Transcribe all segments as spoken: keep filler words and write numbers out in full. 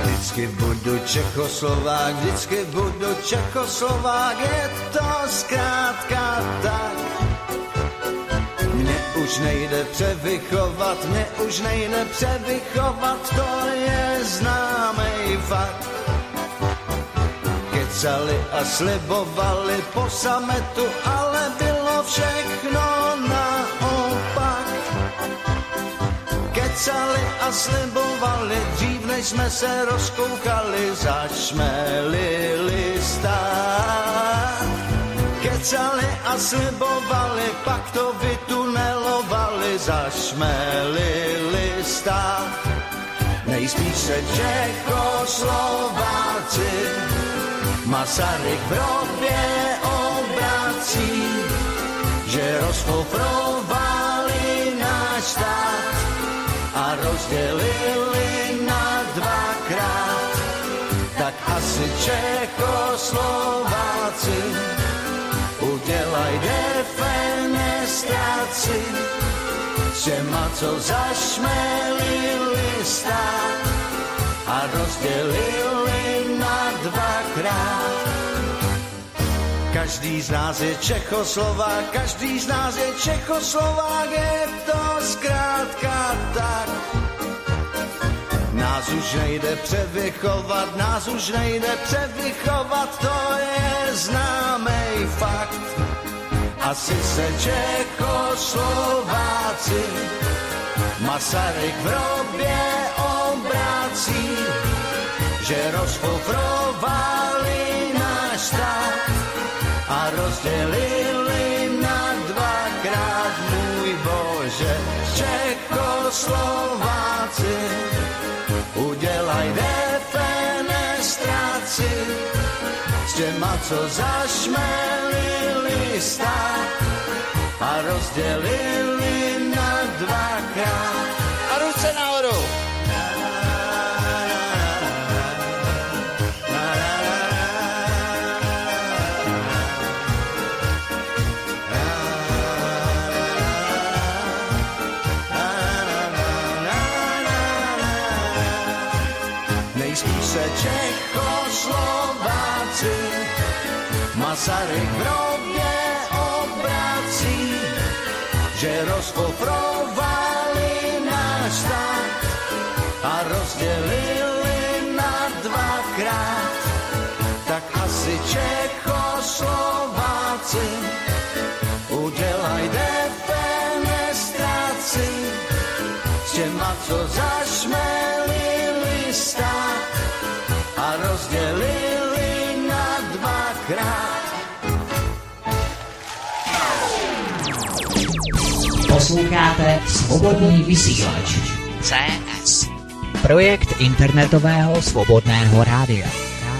Vždycky budu Čechoslovák, vždycky budu Čechoslovák, je to zkrátka tak. Mě už nejde převychovat, mě už nejde převychovat, to je známej fakt. Kecali a slibovali po sametu, ale bylo všechno naopak. Kecali a slibovali, dřív než jsme se rozkoukali, zašmeli listách. Kecali a slibovali, pak to vytunelovali, zašmeli listách. Nejspíše Čechoslováci Masaryk v hrobě obrací, že rozkofrovali náš stát a rozdělili na dvakrát. Tak asi Čechoslováci udělaj defenestraci s těma, co zašmelili stát a rozdělili na dvakrát. Každý z nás je Čechoslovák, každý z nás je Čechoslovák, je to zkrátka tak. Nás už nejde převychovat, nás už nejde převychovat, to je známej fakt. Asi se Čechoslováci Masaryk v hrobě obrací, že rozkofrovali náš stát a rozdělili na dvakrát. Můj Bože, Čechoslováci udělaj defenestraci s těma, co zašmelili stát a rozdělili na dvakrát. A ruce nahoru! Čechoslováci Masaryk v hrobě obrací, že rozkofrovali náš stát a rozdělili na dvakrát. Tak asi Čechoslováci udělaj defenestraci s těma, co zašmelili stát a rozdělili na dvakrát. Posloucháte Svobodný vysílač C S, projekt internetového svobodného rádia.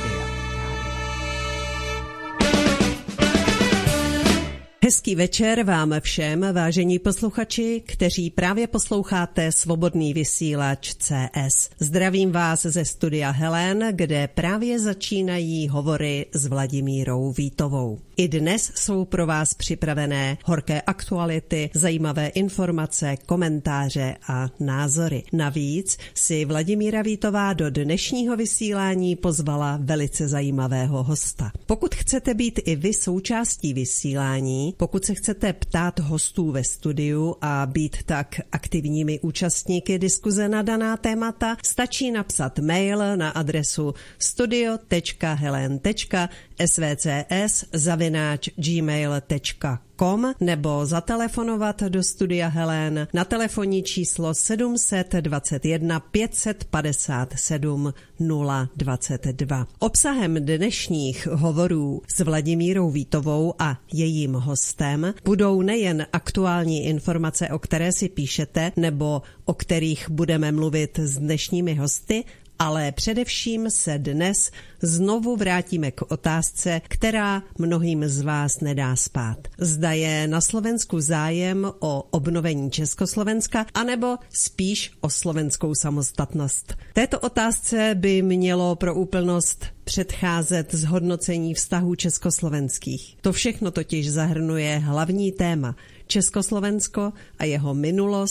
Hezký večer vám všem, vážení posluchači, kteří právě posloucháte Svobodný vysílač C S. Zdravím vás ze studia Helen, kde právě začínají hovory s Vladimírou Vítovou. I dnes jsou pro vás připravené horké aktuality, zajímavé informace, komentáře a názory. Navíc si Vladimíra Vítová do dnešního vysílání pozvala velice zajímavého hosta. Pokud chcete být i vy součástí vysílání, pokud se chcete ptát hostů ve studiu a být tak aktivními účastníky diskuze na daná témata, stačí napsat mail na adresu studio tečka helen tečka svcs zavináč gmail tečka com nebo zatelefonovat do studia Helen na telefonní číslo sedm dva jedna pět pět sedm nula dvacet dva. Obsahem dnešních hovorů s Vladimírou Vítovou a jejím hostem budou nejen aktuální informace, o které si píšete nebo o kterých budeme mluvit s dnešními hosty, ale především se dnes znovu vrátíme k otázce, která mnohým z vás nedá spát. Zda je na Slovensku zájem o obnovení Československa, anebo spíš o slovenskou samostatnost. Této otázce by mělo pro úplnost předcházet zhodnocení vztahů československých. To všechno totiž zahrnuje hlavní téma Československo a jeho minulost,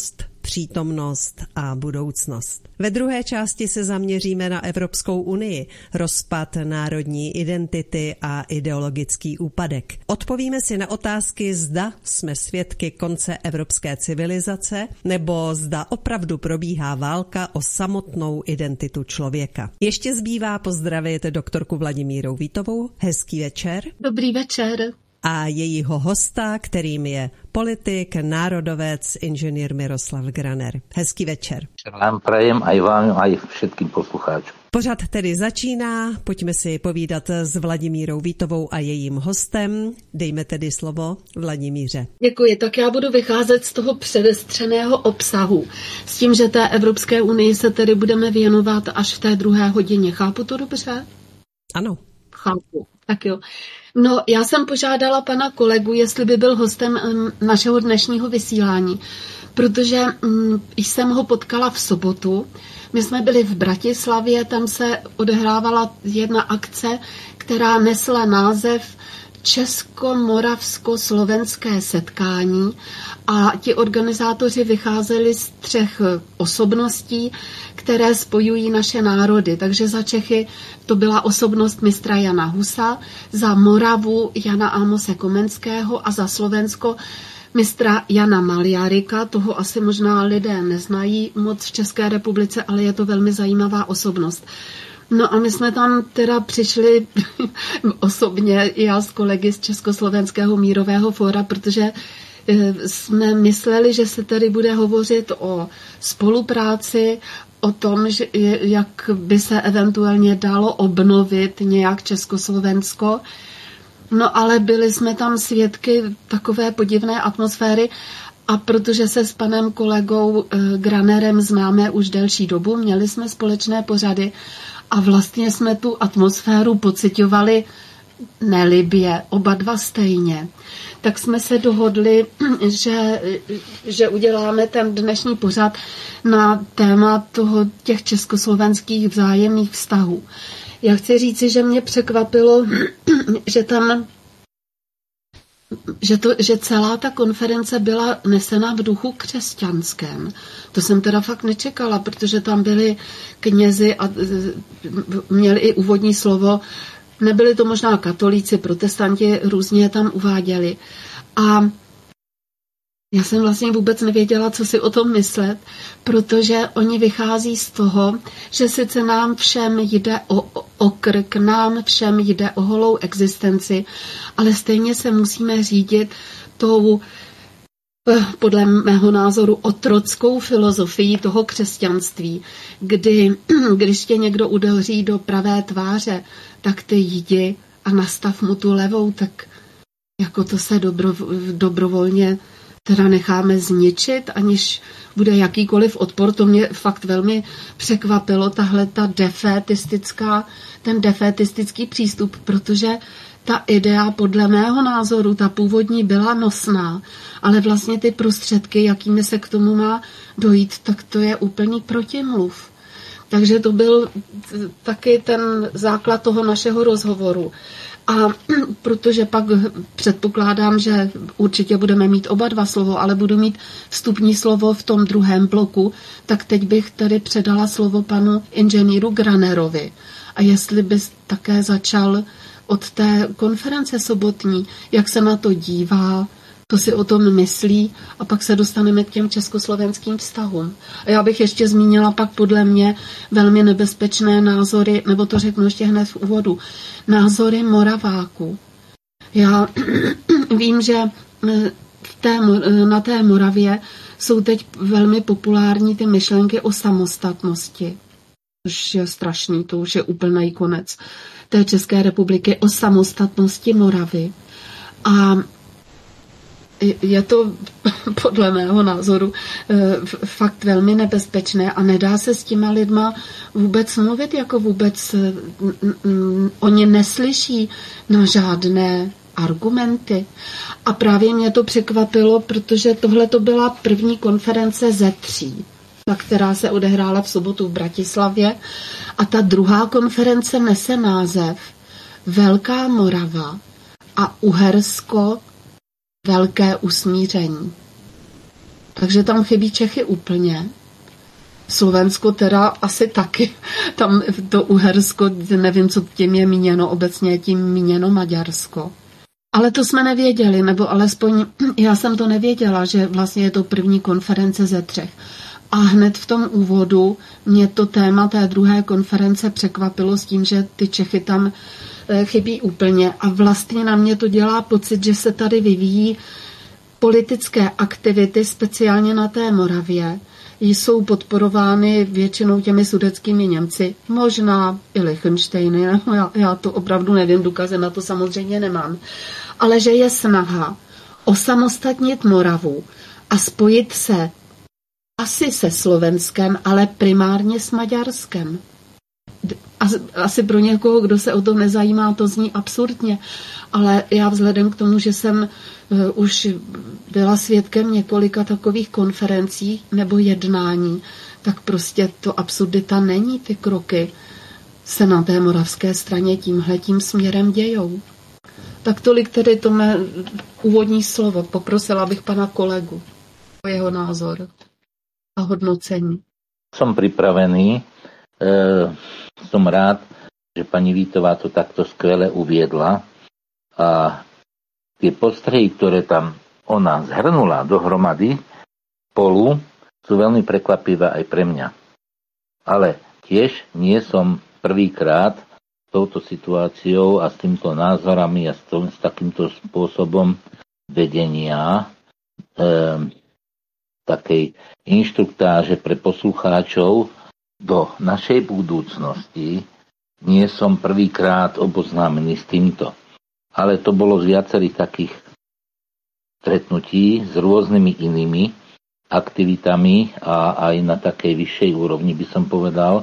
přítomnost a budoucnost. Ve druhé části se zaměříme na Evropskou unii, rozpad národní identity a ideologický úpadek. Odpovíme si na otázky, zda jsme svědky konce evropské civilizace, nebo zda opravdu probíhá válka o samotnou identitu člověka. Ještě zbývá pozdravit doktorku Vladimíru Vítovou. Hezký večer. Dobrý večer. A jejího hosta, kterým je politik, národovec, inženýr Miroslav Graner. Hezký večer. Vám prajem aj vám, aj všetkým poslucháčům. Pořad tedy začíná, pojďme si povídat s Vladimírou Vítovou a jejím hostem. Dejme tedy slovo Vladimíře. Děkuji, tak já budu vycházet z toho předestřeného obsahu. S tím, že té Evropské unii se tedy budeme věnovat až v té druhé hodině. Chápu to dobře? Ano. Chápu, tak jo. No, já jsem požádala pana kolegu, jestli by byl hostem našeho dnešního vysílání, protože hm, jsem ho potkala v sobotu. My jsme byli v Bratislavě, tam se odehrávala jedna akce, která nesla název Česko-moravsko-slovenské setkání a ti organizátoři vycházeli z třech osobností, které spojují naše národy. Takže za Čechy to byla osobnost mistra Jana Husa, za Moravu Jana Amose Komenského a za Slovensko mistra Jana Maliarika. Toho asi možná lidé neznají moc v České republice, ale je to velmi zajímavá osobnost. No a my jsme tam teda přišli osobně, já s kolegy z Československého mírového fóra, protože jsme mysleli, že se tady bude hovořit o spolupráci, o tom, že jak by se eventuálně dalo obnovit nějak Československo. No ale byli jsme tam svědky takové podivné atmosféry a protože se s panem kolegou Granerem známe už delší dobu, měli jsme společné pořady a vlastně jsme tu atmosféru pociťovali nelibě, oba dva stejně. Tak jsme se dohodli, že, že uděláme ten dnešní pořad na téma toho, těch československých vzájemných vztahů. Já chci říci, že mě překvapilo, že tam Že, to, že celá ta konference byla nesena v duchu křesťanském. To jsem teda fakt nečekala, protože tam byli knězi a měli i úvodní slovo. Nebyli to možná katolíci, protestanti, různě je tam uváděli. A já jsem vlastně vůbec nevěděla, co si o tom myslet, protože oni vychází z toho, že sice nám všem jde o, o krk, nám všem jde o holou existenci, ale stejně se musíme řídit tou, podle mého názoru, otrockou filozofií toho křesťanství, kdy, když tě někdo udeří do pravé tváře, tak ty jdi a nastav mu tu levou, tak jako to se dobro, dobrovolně teda necháme zničit, aniž bude jakýkoliv odpor. To mě fakt velmi překvapilo, tahle ta defétistická, ten defétistický přístup, protože ta idea podle mého názoru, ta původní byla nosná, ale vlastně ty prostředky, jakými se k tomu má dojít, tak to je úplný protimluv. Takže to byl taky ten základ toho našeho rozhovoru. A protože pak předpokládám, že určitě budeme mít oba dva slovo, ale budu mít vstupní slovo v tom druhém bloku, tak teď bych tady předala slovo panu inženýru Granerovi. A jestli bys také začal od té konference sobotní, jak se na to dívá, to si o tom myslí a pak se dostaneme k těm československým vztahům. A já bych ještě zmínila pak podle mě velmi nebezpečné názory, nebo to řeknu ještě hned v úvodu, názory Moraváků. Já vím, že v té, na té Moravě jsou teď velmi populární ty myšlenky o samostatnosti. Což je strašný, to už je úplný konec té České republiky, o samostatnosti Moravy. A je to podle mého názoru fakt velmi nebezpečné a nedá se s těma lidma vůbec mluvit, jako vůbec oni neslyší na žádné argumenty. A právě mě to překvapilo, protože tohle to byla první konference ze tří, ta, která se odehrála v sobotu v Bratislavě. A ta druhá konference nese název Velká Morava a Uhersko velké usmíření. Takže tam chybí Čechy úplně. Slovensko teda asi taky. Tam to Uhersko, nevím, co tím je míněno, obecně je tím míněno Maďarsko. Ale to jsme nevěděli, nebo alespoň já jsem to nevěděla, že vlastně je to první konference ze třech. A hned v tom úvodu mě to téma té druhé konference překvapilo s tím, že ty Čechy tam chybí úplně. A vlastně na mě to dělá pocit, že se tady vyvíjí politické aktivity, speciálně na té Moravě, jsou podporovány většinou těmi sudetskými Němci, možná i Lichtenštejny, já, já to opravdu nevím, důkazy na to samozřejmě nemám, ale že je snaha osamostatnit Moravu a spojit se asi se Slovenskem, ale primárně s Maďarskem. Asi pro někoho, kdo se o to nezajímá, to zní absurdně, ale já vzhledem k tomu, že jsem už byla svědkem několika takových konferencí nebo jednání, tak prostě to absurdita není, ty kroky se na té moravské straně tímhletím směrem dějou. Tak tolik tedy to mé úvodní slovo. Poprosila bych pana kolegu o jeho názor a hodnocení. Som pripravený. E, som rád, že pani Vítová to takto skvele uviedla a tie postrehy, ktoré tam ona zhrnula dohromady spolu, sú veľmi prekvapivé aj pre mňa. Ale tiež nie som prvýkrát s touto situáciou a s týmto názorami a s, tom, s takýmto spôsobom vedenia e, takej inštruktáže pre poslucháčov do našej budúcnosti. Nie som prvýkrát oboznámený s týmto. Ale to bolo z viacerých takých stretnutí s rôznymi inými aktivitami a aj na takej vyššej úrovni by som povedal, e,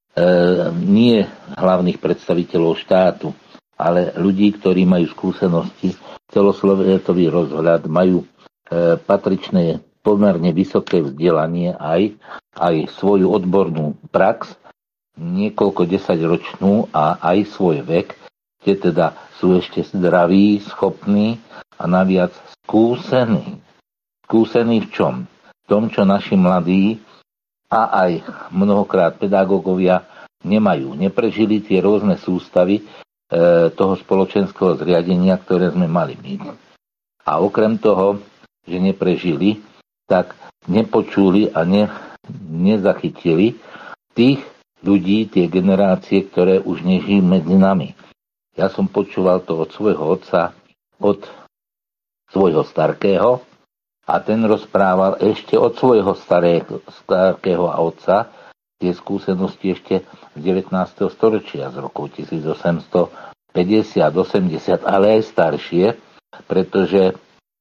nie hlavných predstaviteľov štátu, ale ľudí, ktorí majú skúsenosti, celoslovetový rozhľad, majú e, patričné pomerne vysoké vzdelanie aj, aj svoju odbornú prax, niekoľko desaťročnú a aj svoj vek, kde teda sú ešte zdraví, schopní a naviac skúsení. Skúsení v čom? V tom, čo naši mladí a aj mnohokrát pedagógovia nemajú. Neprežili tie rôzne sústavy e, toho spoločenského zriadenia, ktoré sme mali my. A okrem toho, že neprežili, tak nepočuli a ne, nezachytili tých ľudí, tie generácie, ktoré už nežijú medzi nami. Ja som počúval to od svojho otca, od svojho starkého a ten rozprával ešte od svojho starého, starkého a otca tie skúsenosti ešte z devätnásteho storočia, z rokov tisícosemstopäťdesiat osemdesiat, ale aj staršie, pretože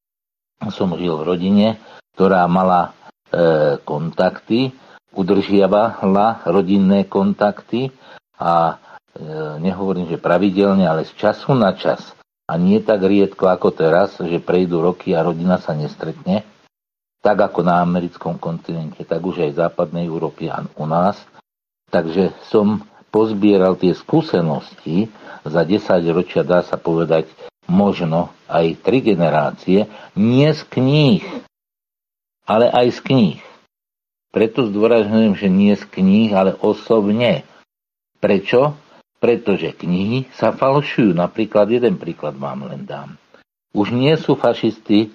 som žil v rodine, ktorá mala e, kontakty, udržiavala rodinné kontakty a e, nehovorím, že pravidelne, ale z času na čas a nie tak riedko ako teraz, že prejdú roky a rodina sa nestretne, tak ako na americkom kontinente, tak už aj v západnej Európe a u nás. Takže som pozbieral tie skúsenosti za desať ročia, dá sa povedať, možno aj tri generácie, nie z kníh, ale aj z kníh. Preto zdôrazňujem, že nie z kníh, ale osobne. Prečo? Pretože knihy sa falšujú. Napríklad, jeden príklad vám len dám. Už nie sú fašisti,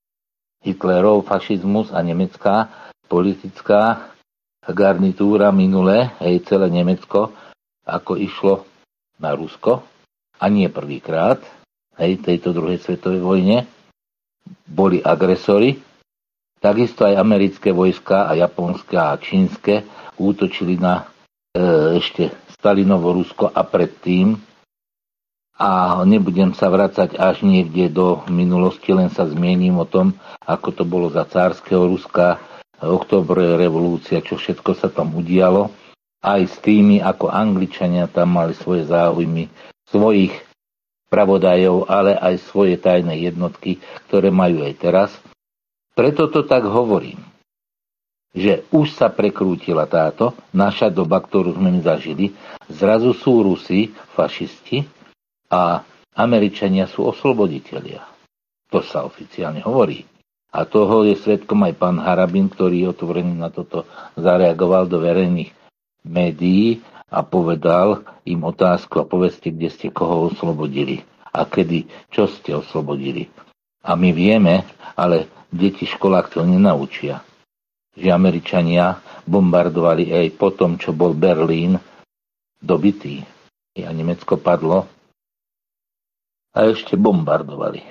Hitlerov fašizmus a nemecká politická garnitúra minulé, hej, celé Nemecko, ako išlo na Rusko, a nie prvýkrát, hej, tejto druhej svetovej vojne, boli agresori. Takisto aj americké vojska a japonské a čínske útočili na e, ešte Stalinovo Rusko a predtým. A nebudem sa vracať až niekde do minulosti, len sa zmiením o tom, ako to bolo za cárskeho Ruska, októbrová revolúcia, čo všetko sa tam udialo. Aj s tými, ako Angličania tam mali svoje záujmy, svojich pravodajov, ale aj svoje tajné jednotky, ktoré majú aj teraz. Preto to tak hovorím, že už sa prekrútila táto naša doba, ktorú sme zažili. Zrazu sú Rusi fašisti a Američania sú osloboditelia. To sa oficiálne hovorí. A toho je svedkom aj pán Harabin, ktorý otvorene na toto zareagoval do verejných médií a povedal im otázku a povedzte, kde ste koho oslobodili a kedy, čo ste oslobodili. A my vieme, ale deti v školách to nenaučia, že Američania bombardovali aj po tom, čo bol Berlín dobitý a Nemecko padlo a ešte bombardovali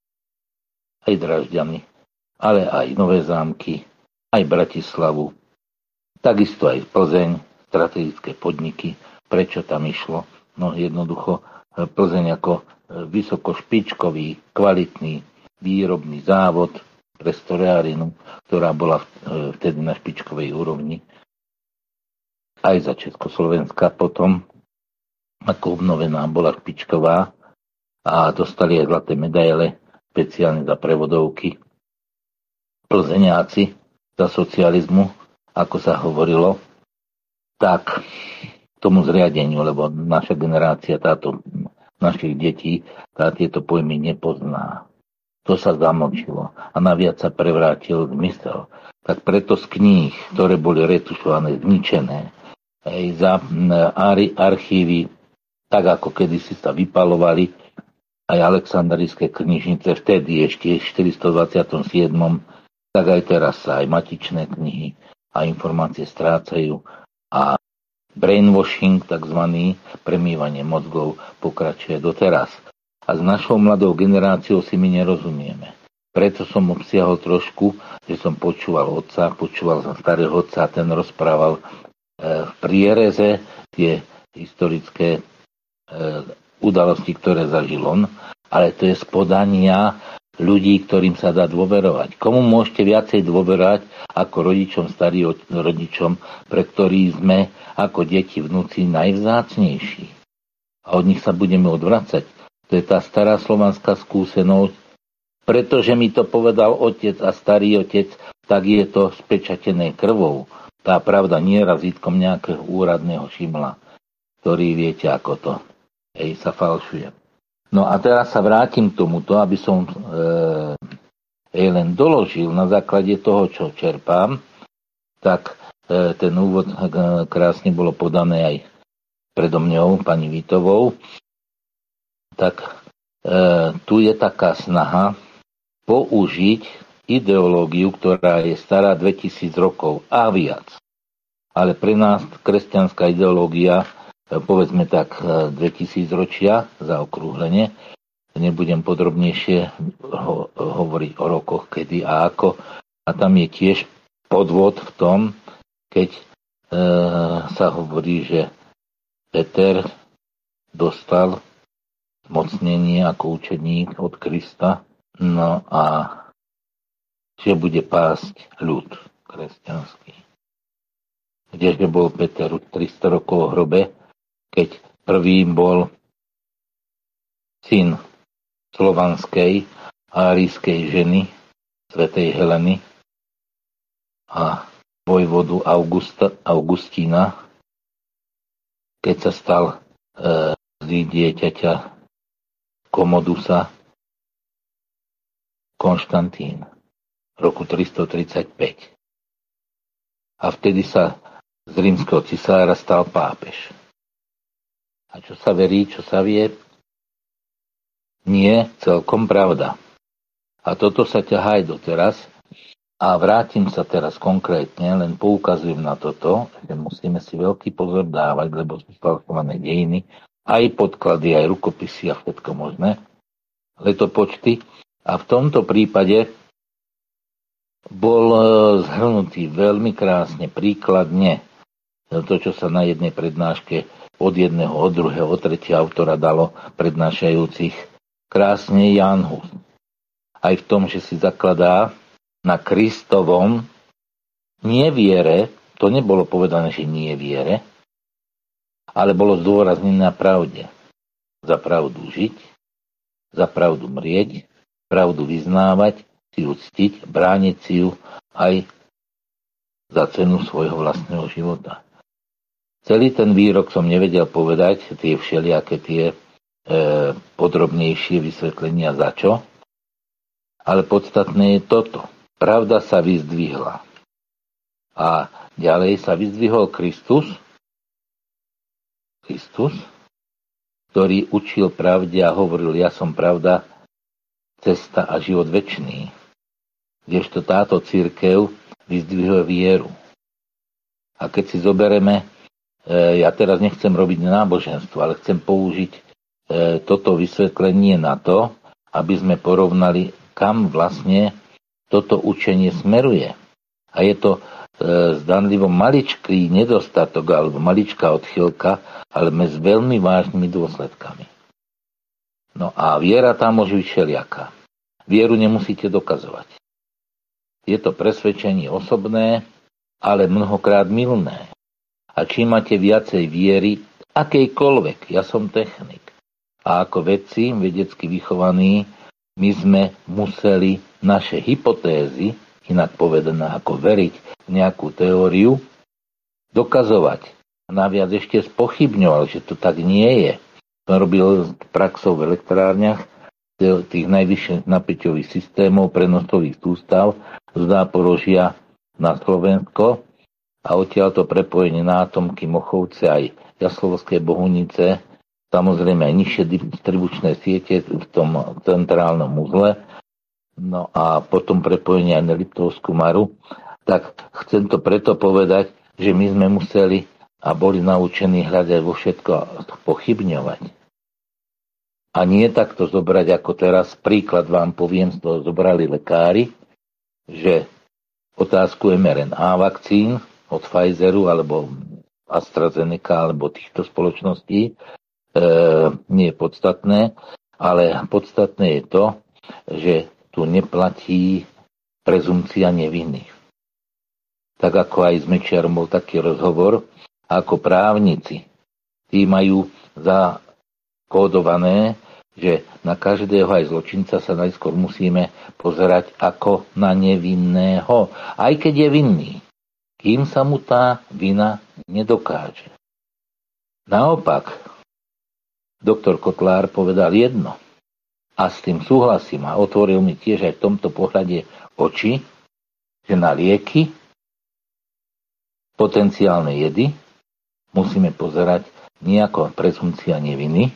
aj Drážďany, ale aj Nové Zámky, aj Bratislavu, takisto aj Plzeň, strategické podniky. Prečo tam išlo? No jednoducho Plzeň ako vysoko špičkový, kvalitný výrobný závod pre strojarinu, ktorá bola vtedy na špičkovej úrovni. Aj za Československa potom, ako obnovená, bola špičková a dostali aj zlaté medaile, špeciálne za prevodovky. Plzeňáci za socializmu, ako sa hovorilo, tak tomu zriadeniu, lebo naša generácia, táto našich detí, tá tieto pojmy nepozná. To sa zamočilo a naviac sa prevrátil zmysel. Tak preto z kníh, ktoré boli retušované, zničené, aj za archívy, tak ako kedysi sa vypalovali, aj Alexandrijské knižnice, vtedy ešte v štyristodvadsiatom siedmom tak aj teraz sa aj matičné knihy a informácie strácajú a brainwashing, takzvaný premývanie mozgov, pokračuje doteraz. A s našou mladou generáciou si my nerozumieme. Preto som obsiahol trošku, že som počúval otca, počúval som starého otca a ten rozprával e, v priereze tie historické e, udalosti, ktoré zažil on, ale to je z podania ľudí, ktorým sa dá dôverovať. Komu môžete viacej dôverovať ako rodičom, starým rodičom, pre ktorých sme ako deti, vnúci najvzácnejší. A od nich sa budeme odvracať. To je tá stará slovanská skúsenosť. Pretože mi to povedal otec a starý otec, tak je to spečatené krvou. Tá pravda nie razítkom nejakého úradného šimla, ktorý viete, ako to ej, sa falšuje. No a teraz sa vrátim k tomuto, aby som e, ej, len doložil na základe toho, čo čerpám, tak e, ten úvod e, krásne bolo podané aj predo mňou, pani Vítovou. Tak e, tu je taká snaha použiť ideológiu, ktorá je stará dvetisíc rokov a viac. Ale pre nás kresťanská ideológia, povedzme tak dvetisíc ročia zaokrúhlenie, nebudem podrobnejšie ho- hovoriť o rokoch, kedy a ako. A tam je tiež podvod v tom, keď e, sa hovorí, že Peter dostal zmocnenie ako učeník od Krista, no a že bude pásť ľud kresťanský. Kdeže bol Peter už tristo rokov v hrobe, keď prvým bol syn slovanskej a arijskej ženy, svätej Heleny a vojvodu Augusta, Augustína, keď sa stal e, z dieťaťa Komodusa Konštantín v roku tristotridsaťpäť. A vtedy sa z rímskeho cisára stal pápež. A čo sa verí, čo sa vie? Nie celkom pravda. A toto sa ťahá aj doteraz. A vrátim sa teraz konkrétne, len poukazujem na toto, že musíme si veľký pozor dávať, lebo sú falšované dejiny, aj podklady, aj rukopisy a všetko možné, letopočty. A v tomto prípade bol zhrnutý veľmi krásne, príkladne, to, čo sa na jednej prednáške od jedného, od druhého, od tretieho autora dalo prednášajúcich, krásne Jan Hus. Aj v tom, že si zakladá na Kristovom neviere, to nebolo povedané, že nie viere, ale bolo zdôraznené na pravde. Za pravdu žiť, za pravdu mrieť, pravdu vyznávať, si ju ctiť, brániť si ju aj za cenu svojho vlastného života. Celý ten výrok som nevedel povedať, tie všelijaké tie e, podrobnejšie vysvetlenia za čo, Ale podstatné je toto. Pravda sa vyzdvihla. A ďalej sa vyzdvihol Kristus, Kristus, ktorý učil pravde a hovoril, ja som pravda, cesta a život večný. Kdežto táto cirkev vyzdvihuje vieru. A keď si zobereme, e, ja teraz nechcem robiť náboženstvo, ale chcem použiť e, toto vysvetlenie na to, aby sme porovnali, kam vlastne toto učenie smeruje. A je to e, zdanlivo maličký nedostatok alebo maličká odchýlka, ale s veľmi vážnymi dôsledkami. No a viera tam môže byť všelijaká. Vieru nemusíte dokazovať. Je to presvedčenie osobné, ale mnohokrát mylné. A čím máte viacej viery, akejkoľvek, ja som technik. A ako vedci, vedecky vychovaní, my sme museli naše hypotézy, inak povedané ako veriť v nejakú teóriu, dokazovať. A naviac ešte spochybňoval, že to tak nie je. Som robil praxou v elektrárniach tých najvyšších napäťových systémov prenosových sústav z Záporožia na Slovensko a odtiaľto prepojenie na Atomky, Mochovce aj Jaslovské Bohunice, samozrejme aj nižšie distribučné siete v tom centrálnom uzle, no a potom prepojenie aj na Liptovskú Maru, tak chcem to preto povedať, že my sme museli a boli naučení hľadať vo všetko pochybňovať. A nie takto zobrať, ako teraz, príklad vám poviem, z toho zobrali lekári, že otázku em er en á vakcín od Pfizeru alebo AstraZeneca alebo týchto spoločností e, nie je podstatné, ale podstatné je to, že tu neplatí prezumcia neviny. Tak ako aj s Mečiarom bol taký rozhovor, ako právnici, tí majú zakódované, že na každého aj zločinca sa najskôr musíme pozerať ako na nevinného, aj keď je vinný, kým sa mu tá vina nedokáže. Naopak, doktor Kotlár povedal jedno a s tým súhlasím a otvoril mi tiež aj v tomto pohľade oči, že na lieky, potenciálne jedy musíme pozerať nie ako prezumcia neviny,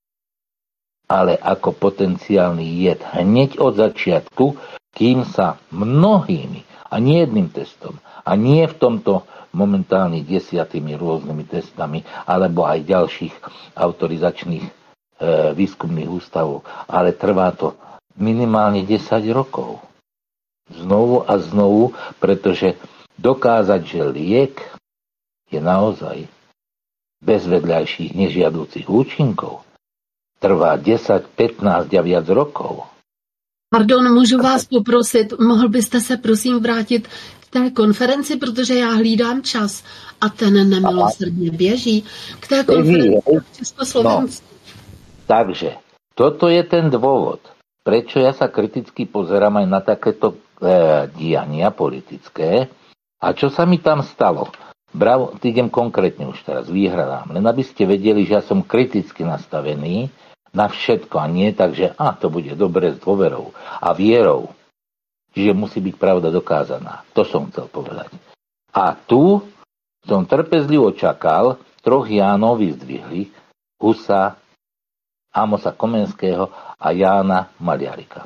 ale ako potenciálny jed hneď od začiatku, kým sa mnohými, a nie jedným testom, a nie v tomto momentálne desiatými rôznymi testami, alebo aj ďalších autorizačných e, výskumných ústavov, ale trvá to minimálne desať rokov. Znovu a znovu, pretože dokázať, že liek je naozaj bez vedľajších nežiaducich účinkov, trvá desať, pätnásť a viac rokov. Pardon, můžu vás poprosit, mohl byste se prosím vrátit k té konferenci, protože já hlídám čas a ten nemilosrdně běží. K té konferenci v Československu. No, takže, toto je ten dôvod, prečo ja sa kriticky pozerám aj na takéto e, diania politické. A čo sa mi tam stalo? Bravo, idem konkrétne už teraz, výhradám. Len aby ste vedeli, že ja som kriticky nastavený na všetko a nie tak, že a, to bude dobre s dôverou a vierou. Čiže musí byť pravda dokázaná. To som chcel povedať. A tu som trpezlivo čakal, troch Jánov vyzdvihli, Husa, Amosa Komenského a Jána Maliarika.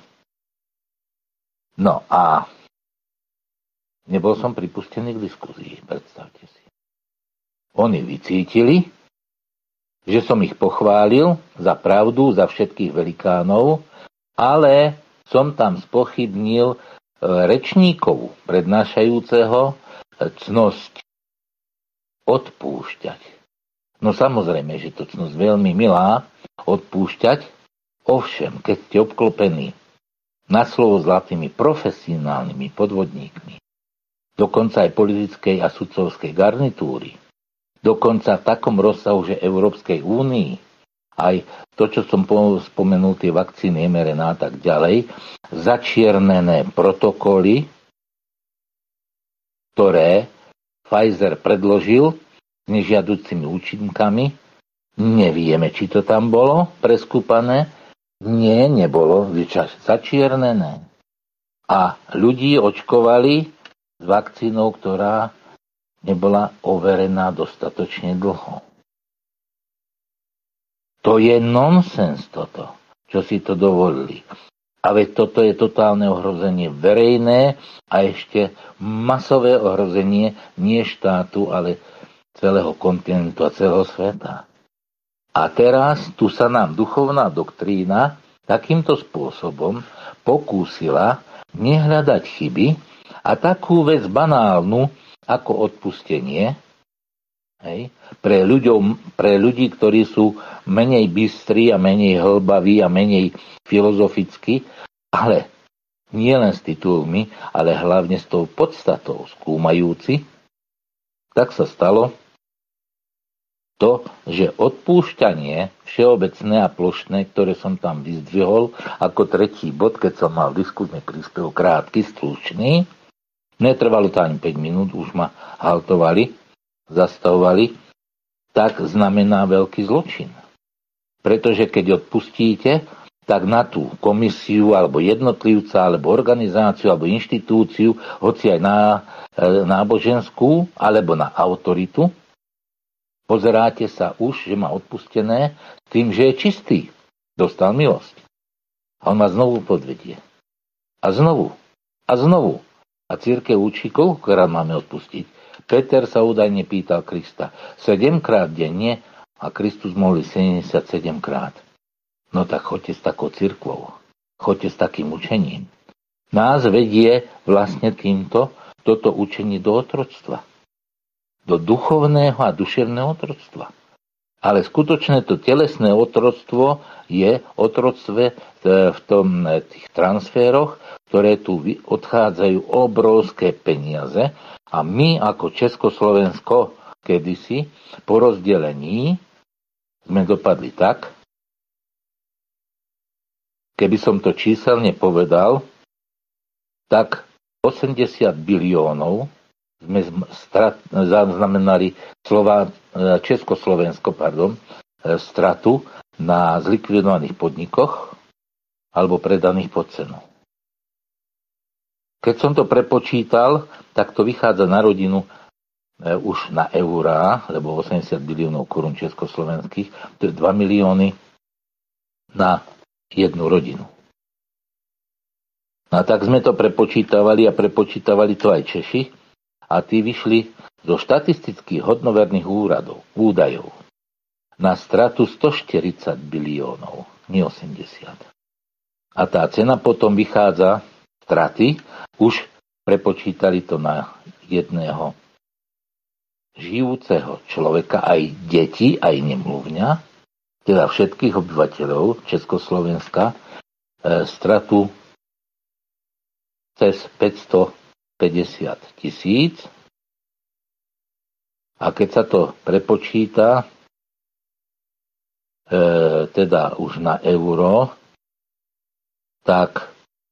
No a nebol som pripustený k diskuzii, predstavte si. Oni vycítili, že som ich pochválil za pravdu, za všetkých velikánov, ale som tam spochybnil rečníkovu prednášajúceho cnosť odpúšťať. No samozrejme, že to cnosť veľmi milá, odpúšťať, ovšem, keď ste obklopení na slovo zlatými profesionálnymi podvodníkmi, dokonca aj politickej a sudcovskej garnitúry, dokonca v takom rozsahu, že Európskej únii, aj to, čo som spomenul, tie vakcíny em er en á a tak ďalej, začiernené protokoly, ktoré Pfizer predložil s nežiaducimi účinkami, nevieme, či to tam bolo preskúpané, nie, nebolo, začiernené. A ľudí očkovali s vakcínou, ktorá nebola overená dostatočne dlho. To je nonsens toto, čo si to dovolili. A veď toto je totálne ohrozenie verejné a ešte masové ohrozenie nie štátu, ale celého kontinentu a celého sveta. A teraz tu sa nám duchovná doktrína takýmto spôsobom pokúsila nehľadať chyby a takú vec banálnu ako odpustenie, hej, pre, ľuďom, pre ľudí, ktorí sú menej bystrí a menej hlbaví a menej filozofickí, ale nie len s titulmi, ale hlavne s tou podstatou skúmajúci, tak sa stalo to, že odpúšťanie všeobecné a plošné, ktoré som tam vyzdvihol ako tretí bod, keď som mal diskutný príspevok krátky, stručný, netrvalo to ani päť minút, už ma haltovali, zastavovali, tak znamená veľký zločin. Pretože keď odpustíte, tak na tú komisiu, alebo jednotlivca, alebo organizáciu, alebo inštitúciu, hoci aj na náboženskú, alebo na autoritu, pozeráte sa už, že má odpustené, s tým, že je čistý. Dostal milosť. A on ma znovu podvedie. A znovu. A znovu. A cirkev učí, koľkokrát máme odpustiť. Peter sa údajne pýtal Krista sedemkrát denne a Kristus molil sedemdesiatsedem krát. No tak choďte s takou cirkvou. Choďte s takým učením. Nás vedie vlastne týmto toto učenie do otroctva. Do duchovného a duševného otroctva. Ale skutočné to telesné otroctvo je otroctve v tom, tých transféroch, ktoré tu odchádzajú obrovské peniaze a my ako Československo kedysi po rozdelení sme dopadli tak, keby som to číselne povedal, tak osemdesiat biliónov sme strat, zaznamenali Slová, Československo pardon, stratu na zlikvidovaných podnikoch alebo predaných pod cenu. Keď som to prepočítal, tak to vychádza na rodinu e, už na eurá, lebo osemdesiat biliónov korún československých, to je dva milióny na jednu rodinu. A tak sme to prepočítavali a prepočítavali to aj Češi, a tí vyšli zo štatistických hodnoverných úradov, údajov na stratu stoštyridsať biliónov, nie osemdesiat. A tá cena potom vychádza, straty, už prepočítali to na jedného žijúceho človeka, aj deti, aj nemluvňa, teda všetkých obyvateľov Československa, e, stratu cez päťstopäťdesiat tisíc. A keď sa to prepočíta, e, teda už na euro, tak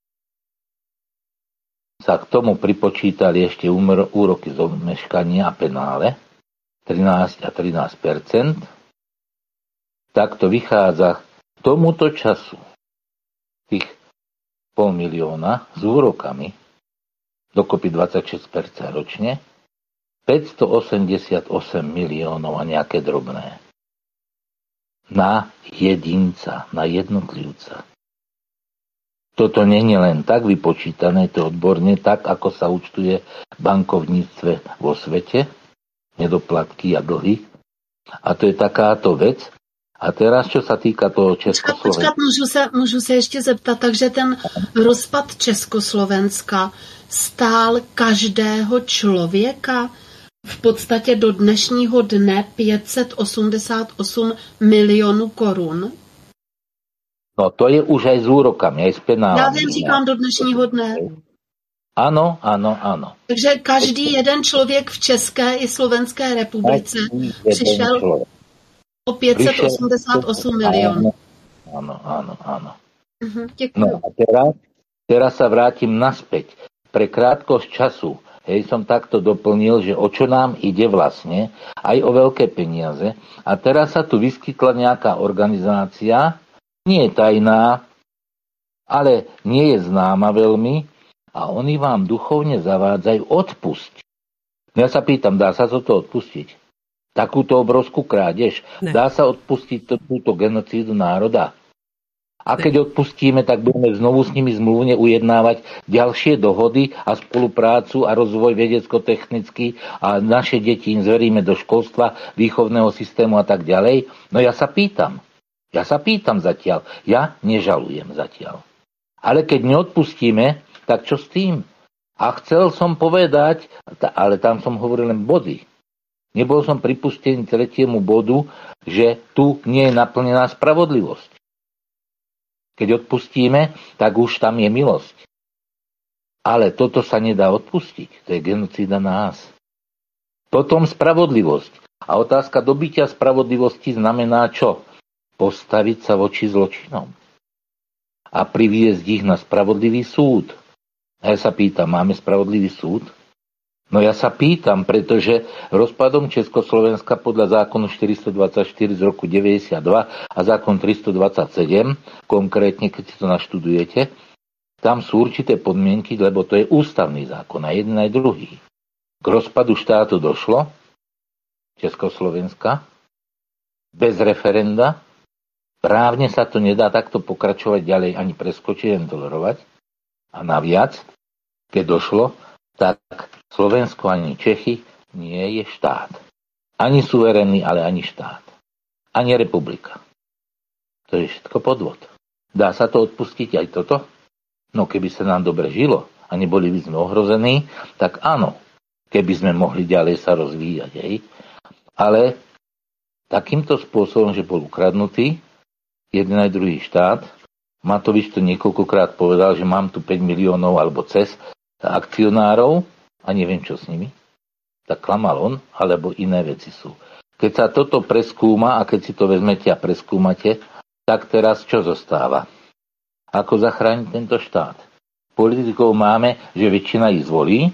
sa k tomu pripočítali ešte úmr, úroky z omeškania a penále, trinásť a trinásť percent. Tak to vychádza k tomuto času tých pol milióna s úrokami, dokopy dvadsaťšesť percent ročne, päťstoosemdesiatosem miliónov a nejaké drobné. Na jedinca, na jednotlivca. Toto nie je len tak vypočítané, to odborne, tak ako sa účtuje v bankovníctve vo svete, nedoplatky a dlhy. A to je takáto vec. A teraz, čo sa týka toho Československa. Počkat, můžu se, můžu se ještě zeptat, takže ten rozpad Československa stál každého člověka v podstatě do dnešního dne pět set osmdesát osm milionů korun? No to je už aj s úrokami, aj s penálami. Já vím, říkám do dnešního dne. Ano, ano, ano. Takže každý jeden člověk v České i Slovenské republice přišel člověk. O pět set osmdesát osm milionů. Áno, áno, áno. Uh-huh, no a teraz, teraz sa vrátim naspäť. Pre krátkosť času, hej, som takto doplnil, že o čo nám ide vlastne, aj o veľké peniaze. A teraz sa tu vyskytla nejaká organizácia, nie je tajná, ale nie je známa veľmi, a oni vám duchovne zavádzajú odpusť. Ja sa pýtam, dá sa toto odpustiť? Takúto obrovskú krádež? Ne. Dá sa odpustiť túto genocídu národa? A keď odpustíme, tak budeme znovu s nimi zmluvne ujednávať ďalšie dohody a spoluprácu a rozvoj vedecko-technický a naše deti im zveríme do školstva, výchovného systému a tak ďalej. No ja sa pýtam. Ja sa pýtam zatiaľ. Ja nežalujem zatiaľ. Ale keď neodpustíme, tak čo s tým? A chcel som povedať, ale tam som hovoril len body. Nebol som pripustený tretiemu bodu, že tu nie je naplnená spravodlivosť. Keď odpustíme, tak už tam je milosť. Ale toto sa nedá odpustiť. To je genocída nás. Potom spravodlivosť. A otázka dobytia spravodlivosti znamená čo? Postaviť sa voči zločinom. A priviesť ich na spravodlivý súd. A ja sa pýtam, máme spravodlivý súd? No ja sa pýtam, pretože rozpadom Československa podľa zákonu štyristodvadsaťštyri z roku deväťdesiatdva a zákon tristodvadsaťsedem, konkrétne keď si to naštudujete, tam sú určité podmienky, lebo to je ústavný zákon a jeden aj druhý. K rozpadu štátu došlo, Československa, bez referenda, právne sa to nedá takto pokračovať ďalej ani preskočiť, ani tolerovať. A naviac, keď došlo, tak Slovensko ani Čechy nie je štát. Ani suverénny, ale ani štát. Ani republika. To je všetko podvod. Dá sa to odpustiť aj toto? No keby sa nám dobre žilo a neboli by sme ohrození, tak áno, keby sme mohli ďalej sa rozvíjať. Hej. Ale takýmto spôsobom, že bol ukradnutý jeden aj druhý štát, Matovič to niekoľkokrát povedal, že mám tu päť miliónov alebo cez akcionárov a neviem, čo s nimi. Tak klamal on, alebo iné veci sú. Keď sa toto preskúma a keď si to vezmete a preskúmate, tak teraz čo zostáva? Ako zachrániť tento štát? Politikov máme, že väčšina ich zvolí,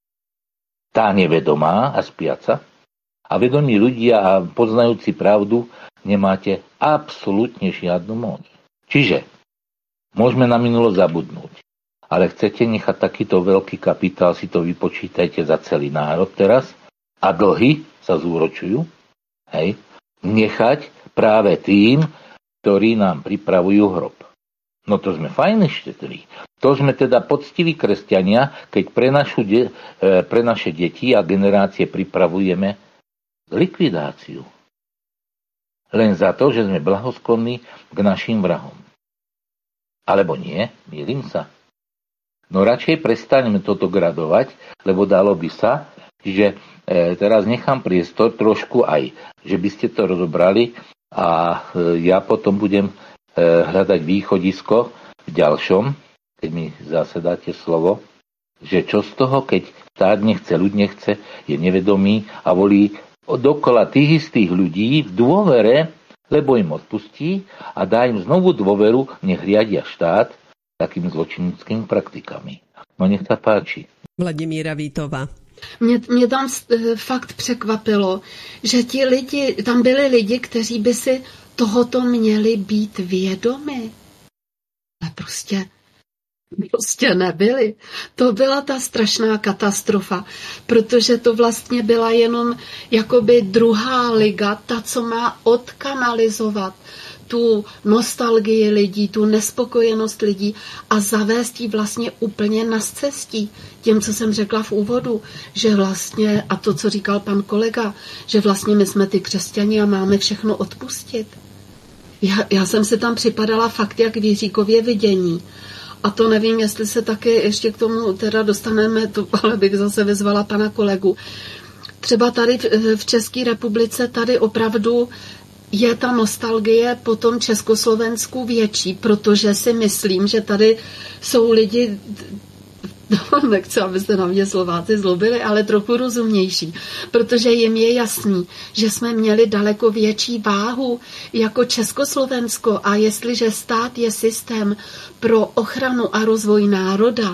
tá nevedomá a spiaca, a vedomí ľudia a poznajúci pravdu nemáte absolútne žiadnu moc. Čiže môžeme na minulosť zabudnúť. Ale chcete nechať takýto veľký kapitál, si to vypočítajte za celý národ teraz, a dlhy sa zúročujú, hej, nechať práve tým, ktorí nám pripravujú hrob. No to sme fajní štetrí. To sme teda poctiví kresťania, keď pre, našu de- pre naše deti a generácie pripravujeme likvidáciu. Len za to, že sme blahosklonní k našim vrahom. Alebo nie, mýlim sa. No radšej prestaňme toto gradovať, lebo dalo by sa, že e, teraz nechám priestor trošku aj, že by ste to rozobrali a e, ja potom budem e, hľadať východisko v ďalšom, keď mi zase dáte slovo, že čo z toho, keď štát nechce, ľud nechce, je nevedomý a volí dokola tých istých ľudí v dôvere, lebo im odpustí a dá im znovu dôveru, nech riadia štát takými zločinickými praktikami. No nech sa páči. Vladimíra Vítová. Mě, mě tam fakt překvapilo, že ti lidi, tam byli lidi, kteří by si tohoto měli být vědomi. Ale prostě Prostě nebyli. To byla ta strašná katastrofa, protože to vlastně byla jenom jakoby druhá liga, ta, co má odkanalizovat tu nostalgii lidí, tu nespokojenost lidí a zavést ji vlastně úplně na cestí. Těm, co jsem řekla v úvodu, že vlastně, a to, co říkal pan kolega, že vlastně my jsme ty křesťani a máme všechno odpustit. Já, já jsem si tam připadala fakt jak v Jiříkově vidění. A to nevím, jestli se taky ještě k tomu teda dostaneme, to, ale bych zase vyzvala pana kolegu. Třeba tady v České republice tady opravdu je ta nostalgie po tom Československu větší, protože si myslím, že tady jsou lidi, no, nechci, abyste na mě Slováci zlobili, ale trochu rozumnější, protože jim je jasný, že jsme měli daleko větší váhu jako Československo a jestliže stát je systém pro ochranu a rozvoj národa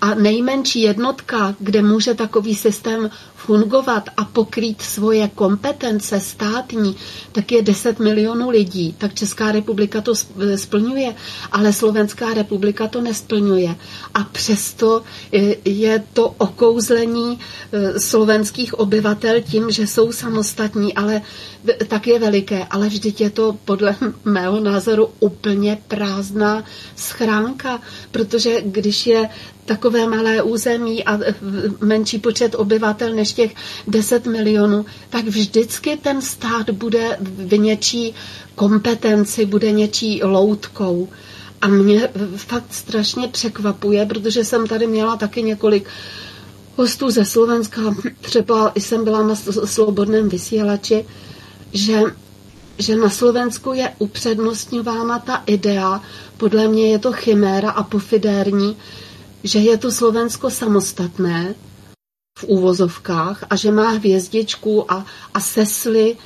A nejmenší jednotka, kde může takový systém fungovat a pokrýt svoje kompetence státní, tak je deset milionů lidí. Tak Česká republika to splňuje, ale Slovenská republika to nesplňuje. A přesto je to okouzlení slovenských obyvatel tím, že jsou samostatní, ale tak je veliké. Ale vždyť je to podle mého názoru úplně prázdná schránka, protože když je takové malé území a menší počet obyvatel než těch deset milionů, tak vždycky ten stát bude v něčí kompetenci, bude něčí loutkou. A mě fakt strašně překvapuje, protože jsem tady měla taky několik hostů ze Slovenska, třeba jsem byla na Slobodném vysílači, že, že na Slovensku je upřednostňována ta idea, podle mě je to chiméra a pofidérní, že je to Slovensko samostatné v úvozovkách a že má hvězdičku a, a sesly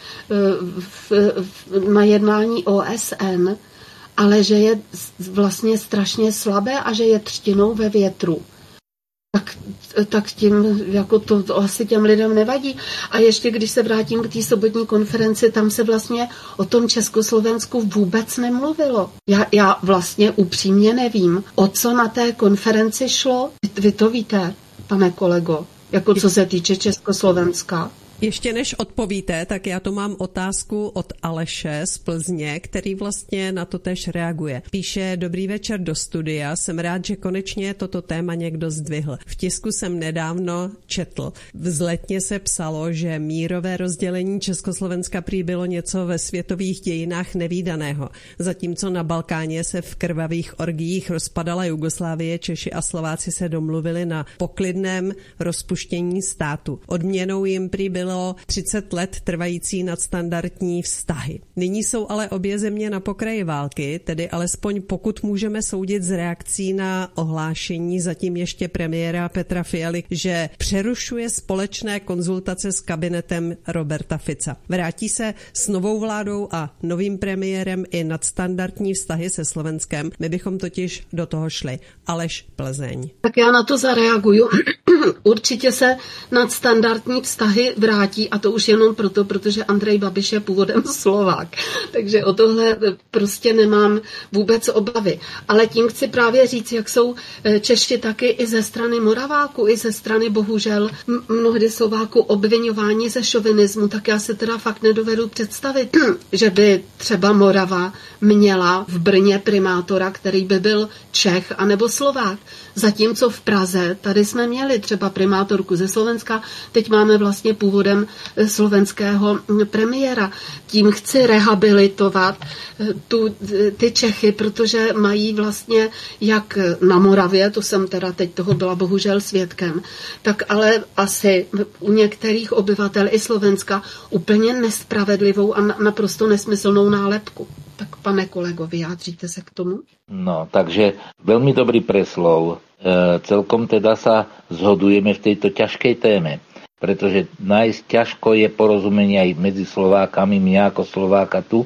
v, v, na jednání O S N, ale že je vlastně strašně slabé a že je třtinou ve větru. Tak, tak tím, jako to, to asi těm lidem nevadí. A ještě když se vrátím k té sobotní konferenci, tam se vlastně o tom Československu vůbec nemluvilo. Já, já vlastně upřímně nevím, o co na té konferenci šlo. Vy to víte, pane kolego, jako co se týče Československa? Ještě než odpovíte, tak já tu mám otázku od Aleše z Plzně, který vlastně na to též reaguje. Píše: Dobrý večer do studia, jsem rád, že konečně toto téma někdo zdvihl. V tisku jsem nedávno četl. Vzletně se psalo, že mírové rozdělení Československa prý bylo něco ve světových dějinách nevídaného. Zatímco na Balkáně se v krvavých orgiích rozpadala Jugoslávie, Češi a Slováci se domluvili na poklidném rozpuštění státu. Odměnou jim prý bylo třicet let trvající nadstandardní vztahy. Nyní jsou ale obě země na pokraji války, tedy alespoň pokud můžeme soudit z reakcí na ohlášení zatím ještě premiéra Petra Fialy, že přerušuje společné konzultace s kabinetem Roberta Fica. Vrátí se s novou vládou a novým premiérem i nadstandardní vztahy se Slovenskem. My bychom totiž do toho šli. Aleš, Plzeň. Tak já na to zareaguju. Určitě se nadstandardní vztahy vrátí, a to už jenom proto, protože Andrej Babiš je původem Slovák. Takže o tohle prostě nemám vůbec obavy. Ale tím chci právě říct, jak jsou Češi taky i ze strany Moraváku, i ze strany bohužel mnohdy Slováku obviňování ze šovinismu, tak já si teda fakt nedovedu představit, že by třeba Morava měla v Brně primátora, který by byl Čech anebo Slovák. Zatímco v Praze, tady jsme měli třeba primátorku ze Slovenska, teď máme vlastně původem slovenského premiéra. Tím chci rehabilitovat tu, ty Čechy, protože mají vlastně jak na Moravě, to jsem teda teď toho byla bohužel svědkem, tak ale asi u některých obyvatel i Slovenska úplně nespravedlivou a naprosto nesmyslnou nálepku. Tak pane kolego, vyjádříte se k tomu? No, takže veľmi dobrý preslov. E, celkom teda sa zhodujeme v tejto ťažkej téme, pretože nájsť ťažko je porozumenie aj medzi Slovákami, mňa ako Slováka tu.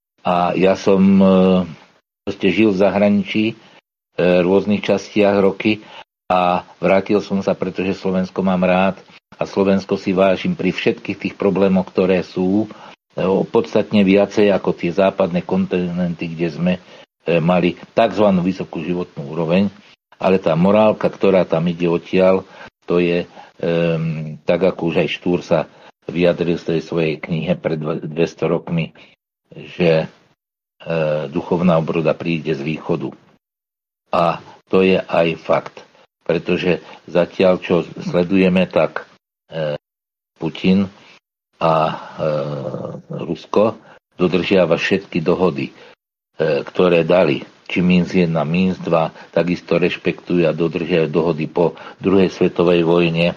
A ja som e, proste žil v zahraničí e, v rôznych častiach roky a vrátil som sa, pretože Slovensko mám rád a Slovensko si vážim pri všetkých tých problémoch, ktoré sú podstatne viacej ako tie západné kontinenty, kde sme e, mali tzv. Vysokú životnú úroveň, ale tá morálka, ktorá tam ide odtiaľ, to je e, tak, ako už aj Štúr sa vyjadril z tej svojej knihe pred dvesto rokmi, že e, duchovná obroda príde z východu. A to je aj fakt, pretože zatiaľ, čo sledujeme, tak e, Putin a e, Rusko dodržiava všetky dohody, e, ktoré dali. Či Minsk jedna, Minsk dva, takisto rešpektujú a dodržiavajú dohody po druhej svetovej vojne, e,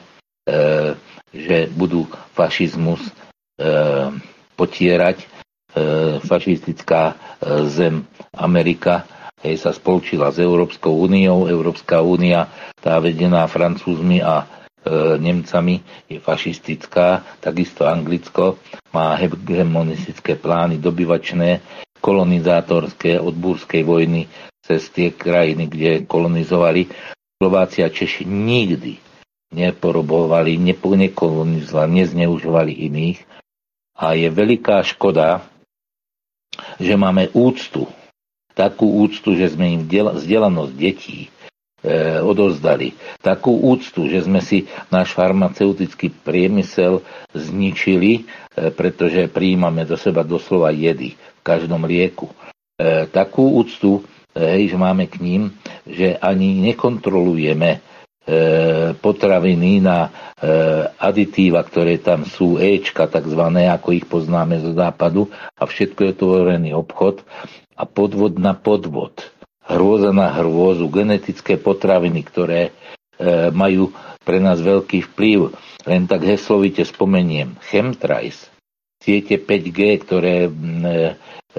že budú fašizmus e, potierať. E, fašistická e, zem Amerika hej, sa spolčila s Európskou úniou. Európska únia, tá vedená Francúzmi a Nemcami, je fašistická, takisto Anglicko má hegemonistické plány dobyvačné, kolonizátorské od búrskej vojny cez tie krajiny, kde kolonizovali. Slováci a Češi nikdy neporobovali, nekolonizovali, nezneužívali iných. A je veľká škoda, že máme úctu. Takú úctu, že sme im vzdelanosť detí e, odovzdali. Takú úctu, že sme si náš farmaceutický priemysel zničili, e, pretože prijímame do seba doslova jedy v každom lieku. E, takú úctu, e, že máme k ním, že ani nekontrolujeme e, potraviny na e, aditíva, ktoré tam sú, Ečka takzvané, ako ich poznáme zo západu, a všetko je to otvorený obchod a podvod na podvod, hrôza na hrôzu, genetické potraviny, ktoré e, majú pre nás veľký vplyv. Len tak heslovite spomeniem chemtrails, siete päť gé, ktoré e, e,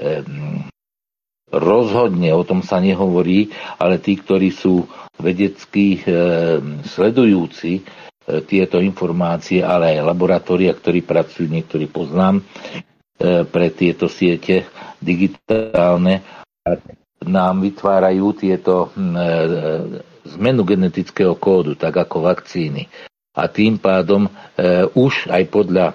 rozhodne, o tom sa nehovorí, ale tí, ktorí sú vedeckí e, sledujúci e, tieto informácie, ale aj laboratória, ktorí pracujú, niektorí poznám, pre tieto siete digitálne, nám vytvárajú tieto zmenu genetického kódu, tak ako vakcíny. A tým pádom už aj podľa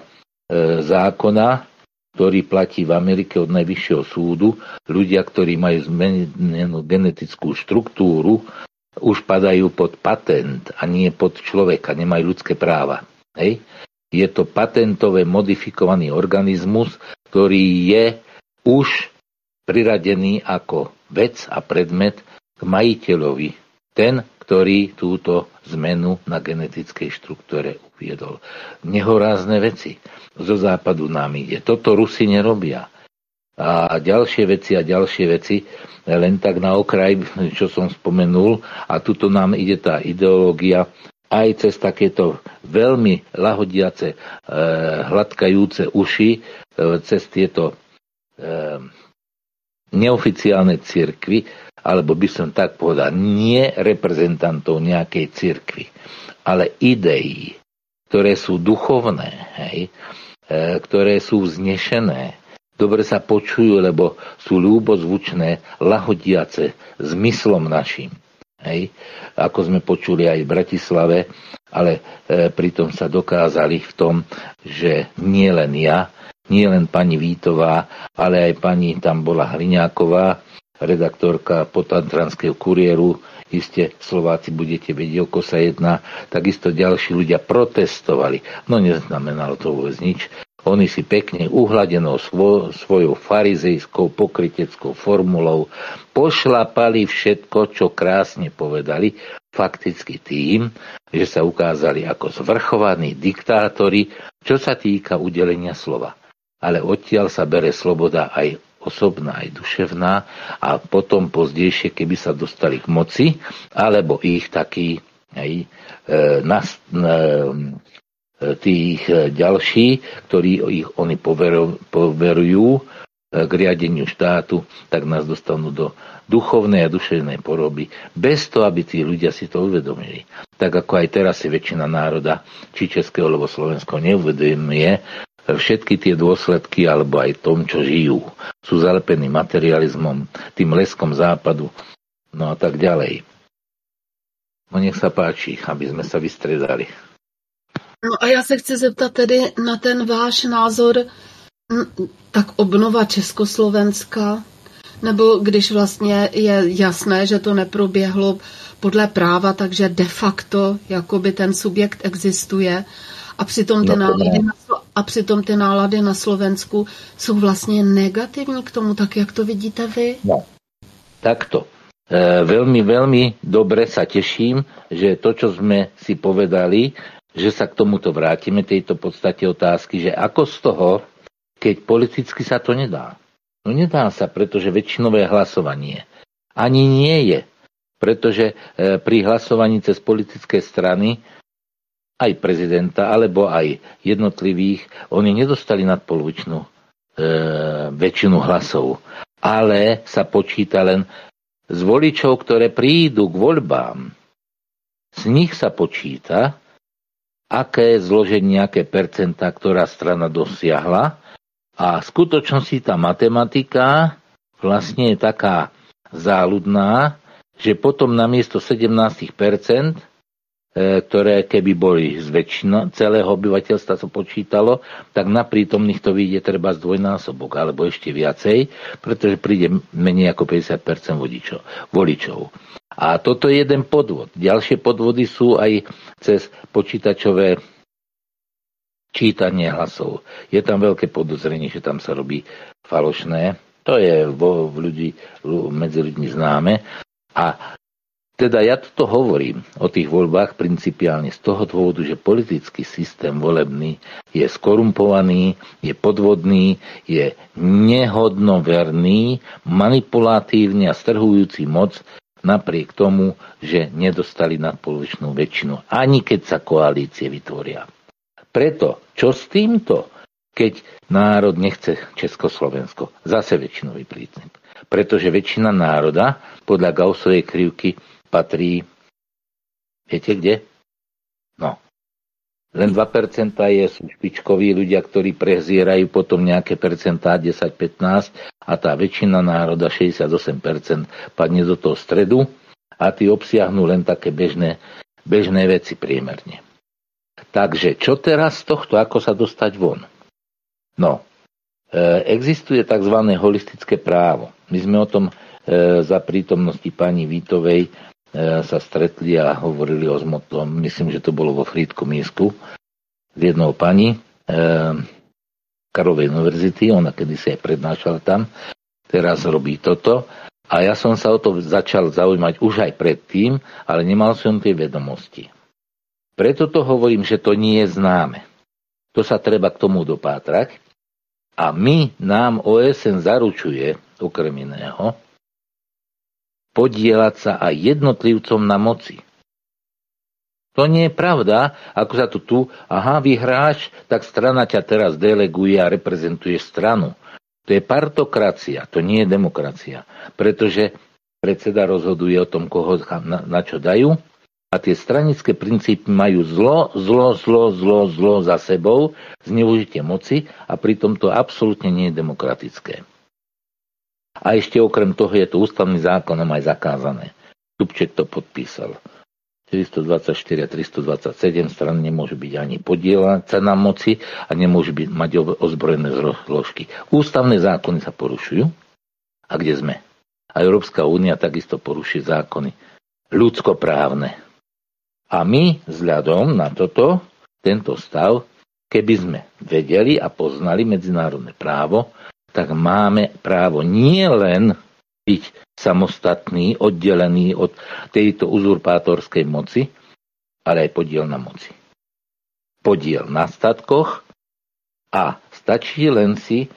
zákona, ktorý platí v Amerike od Najvyššieho súdu, ľudia, ktorí majú zmenenú genetickú štruktúru, už padajú pod patent a nie pod človeka, nemajú ľudské práva. Hej? Je to patentové modifikovaný organizmus, ktorý je už priradený ako vec a predmet k majiteľovi. Ten, ktorý túto zmenu na genetickej štruktúre uviedol. Nehorázne veci. Zo západu nám ide. Toto Rusi nerobia. A ďalšie veci a ďalšie veci, len tak na okraj, čo som spomenul, a tuto nám ide tá ideológia, aj cez takéto veľmi lahodiace, e, hladkajúce uši, e, cez tieto e, neoficiálne cirkvi, alebo by som tak povedal, nie reprezentantov nejakej cirkvi, ale ideí, ktoré sú duchovné, hej, e, ktoré sú vznešené, dobre sa počujú, lebo sú ľúbozvučné, lahodiace zmyslom našim. Hej, ako sme počuli aj v Bratislave, ale e, pritom sa dokázali v tom, že nie len ja, nie len pani Vítová, ale aj pani tam bola Hriňáková, redaktorka Potantranského kuriéru, iste Slováci budete vedieť, o sa jedná, takisto ďalší ľudia protestovali. No neznamenalo to vôbec nič. Oni si pekne uhladenou svo, svojou farizejskou pokryteckou formulou pošlapali všetko, čo krásne povedali, fakticky tým, že sa ukázali ako zvrchovaní diktátori, čo sa týka udelenia slova. Ale odtiaľ sa bere sloboda aj osobná, aj duševná, a potom pozdejšie, keby sa dostali k moci, alebo ich takí aj, e, nas, e, tých ďalší, ktorí ich oni poverujú k riadeniu štátu, tak nás dostanú do duchovnej a duševnej poroby, bez toho, aby tí ľudia si to uvedomili. Tak ako aj teraz si väčšina národa, či českého, alebo slovenského, neuvedomuje všetky tie dôsledky, alebo aj tom, čo žijú. Sú zalepení materializmom, tým leskom západu, no a tak ďalej. No nech sa páči, aby sme sa vystredali. No a já se chci zeptat tedy na ten váš názor, tak obnova Československa, nebo když vlastně je jasné, že to neproběhlo podle práva, takže de facto jakoby ten subjekt existuje a přitom ty, nálady na, a přitom ty nálady na Slovensku jsou vlastně negativní k tomu, tak jak to vidíte vy? No, takto. E, veľmi, veľmi dobre sa teším, že to, čo sme si povedali, že sa k tomuto vrátime, tejto podstate otázky, že ako z toho, keď politicky sa to nedá. No nedá sa, pretože väčšinové hlasovanie ani nie je. Pretože pri hlasovaní cez politické strany, aj prezidenta, alebo aj jednotlivých, oni nedostali nadpolovičnú e, väčšinu hlasov. Ale sa počíta len z voličov, ktoré prídu k voľbám. Z nich sa počíta, aké zloženie, aké percentá, ktorá strana dosiahla. A v skutočnosti tá matematika vlastne je taká záľudná, že potom namiesto sedemnásť percent, ktoré keby boli z väčšina celého obyvateľstva sa počítalo, tak na prítomných to vyjde treba z dvojnásobok, alebo ešte viacej, pretože príde menej ako päťdesiat percent vodičov, voličov. A toto je jeden podvod. Ďalšie podvody sú aj cez počítačové čítanie hlasov. Je tam veľké podozrenie, že tam sa robí falošné. To je vo, v ľudí, medzi ľuďmi známe. A teda ja toto hovorím o tých voľbách principiálne z toho dôvodu, že politický systém volebný je skorumpovaný, je podvodný, je nehodnoverný, manipulatívny a strhujúci moc napriek tomu, že nedostali nadpolovičnú väčšinu, ani keď sa koalície vytvoria. Preto, čo s týmto, keď národ nechce Československo? Zase väčšinový princíp. Pretože väčšina národa podľa Gaussovej krivky patrí, viete kde? No. Len dva percentá je, sú špičkoví ľudia, ktorí prezierajú potom nejaké percentá, desať pätnásť, a tá väčšina národa, šesťdesiatosem percent, padne do toho stredu a tí obsiahnu len také bežné, bežné veci priemerne. Takže čo teraz z tohto, ako sa dostať von? No, e, existuje tzv. Holistické právo. My sme o tom e, za prítomnosti pani Vítovej e, sa stretli a hovorili o zmotom, myslím, že to bolo vo Frýdkom Mísku, z jednou pani e, Karlovej univerzity, ona kedysi aj prednášala tam, teraz robí toto. A ja som sa o to začal zaujímať už aj predtým, ale nemal som tie vedomosti. Preto to hovorím, že to nie je známe. To sa treba k tomu dopátrať. A my, nám ó es en zaručuje, okrem iného, podieľať sa aj jednotlivcom na moci. To nie je pravda, ako sa tu tu, aha, vyhráš, tak strana ťa teraz deleguje a reprezentuje stranu. To je partokracia, to nie je demokracia. Pretože predseda rozhoduje o tom, koho na, na čo dajú, a tie stranické princípy majú zlo, zlo, zlo, zlo, zlo za sebou, zneužitie moci, a pritom to absolútne nie je demokratické. A ešte okrem toho je to ústavným zákonom aj zakázané. Dubček to podpísal. tristodvadsaťštyri a tristodvadsaťsedem strany nemôžu byť ani podieľať sa na moci a nemôžu byť, mať ozbrojené zložky. Ústavné zákony sa porušujú. A kde sme? A Európska únia takisto poruší zákony ľudskoprávne. A my vzhľadom na toto, tento stav, keby sme vedeli a poznali medzinárodné právo, tak máme právo nie len byť samostatný, oddelený od tejto uzurpátorskej moci, ale aj podiel na moci. Podiel na statkoch, a stačí len si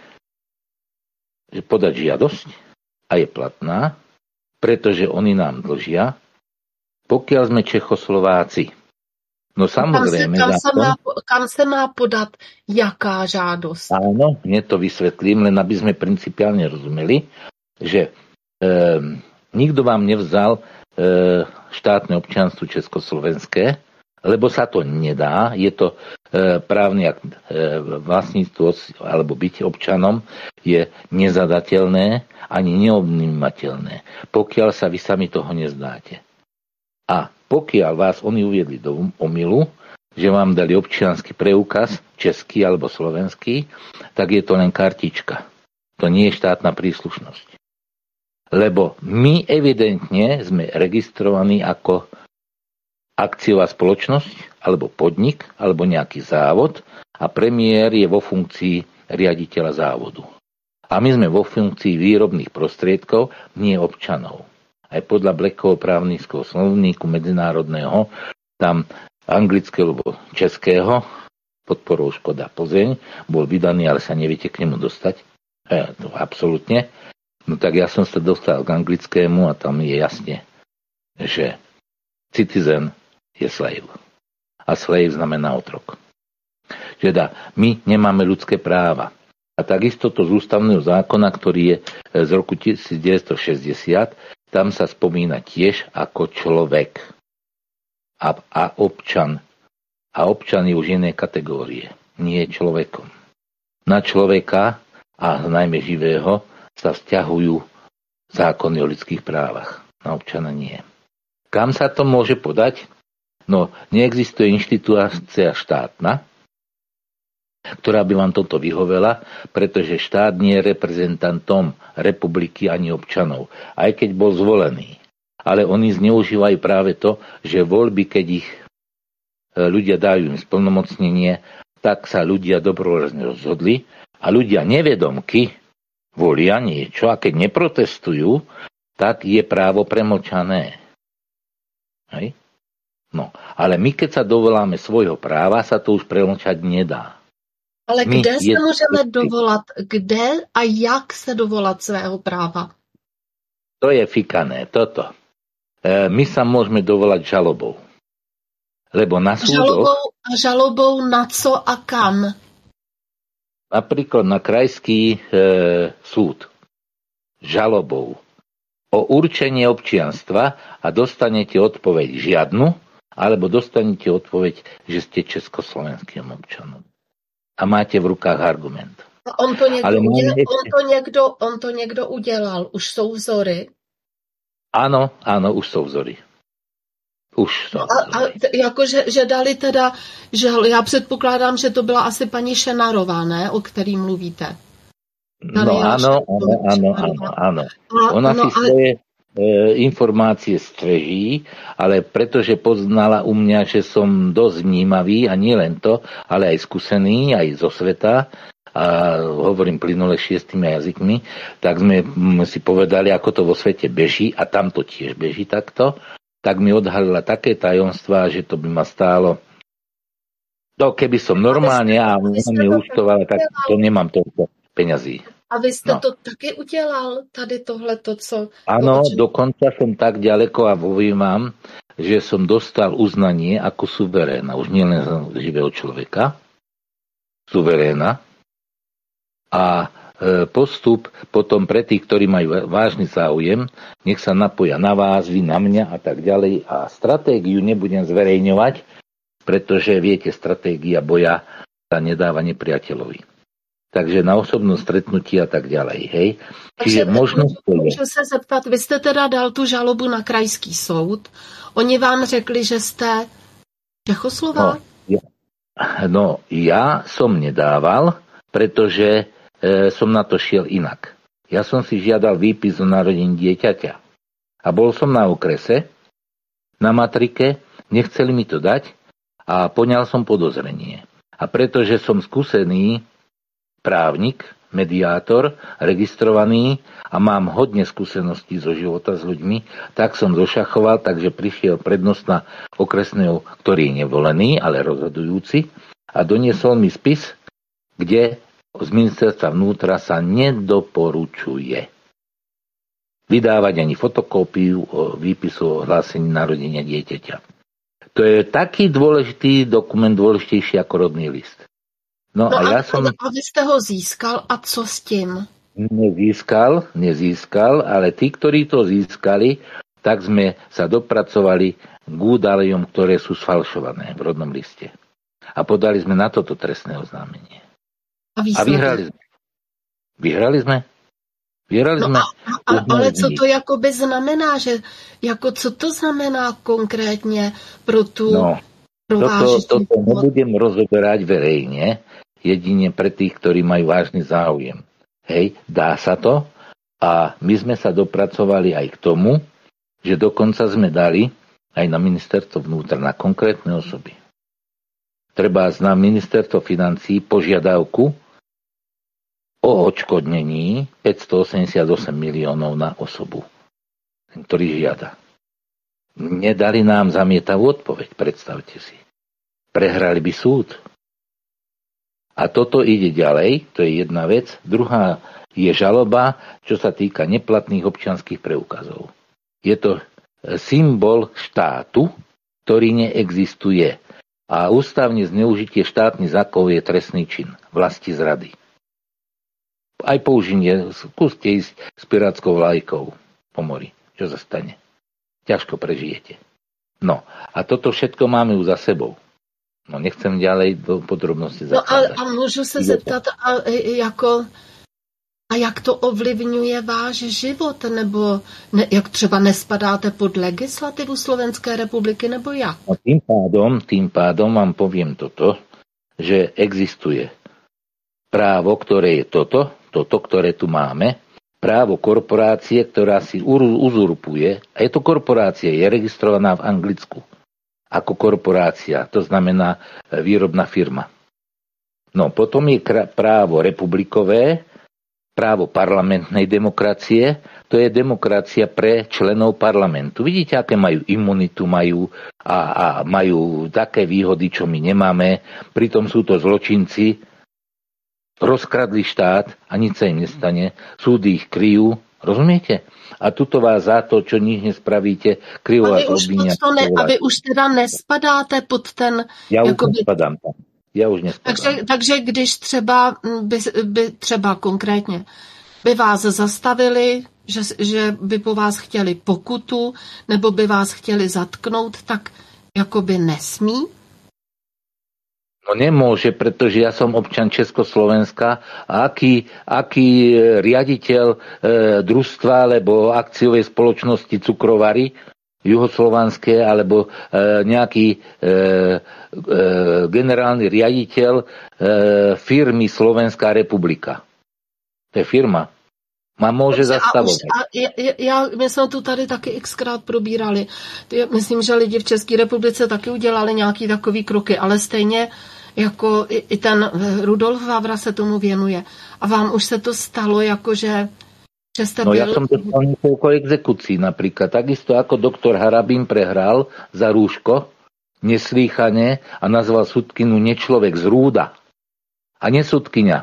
podať žiadosť a je platná, pretože oni nám dlžia, pokiaľ sme Čechoslováci. No samozrejme. Kam sa, kam, sa má, kam sa má podať jaká žádost? Áno, mne to vysvetlím, len aby sme principiálne rozumeli, že e, nikto vám nevzal e, štátne občianstvo československé, lebo sa to nedá. Je to e, právne, ak e, vlastníctvo alebo byť občanom je nezadateľné ani neobnímateľné, pokiaľ sa vy sami toho nezdáte. A pokiaľ vás oni uviedli do omylu, že vám dali občiansky preukaz, český alebo slovenský, tak je to len kartička. To nie je štátna príslušnosť. Lebo my evidentne sme registrovaní ako akciová spoločnosť, alebo podnik, alebo nejaký závod, a premiér je vo funkcii riaditeľa závodu. A my sme vo funkcii výrobných prostriedkov, nie občanov. Aj podľa Blackovho právnického slovníku medzinárodného, tam anglického alebo českého, podporou Škoda Plzeň, bol vydaný, ale sa neviete k nemu dostať. E, to absolútne. No tak ja som sa dostal k anglickému a tam je jasne, že citizen je slave. A slave znamená otrok. Teda my nemáme ľudské práva. A takisto to z ústavného zákona, ktorý je z roku devätnásťstošesťdesiat, tam sa spomína tiež ako človek a, a občan. A občan je už iné kategórie, nie je človekom. Na človeka, a najmä živého, sa vzťahujú zákony o ľudských právach. na občana nie. Kam sa to môže podať? No, neexistuje inštitúcia štátna, ktorá by vám toto vyhovela, pretože štát nie je reprezentantom republiky ani občanov, aj keď bol zvolený. Ale oni zneužívajú práve to, že voľby, keď ich ľudia dajú im splnomocnenie, tak sa ľudia dobrovoľne rozhodli a ľudia nevedomky volia niečo a keď neprotestujú, tak je právo premlčané. Hej? No, ale my keď sa dovoláme svojho práva, sa to už premlčať nedá. Ale my kde se můžeme dovolat? Kde a jak se dovolat svého práva? To je fikané, toto. E, my sa môžeme dovolať žalobou. Lebo na súdoch... Žalobou, žalobou na co a kam? Napríklad na krajský e, súd. Žalobou o určenie občianstva a dostanete odpoveď žiadnu, alebo dostanete odpoveď, že ste československým občanom. A máte v rukách argument. A on to niekto, Ale udělal, on to niekto, on to niekto udělal. Už sú vzory? Áno, áno, už sú vzory. Už sú a, a jako, že, že dali teda, že já předpokládám, že to byla asi paní Šenarová, ne? O který mluvíte. No áno, áno, áno, áno, áno. Ona no, si svoje ale... e, informácie střeží, ale pretože poznala u mňa, že som dosť vnímavý a nie len to, ale aj skúsený, aj zo sveta, a hovorím plynule šiestými jazykmi, tak sme si povedali, ako to vo svete beží a tam to tiež beží takto, tak mi odhalila také tajomstvá, že to by ma stálo. No, keby som normálne a ona mi účtovala, tak to nemám toľko peňazí. A vy jste no. to taky udělal, tady tohleto, co... Áno, dokonca som tak ďaleko a poviem, že som dostal uznanie ako suveréna, už nie len živého človeka, suveréna. A postup potom pre tých, ktorí majú vážny záujem, nech sa napoja na vás, vy na mňa a tak ďalej. A stratégiu nebudem zverejňovať, pretože viete, stratégia boja sa nedáva nepriateľovi. Takže na osobnom stretnutí a tak ďalej, hej. Čiže možno... Můžu se zeptat, vy jste teda dal tu žalobu na krajský soud. Oni vám řekli, že jste Čechoslovák? No, ja, no, ja som nedával, pretože e, som na to šiel inak. Ja som si žiadal výpis o narodení dieťaťa. A bol som na okrese, na matrike, nechceli mi to dať a poňal som podozrenie. A pretože som skúsený právnik, mediátor, registrovaný a mám hodne skúseností zo života s ľuďmi, tak som zošachoval, takže prišiel prednosť na okresného, ktorý je nevolený, ale rozhodujúci a doniesol mi spis, kde z ministerstva vnútra sa nedoporučuje vydávať ani fotokópiu výpisu o hlásení narodenia dieťaťa. To je taký dôležitý dokument, dôležitejší ako rodný list. No, no a, a, ja som... a vy ste ho získal a co s tým? Nezískal, nezískal, ale tí, ktorí to získali, tak sme sa dopracovali k údajom, ktoré sú sfalšované v rodnom liste. A podali sme na toto trestné oznámenie. A, a vyhrali sme. Vyhrali sme? Vyhrali no sme. A, a, ale co to jakoby znamená? Že, jako, co to znamená konkrétně pro tu... No, toto, toto nebudem rozoberať verejne, jedine pre tých, ktorí majú vážny záujem. Hej, dá sa to a my sme sa dopracovali aj k tomu, že dokonca sme dali aj na ministerstvo vnútra, na konkrétne osoby. Treba na ministerstvo financií požiadavku o odškodnení päťstoosemdesiatosem miliónov na osobu, ktorý žiada. Nedali nám zamietavú odpoveď, predstavte si. Prehrali by súd. A toto ide ďalej, to je jedna vec. Druhá je žaloba, čo sa týka neplatných občianskych preukazov. Je to symbol štátu, ktorý neexistuje. A ústavne zneužitie štátnych zákov je trestný čin vlasti zrady. Aj použitie, skúste ísť s pirátskou vlajkou po mori. Čo sa stane? Ťažko prežijete. No, a toto všetko máme už za sebou. No, nechcem ďalej do podrobnosti zakladať. No, a, a môžu sa Ide zeptat, a, jako, A jak to ovlivňuje váš život? Nebo ne, jak třeba nespadáte pod legislativu Slovenské republiky, nebo jak? No tým pádom, tým pádom vám poviem toto, že existuje právo, ktoré je toto, toto, ktoré tu máme, právo korporácie, ktorá si uzurpuje, a je to korporácia, je registrovaná v Anglicku ako korporácia, to znamená výrobná firma. No potom je právo republikové, právo parlamentnej demokracie, to je demokracia pre členov parlamentu. Vidíte, aké majú imunitu, majú a, a majú také výhody, čo my nemáme, pritom sú to zločinci, rozkradli štát a nič sa im nestane, súdy ich kryjú, rozumiete? A tuto vás za to, čo nič nespravíte, kryjú vás obvinia. A vy už teda nespadáte pod ten... Ja už jakoby... nespadám tam. Já už nespadám. Takže, takže když třeba, by, by třeba konkrétně by vás zastavili, že, že by po vás chtěli pokutu, nebo by vás chtěli zatknout, tak jakoby nesmí? No nemôže, pretože ja som občan Československa a aký, aký riaditeľ e, družstva alebo akciovej spoločnosti Cukrovary juhoslovanské alebo e, nejaký e, e, generálny riaditeľ e, firmy Slovenská republika. To je firma. Ma môže zastavovať. A já, já, my jsme tu tady taky xkrát probírali. Myslím, že lidi v České republice taky udělali nějaký takový kroky, ale stejně jako i, i ten Rudolf Vávra se tomu věnuje. A vám už se to stalo, jakože Ste no byl... ja som dostal niekoľko exekúcií napríklad. Takisto ako doktor Harabín prehral za rúško neslýchane a nazval sudkynu nečlovek z rúda. A nesudkyňa.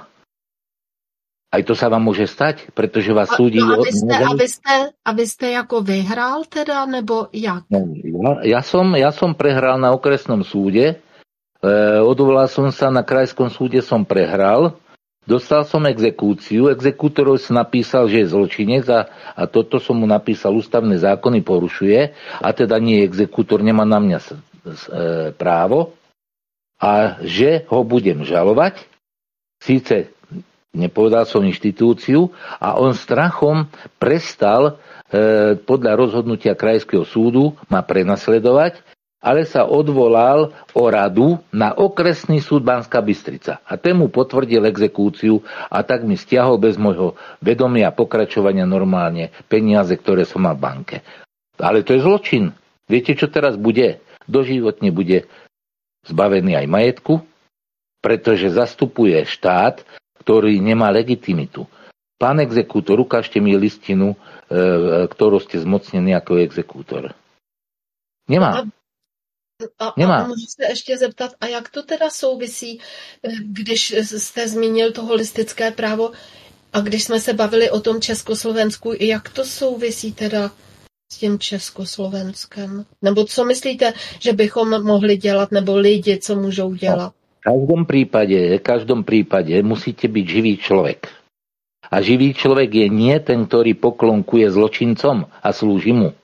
Aj to sa vám môže stať, pretože vás súdí... No, aby, ste, aby, ste, aby ste ako vyhral teda, nebo jak? No, ja, ja, som, ja som prehral na okresnom súde, e, odvolal som sa na krajskom súde, som prehral. Dostal som exekúciu, exekútorov som napísal, že je zločinec a, a toto som mu napísal, ústavné zákony porušuje a teda nie je exekútor, nemá na mňa s, s, e, právo a že ho budem žalovať. Síce nepovedal som inštitúciu a on strachom prestal e, podľa rozhodnutia krajského súdu ma prenasledovať, ale sa odvolal o radu na okresný súd Banská Bystrica. A ten mu potvrdil exekúciu a tak mi stiahol bez môjho vedomia a pokračovania normálne peniaze, ktoré som mal v banke. Ale to je zločin. Viete, čo teraz bude? Doživotne bude zbavený aj majetku, pretože zastupuje štát, ktorý nemá legitimitu. Pán exekútor, ukážte mi listinu, e, ktorú ste zmocnení ako exekútor. Nemá. A, a můžu se ještě zeptat, a jak to teda souvisí, když jste zmínil to holistické právo a když jsme se bavili o tom Československu, jak to souvisí teda s tím Československem? Nebo co myslíte, že bychom mohli dělat, nebo lidi, co můžou dělat? V každom prípade, v každom prípade musíte byť živý človek. A živý človek je nie ten, ktorý poklonkuje zločincom a slúži mu.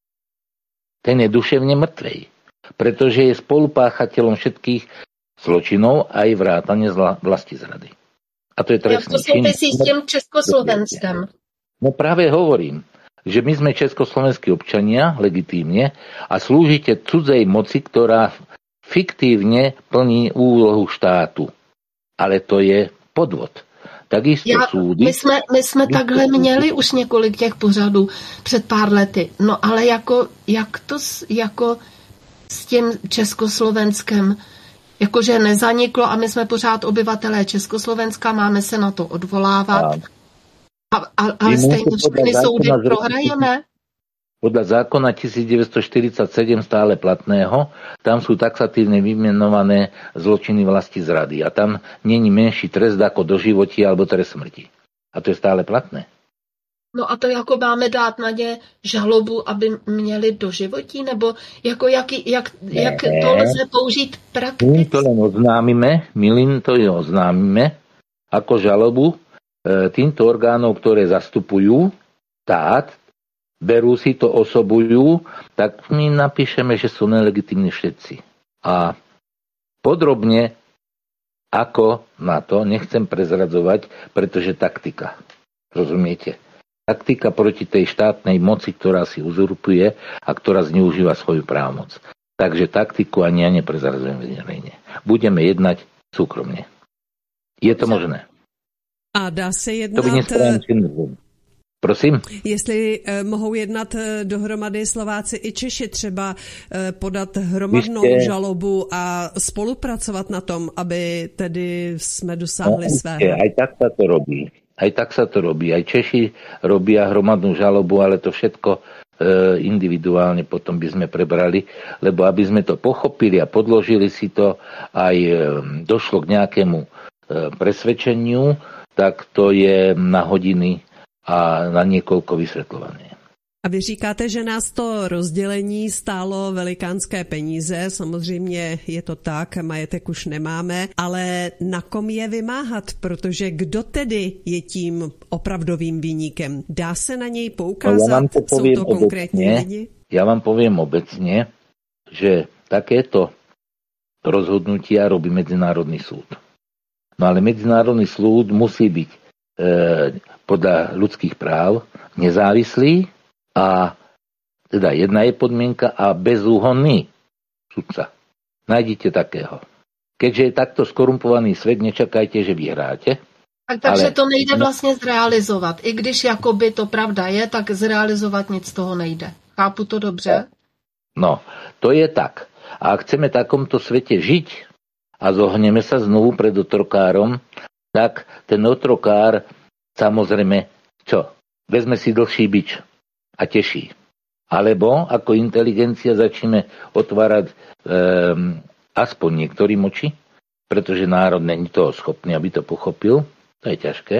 Ten je duševne mŕtvej. Pretože je spolupáchateľom všetkých zločinov aj vrátane vlasti zrady. A to je trestný čin. Jak to súvisí s tým Československem? No práve hovorím, že my sme československí občania, legitímne, a slúžite cudzej moci, ktorá fiktívne plní úlohu štátu. Ale to je podvod. Takisto Já, súdy... My jsme, my jsme takhle měli už několik těch pořadů před pár lety. No ale jako, jak to jako... s tím Československem, jakože nezaniklo a my jsme pořád obyvatelé Československa, máme se na to odvolávat. A, a, ale stejně všechny soudy prohrajeme. Podľa zákona devätnásťstoštyridsaťsedem stále platného, tam sú taxatívne vymenované zločiny vlasti zrady. A tam není menší trest ako doživotí alebo trest smrti. A to je stále platné. No a to jako máme dát na ně žalobu, aby měli doživotí? Nebo jako jaký, jak, jak to lze použít prakticky? My to len oznámime, my len to oznámime ako žalobu e, týmto orgánov, ktoré zastupujú štát, berú si to, osobujú, tak my napíšeme, že sú nelegitímni všetci. A podrobne ako na to nechcem prezradzovať, pretože taktika. Rozumiete? Taktika proti tej štátnej moci, ktorá si uzurpuje a ktorá zneužíva svoju právomoc. Takže taktiku ani ja neprezradzujem verejne. Budeme jednať súkromne. Je to možné. A dá se jednat... To by Prosím? Jestli eh, mohou jednat eh, dohromady Slováci i Češi, třeba eh, podat hromadnou Jste... žalobu a spolupracovat na tom, aby tedy jsme dosáhli no, svého. Aj tak sa to robí. Aj tak sa to robí. Aj Češi robia hromadnú žalobu, ale to všetko e, individuálne potom by sme prebrali, lebo aby sme to pochopili a podložili si to, aj e, došlo k nejakému e, presvedčeniu, tak to je na hodiny a na niekoľko vysvetľované. A vy říkáte, že nás to rozdělení stálo velikánské peníze, samozřejmě je to tak, majetek už nemáme, ale na kom je vymáhat, protože kdo tedy je tím opravdovým viníkem? Dá se na něj poukázat? No, ja Jsou to konkrétní obecne, lidi? Ja vám poviem obecne, že takéto rozhodnutia robí Medzinárodný súd. No ale Medzinárodný súd musí byť e, podľa ľudských práv nezávislý a teda jedna je podmienka a bezúhonný sudca. Nájdite takého. Keďže je takto skorumpovaný svet, nečakajte, že vyhráte. Tak, takže ale... to nejde vlastně zrealizovat. I když jakoby to pravda je, tak zrealizovat nic z toho nejde. Chápu to dobře? No, to je tak. A ak chceme v takomto svete žiť a zohneme sa znovu pred otrokárom, tak ten otrokár samozrejme, čo? Vezme si dlhší bič a teší. Alebo ako inteligencia začneme otvárať um, aspoň niektorým oči, pretože národ není toho schopný, aby to pochopil. To je ťažké.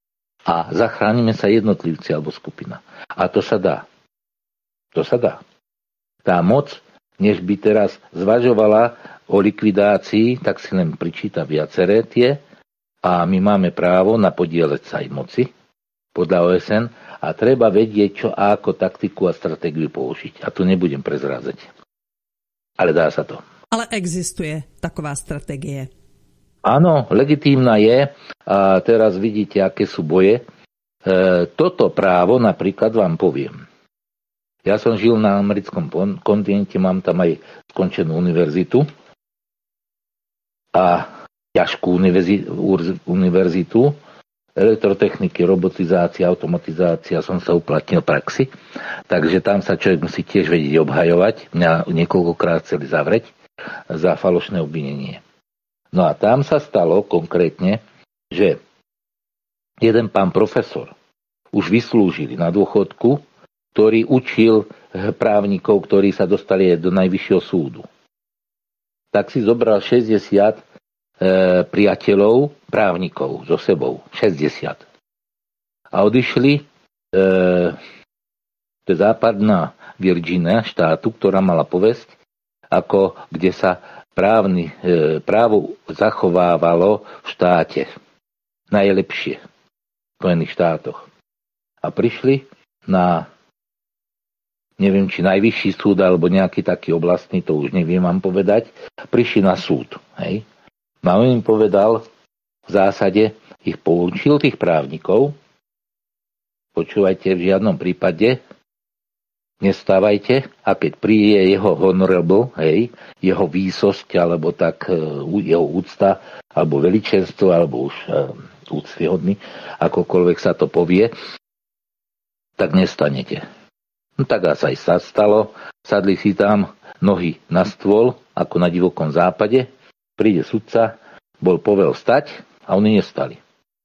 A zachránime sa jednotlivci alebo skupina. A to sa dá. To sa dá. Tá moc, než by teraz zvažovala o likvidácii, tak si len pričíta viaceré tie a my máme právo na podielať sa aj moci podľa O S N a treba vedieť, čo a ako taktiku a stratégiu použiť. A tu nebudem prezrázať. Ale dá sa to. Ale existuje taková stratégie. Áno, legitímna je a teraz vidíte, aké sú boje. E, toto právo napríklad vám poviem. Ja som žil na americkom kontinente, mám tam aj skončenú univerzitu a ťažkú univerzitu, elektrotechniky, robotizácia, automatizácia, som sa uplatnil v praxi, takže tam sa človek musí tiež vedieť obhajovať. Mňa niekoľkokrát chceli zavrieť za falošné obvinenie. No a tam sa stalo konkrétne, že jeden pán profesor už vyslúžili na dôchodku, ktorý učil právnikov, ktorí sa dostali do najvyššieho súdu. Tak si zobral šesťdesiat e, priateľov, právnikov so sebou. šesťdesiat. A odišli, e, to je západná Virginia štátu, ktorá mala povesť, ako kde sa právny, e, právo zachovávalo v štáte. Najlepšie v Spojených štátoch. A prišli na neviem, či najvyšší súd, alebo nejaký taký oblastný, to už neviem vám povedať, prišli na súd. Hej. No a on im povedal, v zásade ich poučil, tých právnikov, počúvajte, v žiadnom prípade nestávajte a keď príde jeho honorable, hej, jeho výsosť, alebo tak jeho úcta, alebo veličenstvo, alebo už uh, úctyhodný, akokoľvek sa to povie, tak nestanete. No tak asi aj sa stalo, sadli si tam nohy na stôl, ako na divokom západe, príde sudca, bol povel stať a oni nestali.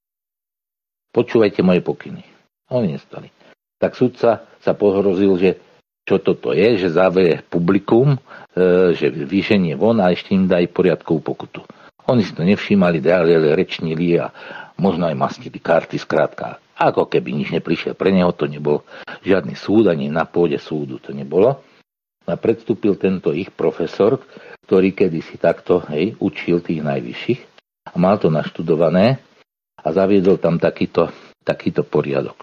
Počúvajte moje pokyny. A oni nestali. Tak sudca sa pohrozil, že čo toto je, že zavrie publikum, e, že vyženie von a ešte im dá aj poriadkovú pokutu. Oni si to nevšímali, dali, rečnili a možno aj mastili karty, skrátka. Ako keby nič neprišiel. Pre neho to nebol žiadny súd, ani na pôde súdu to nebolo. A predstúpil tento ich profesor, ktorý kedysi takto hej, učil tých najvyšších a mal to naštudované a zaviedol tam takýto, takýto poriadok.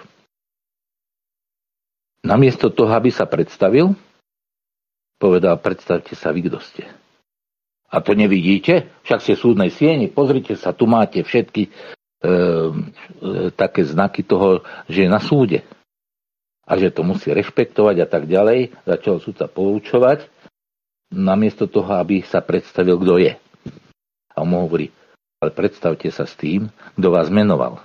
Namiesto toho, aby sa predstavil, povedal, predstavte sa vy, kto ste. A to nevidíte? Však ste v súdnej sieni, pozrite sa, tu máte všetky také znaky toho, že je na súde a že to musí rešpektovať a tak ďalej. Začal sudca poučovať, namiesto toho, aby sa predstavil, kto je. A on mu hovorí, ale predstavte sa s tým, kto vás menoval.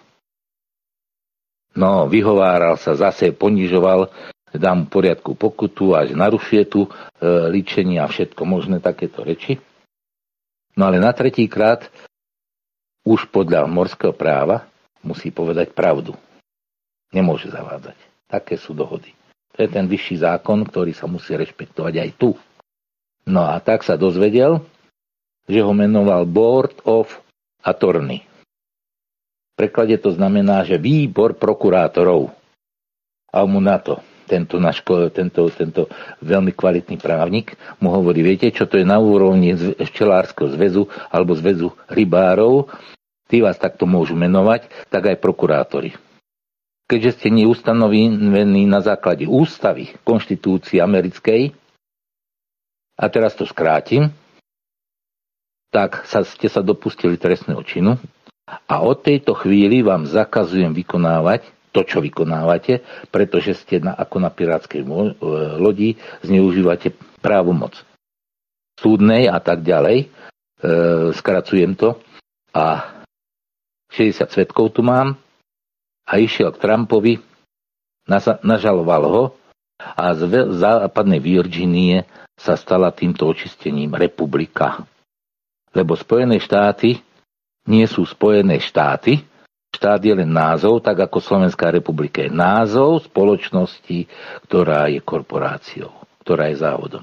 No, vyhováral sa, zase ponižoval, dá mu poriadku pokutu, až narušuje tu e, líčenie a všetko možné takéto reči. No ale na tretíkrát už podľa morského práva musí povedať pravdu. Nemôže zavádzať. Také sú dohody. To je ten vyšší zákon, ktorý sa musí rešpektovať aj tu. No a tak sa dozvedel, že ho menoval Board of Attorney. V preklade to znamená, že výbor prokurátorov. A mu na to tento, náš, tento, tento veľmi kvalitný právnik mu hovorí, viete, čo to je na úrovni včelárskeho zväzu alebo zväzu rybárov, tí vás takto môžu menovať, tak aj prokurátori. Keďže ste neustanovení na základe ústavy, konštitúcie americkej, a teraz to skrátim, tak sa, ste sa dopustili trestného činu a od tejto chvíli vám zakazujem vykonávať to, čo vykonávate, pretože ste na, ako na pirátskej lodi zneužívate právomoc súdnej a tak ďalej. E, skracujem to. A šesťdesiat svedkov tu mám a išiel k Trumpovi, nažaloval ho a z západnej Virginie sa stala týmto očistením republika. Lebo Spojené štáty nie sú Spojené štáty, štát je len názov, tak ako Slovenská republika je názov spoločnosti, ktorá je korporáciou, ktorá je závodom.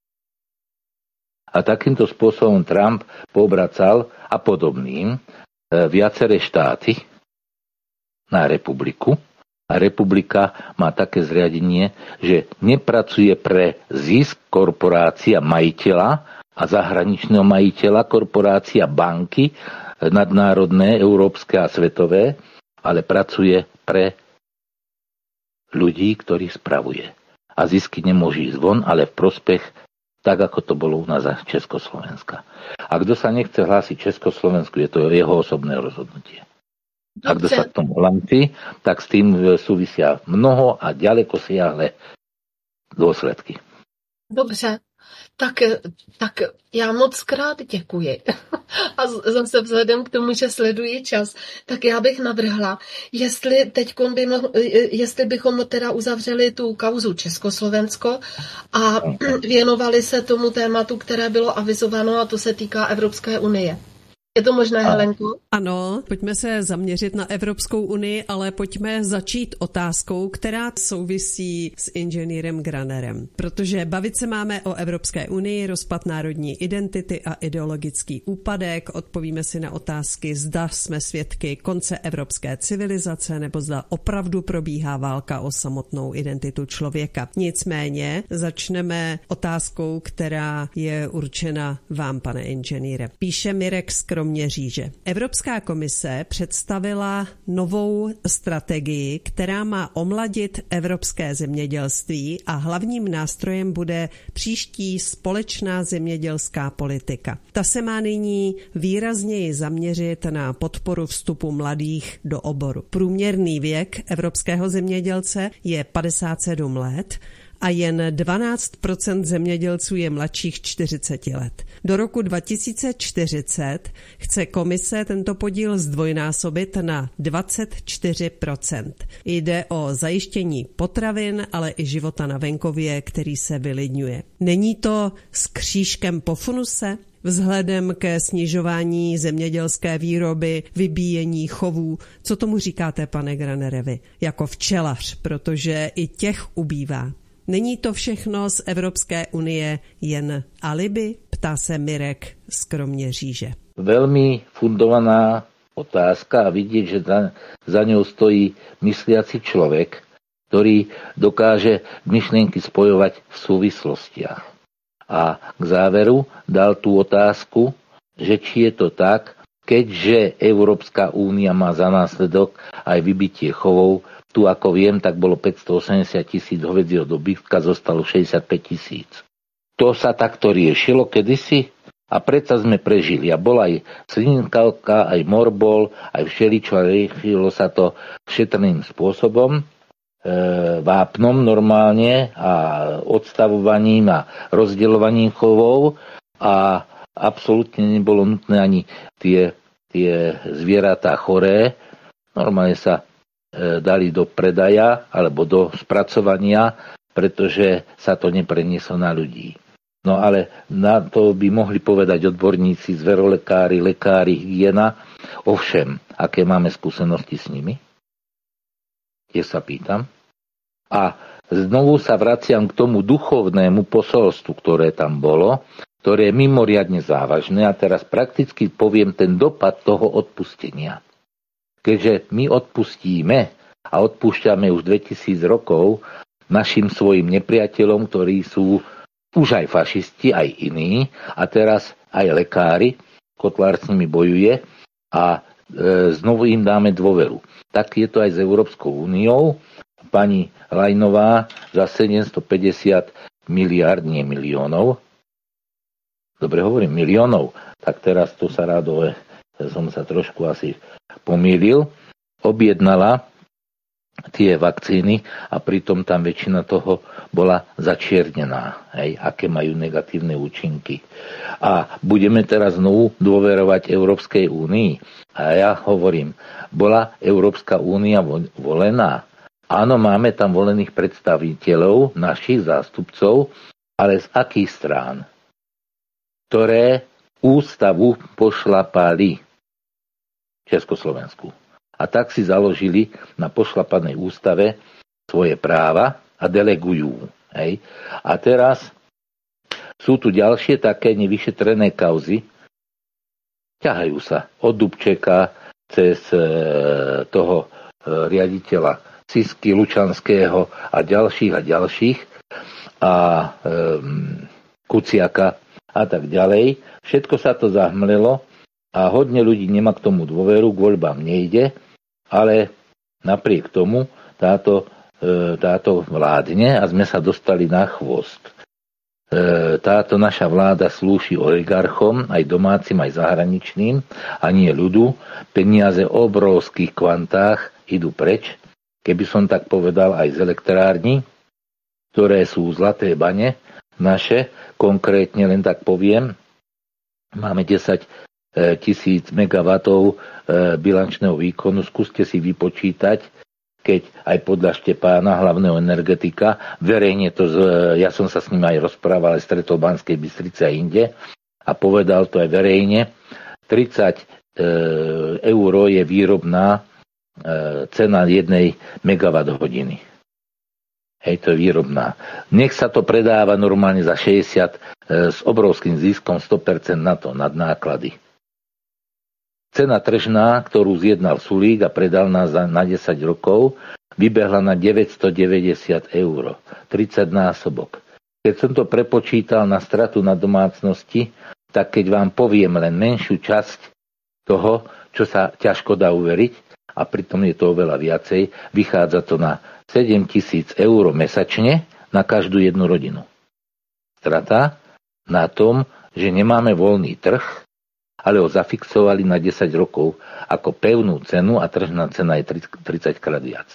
A takýmto spôsobom Trump poobracal a podobným viaceré štáty na republiku. A republika má také zriadenie, že nepracuje pre zisk korporácia majiteľa a zahraničného majiteľa, korporácia, banky, nadnárodné, európske a svetové, ale pracuje pre ľudí, ktorých spravuje. A zisky nemôže ísť von, ale v prospech, tak ako to bolo u nás za Československa. A kto sa nechce hlásiť Československu, je to jeho osobné rozhodnutie. A kto sa k tomu hlási, tak s tým súvisia mnoho a ďaleko siahle dôsledky. Dobře, tak, tak já moc krát děkuji. A zase vzhledem k tomu, že sleduji čas, tak já bych navrhla, jestli teď by mohl, jestli bychom teda uzavřeli tu kauzu Československo a věnovali se tomu tématu, které bylo avizováno, a to se týká Evropské unie. Je to možné, Helenko? Ano, pojďme se zaměřit na Evropskou unii, ale pojďme začít otázkou, která souvisí s inženýrem Granerem. Protože bavit se máme o Evropské unii, rozpad národní identity a ideologický úpadek. Odpovíme si na otázky, zda jsme svědky konce evropské civilizace, nebo zda opravdu probíhá válka o samotnou identitu člověka. Nicméně začneme otázkou, která je určena vám, pane inženýre. Píše Mirek Skrom Kroměříže. Evropská komise představila novou strategii, která má omladit evropské zemědělství a hlavním nástrojem bude příští společná zemědělská politika. Ta se má nyní výrazněji zaměřit na podporu vstupu mladých do oboru. Průměrný věk evropského zemědělce je padesát sedm let a jen dvanáct procent zemědělců je mladších čtyřicet let. Do roku dva tisíce čtyřicet chce komise tento podíl zdvojnásobit na dvacet čtyři procent. Jde o zajištění potravin, ale i života na venkově, který se vylidňuje. Není to s křížkem po funuse? Vzhledem ke snižování zemědělské výroby, vybíjení chovů. Co tomu říkáte, pane Granerevi, jako včelař, protože i těch ubývá? Není to všechno z Evropské unie jen alibi? Ptá se Mirek z Kroměříže. Veľmi fundovaná otázka a vidieť, že za, za ňou stojí mysliaci človek, ktorý dokáže myšlienky spojovať v súvislostiach. A k záveru dal tú otázku, že či je to tak, keďže Európska únia má za následok aj vybitie chovov. Tu, ako viem, tak bolo päťstoosemdesiat tisíc hovedzieho dobytka, zostalo šesťdesiatpäť tisíc. To sa takto riešilo kedysi? A predsa sme prežili. A bola aj slinkalka, aj morbol, aj všeličo, a riešilo sa to šetrným spôsobom, e, vápnom normálne a odstavovaním a rozdeľovaním chovov a absolútne nebolo nutné ani tie, tie zvieratá choré. Normálne sa e, dali do predaja alebo do spracovania, pretože sa to neprenieslo na ľudí. No ale na to by mohli povedať odborníci, zverolekári, lekári, hygiena. Ovšem, aké máme skúsenosti s nimi? Tie sa pýtam. A znovu sa vraciam k tomu duchovnému posolstvu, ktoré tam bolo, ktoré je mimoriadne závažné. A teraz prakticky poviem ten dopad toho odpustenia. Keďže my odpustíme a odpúšťame už dvetisíc rokov našim svojim nepriateľom, ktorí sú už aj fašisti, aj iní, a teraz aj lekári, Kotlár s nimi bojuje a e, znovu im dáme dôveru. Tak je to aj s Európskou úniou. Pani Lajnová za sedemstopäťdesiat miliárd, nie miliónov, dobre hovorím, miliónov, tak teraz tu sa radové, som sa trošku asi pomýlil, objednala tie vakcíny a pritom tam väčšina toho bola začiernená, hej, aké majú negatívne účinky. A budeme teraz znovu dôverovať Európskej únii. A ja hovorím, bola Európska únia volená. Áno, máme tam volených predstaviteľov, našich zástupcov, ale z akých strán? Ktoré ústavu pošlapali Československu. A tak si založili na pošlapanej ústave svoje práva a delegujú. Hej. A teraz sú tu ďalšie také nevyšetrené kauzy. Ťahajú sa od Dubčeka cez e, toho e, riaditeľa Sisky Lučanského a ďalších a ďalších a e, Kuciaka a tak ďalej. Všetko sa to zahmlelo a hodne ľudí nemá k tomu dôveru, k voľbám nejde, ale napriek tomu táto, e, táto vládne a sme sa dostali na chvost. E, táto naša vláda slúži oligarchom, aj domácim, aj zahraničným, a nie ľudu. Peniaze v obrovských kvantách idú preč, keby som tak povedal, aj z elektrární, ktoré sú zlaté bane naše, konkrétne len tak poviem, máme desať tisíc megawatov bilančného výkonu. Skúste si vypočítať, keď aj podľa Štepána, hlavného energetika, verejne to, ja som sa s ním aj rozprával, aj stretol v Banskej Bystrici a inde, a povedal to aj verejne, tridsať eur je výrobná cena jednej megawatt hodiny. Hej, to je výrobná. Nech sa to predáva normálne za šesťdesiat s obrovským ziskom sto percent na to, nad náklady. Cena tržná, ktorú zjednal Sulík a predal nás na desať rokov, vybehla na deväťstodeväťdesiat eur, tridsať násobok. Keď som to prepočítal na stratu na domácnosti, tak keď vám poviem len menšiu časť toho, čo sa ťažko dá uveriť, a pritom je to oveľa viacej, vychádza to na sedem tisíc eur mesačne na každú jednu rodinu. Strata na tom, že nemáme voľný trh, ale ho zafixovali na desať rokov ako pevnú cenu a tržná cena je tridsať krát viac.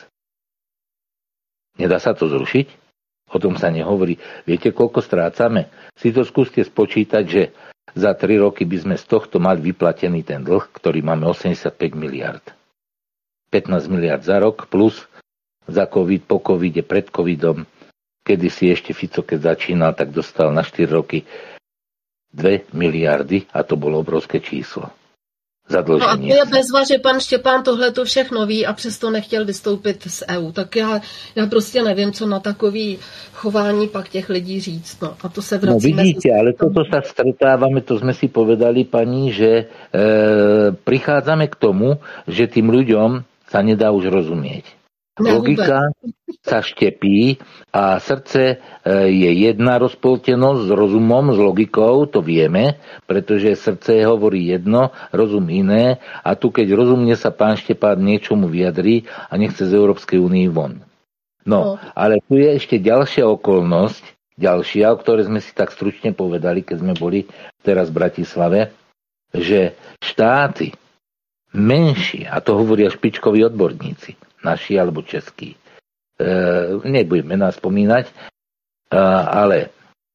Nedá sa to zrušiť? O tom sa nehovorí. Viete, koľko strácame? Si to skúste spočítať, že za tri roky by sme z tohto mali vyplatený ten dlh, ktorý máme osemdesiatpäť miliárd. pätnásť miliárd za rok plus za COVID, po covide, pred covidom. Kedy si ešte Fico, keď začínal, tak dostal na štyri roky dve miliardy a to bolo obrovské číslo. Zadlžení. No a to je bezva, že pan Štěpán tohle to všechno ví a přesto nechtěl vystoupit z E U. Tak já, já prostě nevím, co na takový chování pak těch lidí říct. No, a to se vracíme. No vidíte, ale toto sa stretávame, to sme si povedali, pani, že e, prichádzame k tomu, že tým ľuďom sa nedá už rozumieť. Ne, Logika vůbec. Sa štepí a srdce je jedna rozpoltenosť s rozumom, s logikou, to vieme, pretože srdce hovorí jedno, rozum iné, a tu keď rozumne sa pán Štepán niečomu vyjadrí a nechce z Európskej únie von. No, no, ale tu je ešte ďalšia okolnosť, ďalšia, o ktoré sme si tak stručne povedali, keď sme boli teraz v Bratislave, že štáty menšie, a to hovoria špičkoví odborníci, naši alebo českí, e, nebudeme nás spomínať, e, ale e,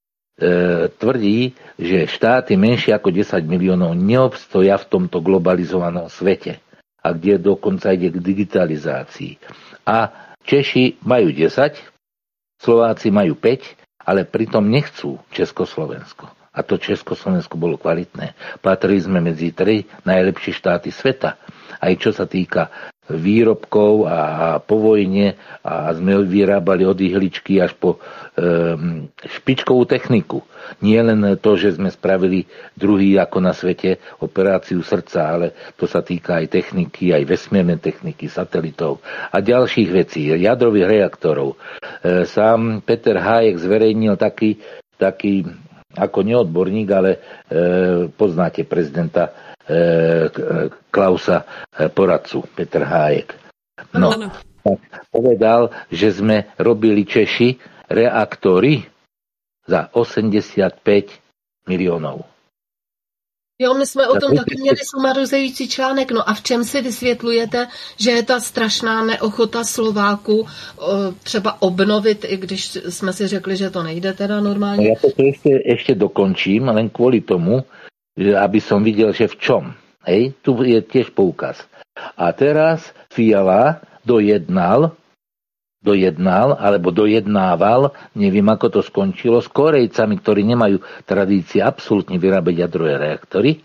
tvrdí, že štáty menšie ako desať miliónov neobstoja v tomto globalizovanom svete, a kde dokonca ide k digitalizácii. A Češi majú desať, Slováci majú päť, ale pritom nechcú Československo. A to Československo bolo kvalitné. Patrili sme medzi tri najlepšie štáty sveta. Aj čo sa týka výrobkov a po vojne, a sme vyrábali od ihličky až po um, špičkovú techniku. Nie len to, že sme spravili druhý ako na svete operáciu srdca, ale to sa týka aj techniky, aj vesmiernej techniky, satelitov a ďalších vecí, jadrových reaktorov. E, sám Peter Hájek zverejnil taký, taký ako neodborník, ale e, poznáte prezidenta e, Klausa e, poradcu, Peter Hájek. No, tak povedal, že sme robili Češi reaktory za osemdesiatpäť miliónov. Jo, my jsme o tom taky měli sumarizující článek. No a v čem si vysvětlujete, že je ta strašná neochota Slováků třeba obnovit, i když jsme si řekli, že to nejde teda normálně? Ja to ešte, ešte dokončím, len kvôli tomu, že aby som videl, že v čom. Hej, tu je tiež poukaz. A teraz Fiala dojednal, dojednal, alebo dojednával, neviem ako to skončilo, s Korejcami, ktorí nemajú tradície absolútne vyrábať jadrové reaktory.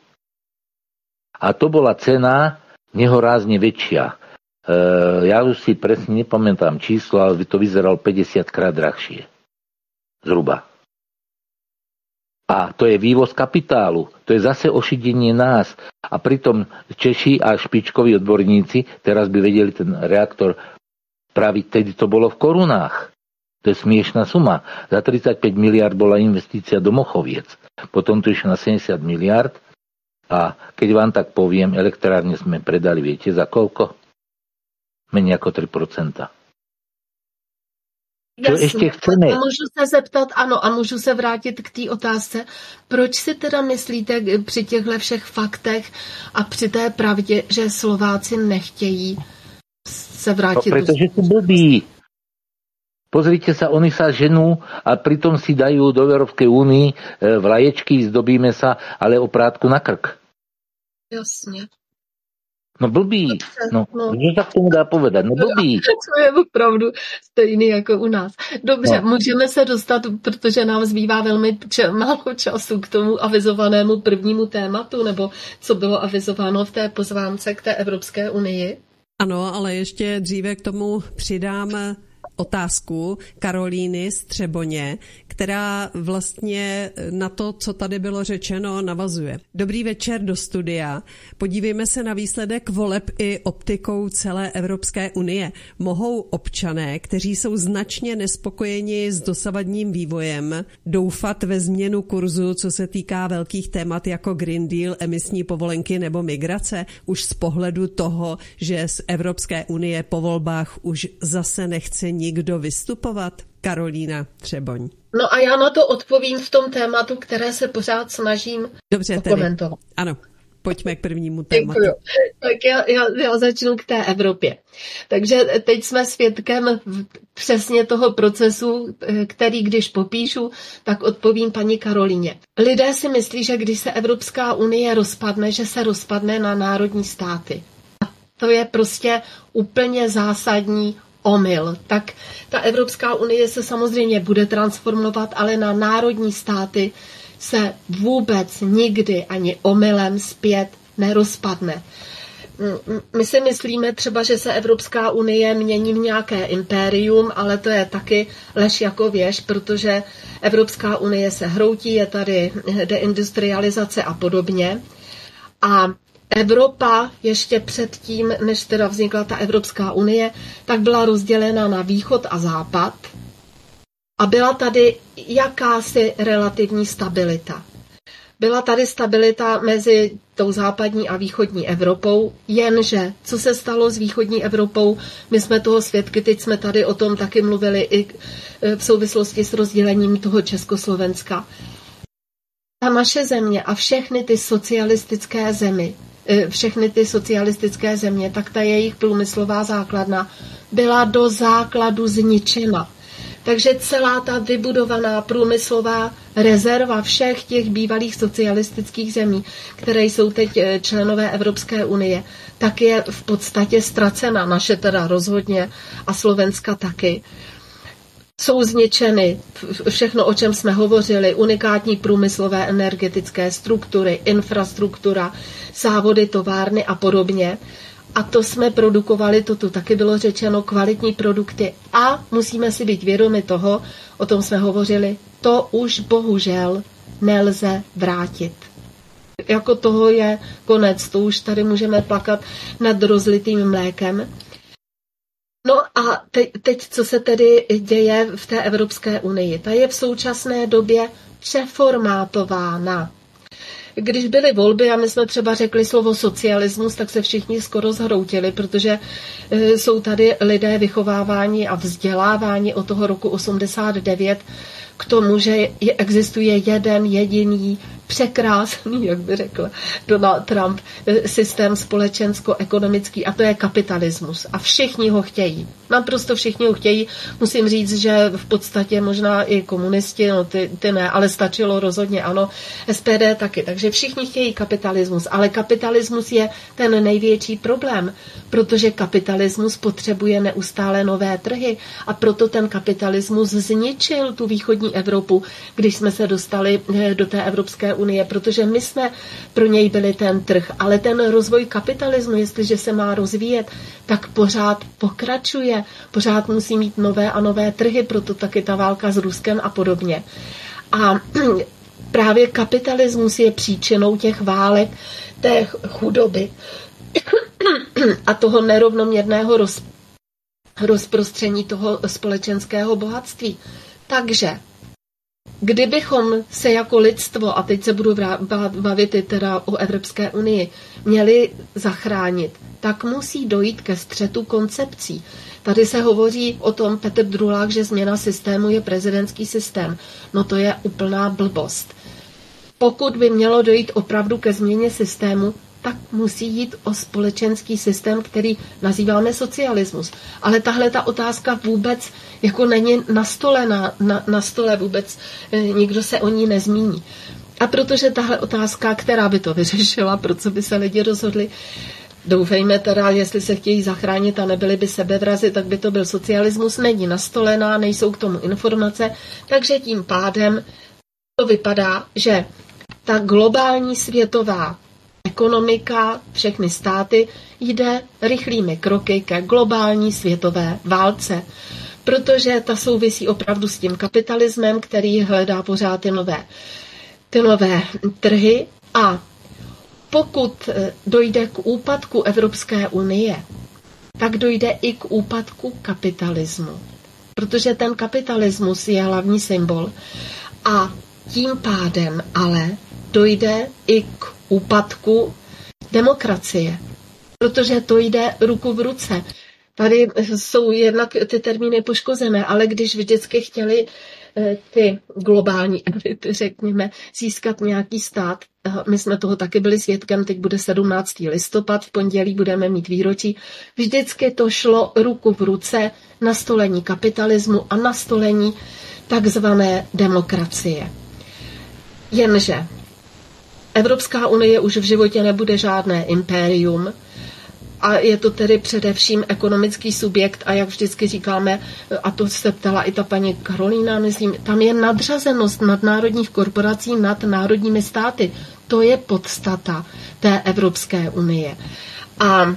A to bola cena nehorázne väčšia. E, ja už si presne nepamätám číslo, ale to vyzeralo päťdesiat krát drahšie. Zhruba. A to je vývoz kapitálu. To je zase ošidenie nás. A pritom Češi a špičkoví odborníci teraz by vedeli ten reaktor praviť, tedy to bolo v korunách. To je smiešná suma. Za tridsaťpäť miliárd bola investícia do Mochoviec. Potom to išlo na sedemdesiat miliárd. A keď vám tak poviem, elektrárne sme predali, viete za koľko? Menej ako tri percentá. Čo Jasně. ešte chceme? A můžu se zeptat, ano, a můžu se vrátit k té otázce. Proč si teda myslíte při těchto všech faktech a při té pravdě, že Slováci nechtějí se vrátit? No, pretože sú blbí. Pozrite sa, oni sa ženú a pritom si dajú do Európskej únii vlaječky, zdobíme sa, ale oprátku na krk. Jasně. No blbý. No, no. Že sa k tomu dá povedať? No blbý. To je opravdu stejný jako u nás. Dobře, no. Můžeme se dostat, protože nám zbývá velmi č- málo času k tomu avizovanému prvnímu tématu, nebo co bylo avizováno v té pozvánce k té Evropské unii. Ano, ale ještě dříve k tomu přidám otázku Karolíny z Třeboně, která vlastně na to, co tady bylo řečeno, navazuje. Dobrý večer do studia. Podívejme se na výsledek voleb i optikou celé Evropské unie. Mohou občané, kteří jsou značně nespokojeni s dosavadním vývojem, doufat ve změnu kurzu, co se týká velkých témat jako Green Deal, emisní povolenky nebo migrace, už z pohledu toho, že z Evropské unie po volbách už zase nechce nikdo vystupovat? Karolína Třeboň. No a já na to odpovím v tom tématu, které se pořád snažím Dobře, komentovat. Ano, pojďme k prvnímu tématu. Děkuju. Tak já, já, já začnu k té Evropě. Takže teď jsme svědkem přesně toho procesu, který když popíšu, tak odpovím paní Karolíně. Lidé si myslí, že když se Evropská unie rozpadne, že se rozpadne na národní státy. To je prostě úplně zásadní omyl. Tak ta Evropská unie se samozřejmě bude transformovat, ale na národní státy se vůbec nikdy ani omylem zpět nerozpadne. My si myslíme třeba, že se Evropská unie mění v nějaké impérium, ale to je taky lež jako věž, protože Evropská unie se hroutí, je tady deindustrializace a podobně. A Evropa ještě předtím, než teda vznikla ta Evropská unie, tak byla rozdělena na východ a západ a byla tady jakási relativní stabilita. Byla tady stabilita mezi tou západní a východní Evropou, jenže co se stalo s východní Evropou, my jsme toho svědky, teď jsme tady o tom taky mluvili i v souvislosti s rozdělením toho Československa. Ta naše země a všechny ty socialistické zemi, všechny ty socialistické země, tak ta jejich průmyslová základna byla do základu zničena. Takže celá ta vybudovaná průmyslová rezerva všech těch bývalých socialistických zemí, které jsou teď členové Evropské unie, tak je v podstatě ztracena. Naše teda rozhodně a Slovenska taky. Jsou zničeny všechno, o čem jsme hovořili, unikátní průmyslové energetické struktury, infrastruktura, závody, továrny a podobně. A to jsme produkovali, to tu taky bylo řečeno, kvalitní produkty. A musíme si být vědomi toho, o tom jsme hovořili, to už bohužel nelze vrátit. Jako toho je konec, to už tady můžeme plakat nad rozlitým mlékem. No a teď, teď, co se tedy děje v té Evropské unii? Ta je v současné době přeformátována. Když byly volby a my jsme třeba řekli slovo socialismus, tak se všichni skoro zhroutili, protože jsou tady lidé vychováváni a vzděláváni od toho roku osmdesát devět k tomu, že existuje jeden jediný překrásný, jak by řekl Donald Trump, systém společensko-ekonomický, a to je kapitalismus. A všichni ho chtějí. Naprosto všichni ho chtějí. Musím říct, že v podstatě možná i komunisti, no ty, ty ne, ale stačilo rozhodně ano, S P D taky. Takže všichni chtějí kapitalismus, ale kapitalismus je ten největší problém, protože kapitalismus potřebuje neustále nové trhy a proto ten kapitalismus zničil tu východní Evropu, když jsme se dostali do té Evropské unie, protože my jsme pro něj byli ten trh, ale ten rozvoj kapitalismu, jestliže se má rozvíjet, tak pořád pokračuje, pořád musí mít nové a nové trhy, proto taky ta válka s Ruskem a podobně. A právě kapitalismus je příčinou těch válek, té chudoby a toho nerovnoměrného roz, rozprostření toho společenského bohatství. Takže kdybychom se jako lidstvo, a teď se budu bavit i teda o Evropské unii, měli zachránit, tak musí dojít ke střetu koncepcí. Tady se hovoří o tom, Petr Drulák, že změna systému je prezidentský systém. No to je úplná blbost. Pokud by mělo dojít opravdu ke změně systému, tak musí jít o společenský systém, který nazýváme socialismus. Ale tahle ta otázka vůbec jako není nastolená, na, na stole vůbec, e, nikdo se o ní nezmíní. A protože tahle otázka, která by to vyřešila, pro co by se lidi rozhodli, doufejme teda, jestli se chtějí zachránit a nebyli by sebevrazi, tak by to byl socialismus, není nastolená, nejsou k tomu informace, takže tím pádem to vypadá, že ta globální světová ekonomika, všechny státy jde rychlými kroky ke globální světové válce, protože ta souvisí opravdu s tím kapitalismem, který hledá pořád ty nové, ty nové trhy, a pokud dojde k úpadku Evropské unie, tak dojde i k úpadku kapitalismu, protože ten kapitalismus je hlavní symbol a tím pádem ale dojde i k úpadku demokracie, protože to jde ruku v ruce. Tady jsou jednak ty termíny poškozené, ale když vždycky chtěli ty globální elity, řekněme, získat nějaký stát, my jsme toho taky byli svědkem, teď bude sedmnáctého listopad, v pondělí budeme mít výročí, vždycky to šlo ruku v ruce nastolení kapitalismu a nastolení takzvané demokracie. Jenže Evropská unie už v životě nebude žádné impérium a je to tedy především ekonomický subjekt a jak vždycky říkáme, a to se ptala i ta paní Karolína, myslím, tam je nadřazenost nadnárodních korporací nad národními státy. To je podstata té Evropské unie. A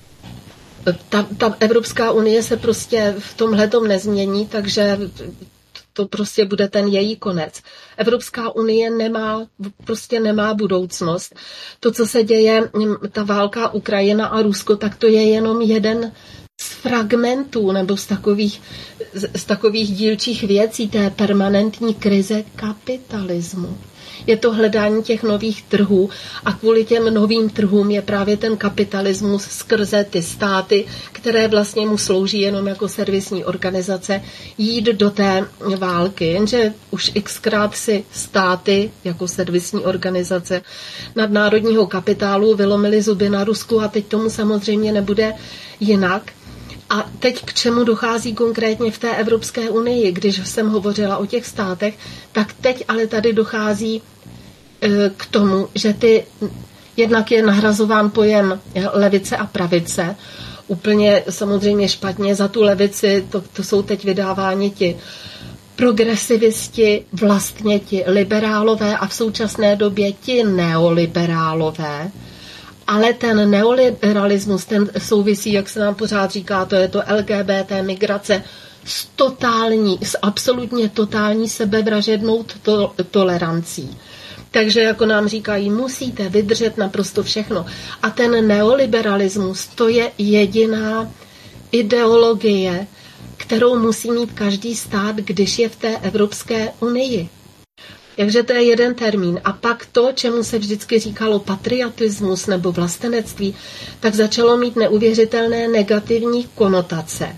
ta, ta Evropská unie se prostě v tomhletom nezmění, takže to prostě bude ten její konec. Evropská unie nemá, prostě nemá budoucnost. To, co se děje, ta válka Ukrajina a Rusko, tak to je jenom jeden z fragmentů nebo z takových, z, z takových dílčích věcí té permanentní krize kapitalismu. je to hledání těch nových trhů a kvůli těm novým trhům je právě ten kapitalismus skrze ty státy, které vlastně mu slouží jenom jako servisní organizace, jít do té války. Jenže už xkrát si státy jako servisní organizace nadnárodního kapitálu vylomily zuby na Rusku a teď tomu samozřejmě nebude jinak. A teď k čemu dochází konkrétně v té Evropské unii, když jsem hovořila o těch státech, tak teď ale tady dochází e, k tomu, že ty, jednak je nahrazován pojem levice a pravice, úplně samozřejmě špatně, za tu levici, to, to jsou teď vydáváni ti progresivisti, vlastně ti liberálové a v současné době ti neoliberálové. Ale ten neoliberalismus, ten souvisí, jak se nám pořád říká, to je to L G B T, migrace, s totální, s absolutně totální sebevražednou to, tolerancí. Takže, jako nám říkají, musíte vydržet naprosto všechno. A ten neoliberalismus, to je jediná ideologie, kterou musí mít každý stát, když je v té Evropské unii. Takže to je jeden termín. A pak to, čemu se vždycky říkalo patriotismus nebo vlastenectví, tak začalo mít neuvěřitelné negativní konotace.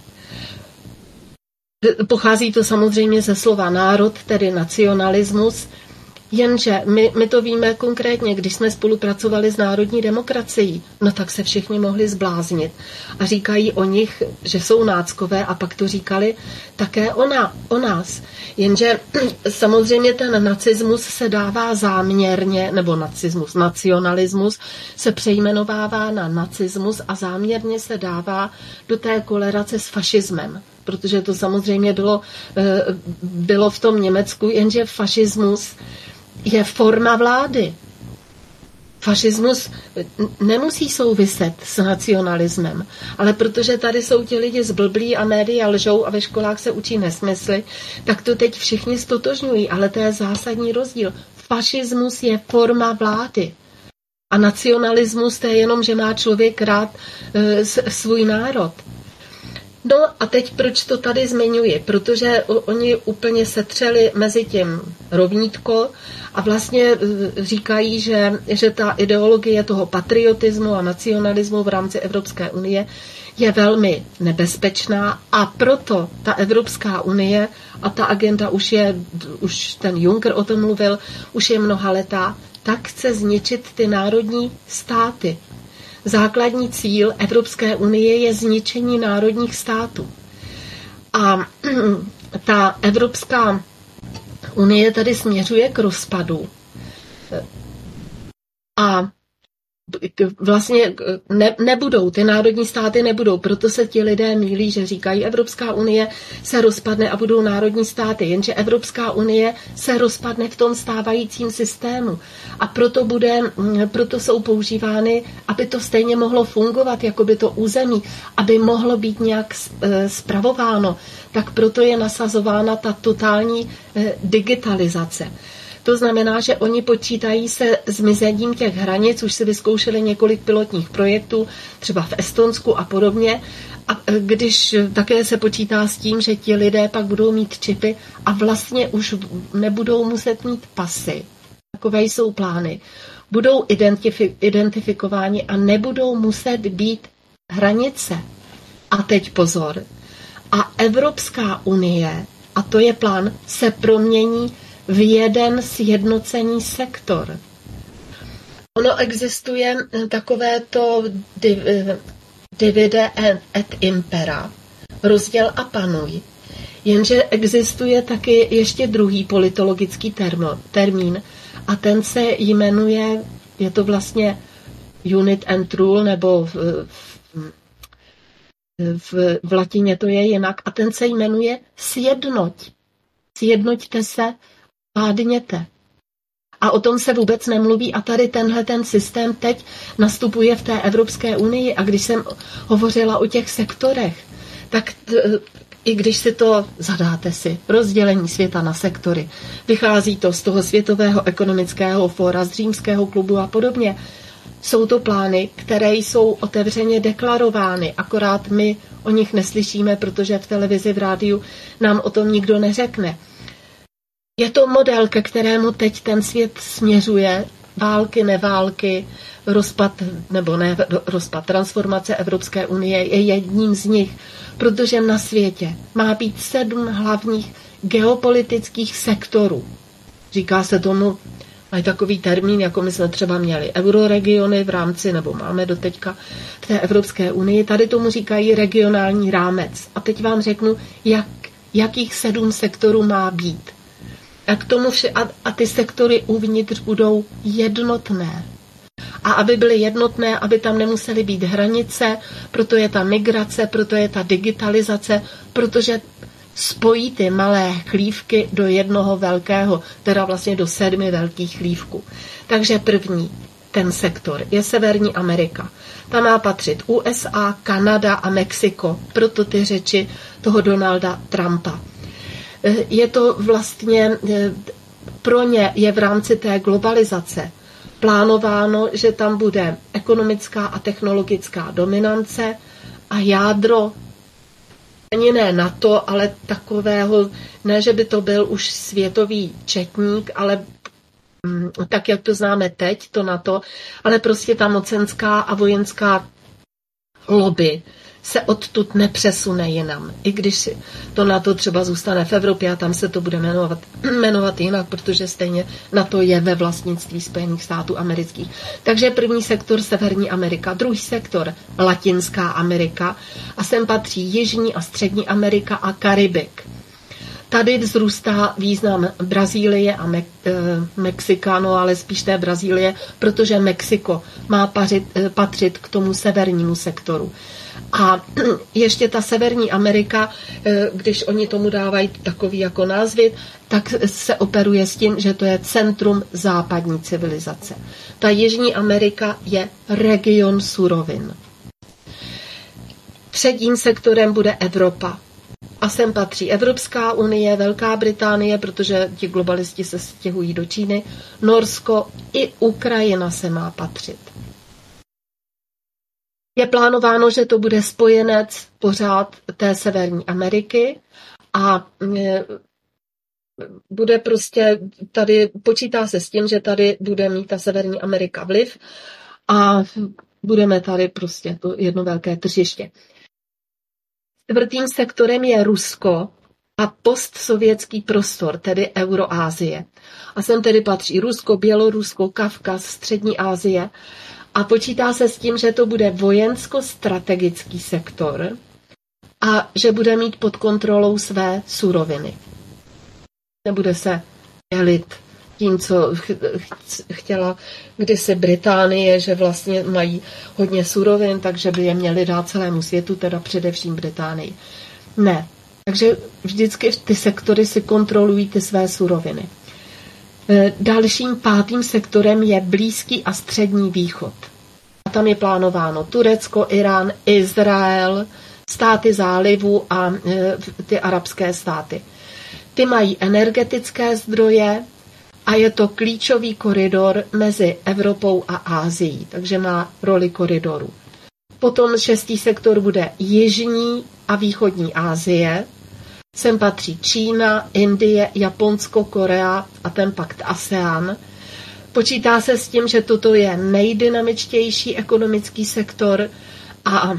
Pochází to samozřejmě ze slova národ, tedy nacionalismus, jenže my, my to víme konkrétně, když jsme spolupracovali s národní demokracií, no tak se všichni mohli zbláznit. A říkají o nich, že jsou náckové a pak to říkali také o, na, o nás. Jenže samozřejmě ten nacismus se dává záměrně, nebo nacismus, nacionalismus se přejmenovává na nacismus a záměrně se dává do té korelace s fašismem. Protože to samozřejmě bylo, bylo v tom Německu, jenže fašismus je forma vlády. Fašismus nemusí souviset s nacionalismem, ale protože tady jsou ti lidi zblblí a média lžou a ve školách se učí nesmysly, tak to teď všichni stotožňují, ale to je zásadní rozdíl. Fašismus je forma vlády. A nacionalismus to je jenom, že má člověk rád e, svůj národ. No a teď proč to tady zmiňuji? Protože oni úplně setřeli mezi tím rovnítko a vlastně říkají, že, že ta ideologie toho patriotismu a nacionalismu v rámci Evropské unie je velmi nebezpečná a proto ta Evropská unie a ta agenda už je, už ten Juncker o tom mluvil, už je mnohaletá, tak chce zničit ty národní státy. Základní cíl Evropské unie je zničení národních států. A ta Evropská unie tady směřuje k rozpadu. A vlastně ne, nebudou, ty národní státy nebudou, proto se ti lidé mýlí, že říkají, Evropská unie se rozpadne a budou národní státy, jenže Evropská unie se rozpadne v tom stávajícím systému a proto, bude, proto jsou používány, aby to stejně mohlo fungovat, jako by to území, aby mohlo být nějak spravováno, tak proto je nasazována ta totální digitalizace. To znamená, že oni počítají se zmizením těch hranic, už si vyzkoušeli několik pilotních projektů, třeba v Estonsku a podobně. A když také se počítá s tím, že ti lidé pak budou mít čipy a vlastně už nebudou muset mít pasy. Takové jsou plány. Budou identifi- identifikováni a nebudou muset být hranice. A teď pozor. A Evropská unie, a to je plán, se promění v jeden sjednocený sektor. Ono existuje takovéto divide et impera, rozděl a panuj, jenže existuje taky ještě druhý politologický termo, termín a ten se jmenuje, je to vlastně unit and rule, nebo v, v, v, v latině to je jinak, a ten se jmenuje sjednoť. Sjednoťte se, pádněte. A o tom se vůbec nemluví a tady tenhle ten systém teď nastupuje v té Evropské unii a když jsem hovořila o těch sektorech, tak t- i když si to zadáte si, rozdělení světa na sektory, vychází to z toho Světového ekonomického fóra, z Římského klubu a podobně, jsou to plány, které jsou otevřeně deklarovány, akorát my o nich neslyšíme, protože v televizi, v rádiu nám o tom nikdo neřekne. Je to model, ke kterému teď ten svět směřuje, války, neválky, rozpad, nebo ne, rozpad, transformace Evropské unie je jedním z nich, protože na světě má být sedm hlavních geopolitických sektorů. Říká se tomu, mají takový termín, jako my jsme třeba měli euroregiony v rámci, nebo máme doteďka v té Evropské unii, tady tomu říkají regionální rámec. A teď vám řeknu, jak, jakých sedm sektorů má být. A, k tomu vše, a, a ty sektory uvnitř budou jednotné. A aby byly jednotné, aby tam nemusely být hranice, proto je ta migrace, proto je ta digitalizace, protože spojí ty malé chlívky do jednoho velkého, teda vlastně do sedmi velkých chlívků. Takže první, ten sektor, je Severní Amerika. Tam má patřit U S A, Kanada a Mexiko, proto ty řeči toho Donalda Trumpa. Je to vlastně, pro ně je v rámci té globalizace plánováno, že tam bude ekonomická a technologická dominance a jádro ani ne NATO, ale takového, ne, že by to byl už světový četník, ale mm, tak, jak to známe teď, to NATO, ale prostě ta mocenská a vojenská lobby se odtud nepřesune jinam. I když to NATO třeba zůstane v Evropě a tam se to bude jmenovat, jmenovat jinak, protože stejně NATO je ve vlastnictví Spojených států amerických. Takže první sektor Severní Amerika, druhý sektor Latinská Amerika a sem patří Jižní a Střední Amerika a Karibik. Tady vzrůstá význam Brazílie a Me- Mexika, no ale spíš té Brazílie, protože Mexiko má pařit, patřit k tomu severnímu sektoru. A ještě ta Severní Amerika, když oni tomu dávají takový jako názvy, tak se operuje s tím, že to je centrum západní civilizace. Ta Jižní Amerika je region surovin. Třetím sektorem bude Evropa. A sem patří Evropská unie, Velká Británie, protože ti globalisti se stěhují do Číny, Norsko i Ukrajina se má patřit. Je plánováno, že to bude spojenec pořád té Severní Ameriky a bude prostě tady, počítá se s tím, že tady bude mít ta Severní Amerika vliv a budeme tady prostě to jedno velké tržiště. Čtvrtým sektorem je Rusko a postsovětský prostor, tedy Euroázie. A sem tedy patří Rusko, Bělorusko, Kavkaz, Střední Asie. A počítá se s tím, že to bude vojensko-strategický sektor a že bude mít pod kontrolou své suroviny. Nebude se dělit tím, co chtěla kdysi Británie, že vlastně mají hodně surovin, takže by je měli dát celému světu, teda především Británii. Ne. Takže vždycky ty sektory si kontrolují ty své suroviny. Dalším pátým sektorem je Blízký a Střední východ. A tam je plánováno Turecko, Irán, Izrael, státy zálivu a ty arabské státy. Ty mají energetické zdroje a je to klíčový koridor mezi Evropou a Ázií, takže má roli koridoru. Potom šestý sektor bude Jižní a Východní Asie. Sem patří Čína, Indie, Japonsko, Korea a ten pakt ASEAN. Počítá se s tím, že toto je nejdynamičtější ekonomický sektor a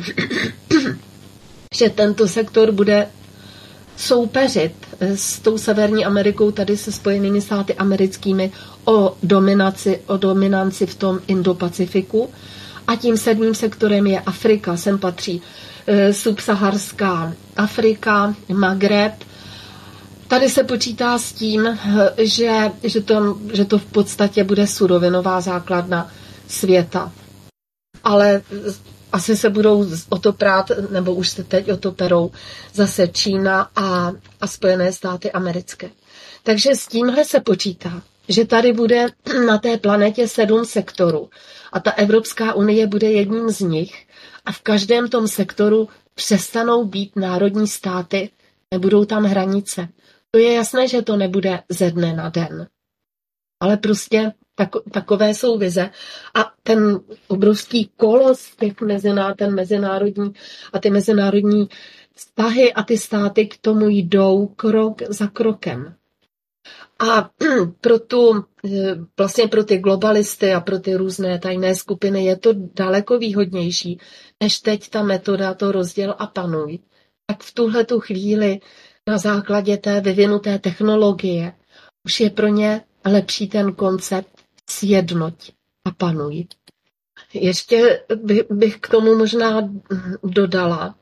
že tento sektor bude soupeřit s tou Severní Amerikou, tady se Spojenými státy americkými, o dominaci, o dominanci v tom Indo-Pacifiku. A tím sedmým sektorem je Afrika, sem patří e, subsaharská Afrika, Magreb. Tady se počítá s tím, že, že, to, že to v podstatě bude surovinová základna světa. Ale asi se budou o to prát, nebo už se teď o to perou, zase Čína a, a Spojené státy americké. Takže s tímhle se počítá, že tady bude na té planetě sedm sektorů a ta Evropská unie bude jedním z nich a v každém tom sektoru přestanou být národní státy, nebudou tam hranice. To je jasné, že to nebude ze dne na den. Ale prostě tako, takové jsou vize. A ten obrovský kolos, těch meziná, ten mezinárodní a ty mezinárodní vztahy a ty státy k tomu jdou krok za krokem. A pro tu, vlastně pro ty globalisty a pro ty různé tajné skupiny je to daleko výhodnější, než teď ta metoda to rozděl a panuj. Tak v tuhletu chvíli na základě té vyvinuté technologie už je pro ně lepší ten koncept sjednoť a panuj. Ještě bych k tomu možná dodala,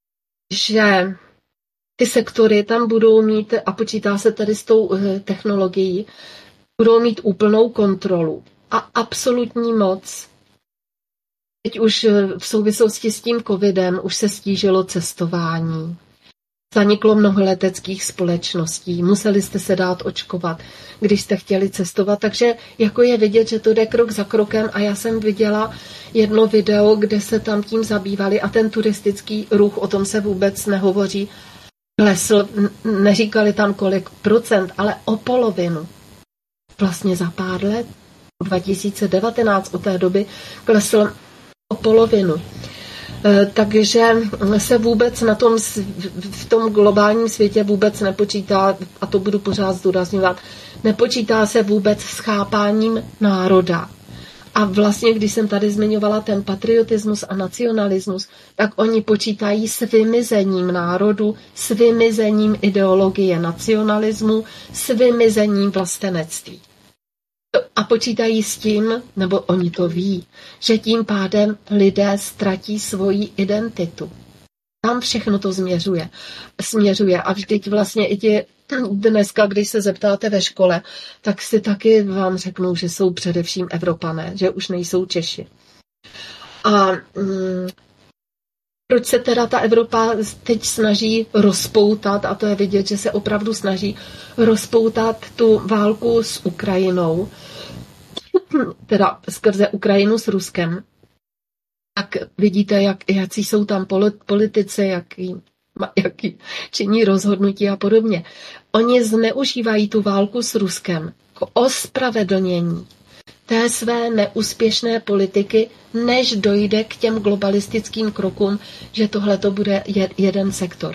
že ty sektory tam budou mít, a počítá se tady s tou technologií, budou mít úplnou kontrolu a absolutní moc. Teď už v souvislosti s tím covidem už se stížilo cestování. Zaniklo mnoho leteckých společností, museli jste se dát očkovat, když jste chtěli cestovat, takže jako je vidět, že to jde krok za krokem a já jsem viděla jedno video, kde se tam tím zabývali a ten turistický ruch, o tom se vůbec nehovoří, klesl, neříkali tam kolik procent, ale o polovinu. Vlastně za pár let, dva tisíce devatenáct od té doby, klesl o polovinu. Takže se vůbec na tom, v tom globálním světě vůbec nepočítá, a to budu pořád zdůrazňovat, nepočítá se vůbec s chápáním národa. A vlastně, když jsem tady zmiňovala ten patriotismus a nacionalismus, tak oni počítají s vymizením národu, s vymizením ideologie nacionalismu, s vymizením vlastenectví. A počítají s tím, nebo oni to ví, že tím pádem lidé ztratí svoji identitu. Tam všechno to směřuje. směřuje. A vždyť vlastně i ti dneska, když se zeptáte ve škole, tak si taky vám řeknou, že jsou především Evropané, že už nejsou Češi. A mm, proč se teda ta Evropa teď snaží rozpoutat, a to je vidět, že se opravdu snaží rozpoutat tu válku s Ukrajinou, teda skrze Ukrajinu s Ruskem, tak vidíte, jak, jaký jsou tam politici, jaký, jaký činí rozhodnutí a podobně. Oni zneužívají tu válku s Ruskem k ospravedlnění té své neúspěšné politiky, než dojde k těm globalistickým krokům, že tohle to bude jeden sektor.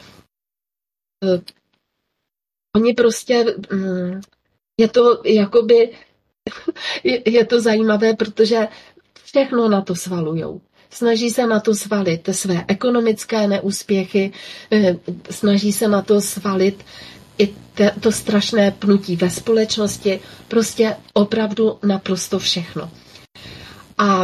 Oni prostě, je to jakoby, je to zajímavé, protože všechno na to svalujou. Snaží se na to svalit své ekonomické neúspěchy, snaží se na to svalit i to strašné pnutí ve společnosti, prostě opravdu naprosto všechno. A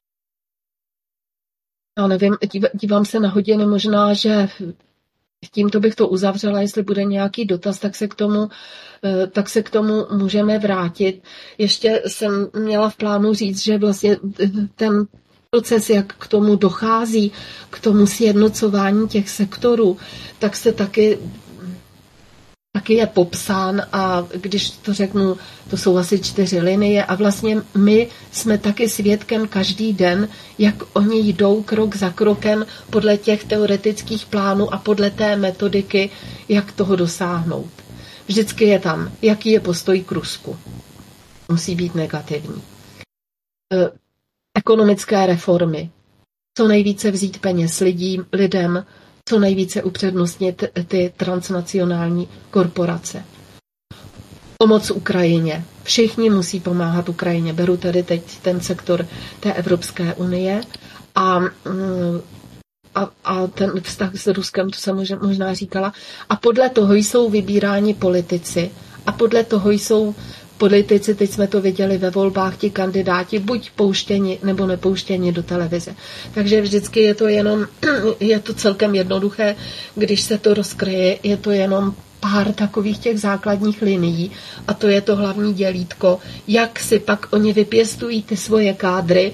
já nevím, dívám se na hodiny, možná, že tímto bych to uzavřela, jestli bude nějaký dotaz, tak se k tomu, tak se k tomu můžeme vrátit. Ještě jsem měla v plánu říct, že vlastně ten proces, jak k tomu dochází, k tomu sjednocování těch sektorů, tak se taky taky je popsán a když to řeknu, to jsou asi čtyři linie a vlastně my jsme taky svědkem každý den, jak oni jdou krok za krokem podle těch teoretických plánů a podle té metodiky, jak toho dosáhnout. Vždycky je tam, jaký je postoj k Rusku. Musí být negativní. E, ekonomické reformy. Co nejvíce vzít peněz lidím, lidem, co nejvíce upřednostnit ty transnacionální korporace. Pomoc Ukrajině. Všichni musí pomáhat Ukrajině. Beru tady teď ten sektor té Evropské unie a, a, a ten vztah s Ruskem, to jsem možná říkala. A podle toho jsou vybíráni politici a podle toho jsou politici, teď jsme to viděli ve volbách, ti kandidáti buď pouštěni nebo nepouštěni do televize. Takže vždycky je to jenom, je to celkem jednoduché, když se to rozkryje, je to jenom pár takových těch základních linií a to je to hlavní dělítko, jak si pak oni vypěstují ty svoje kádry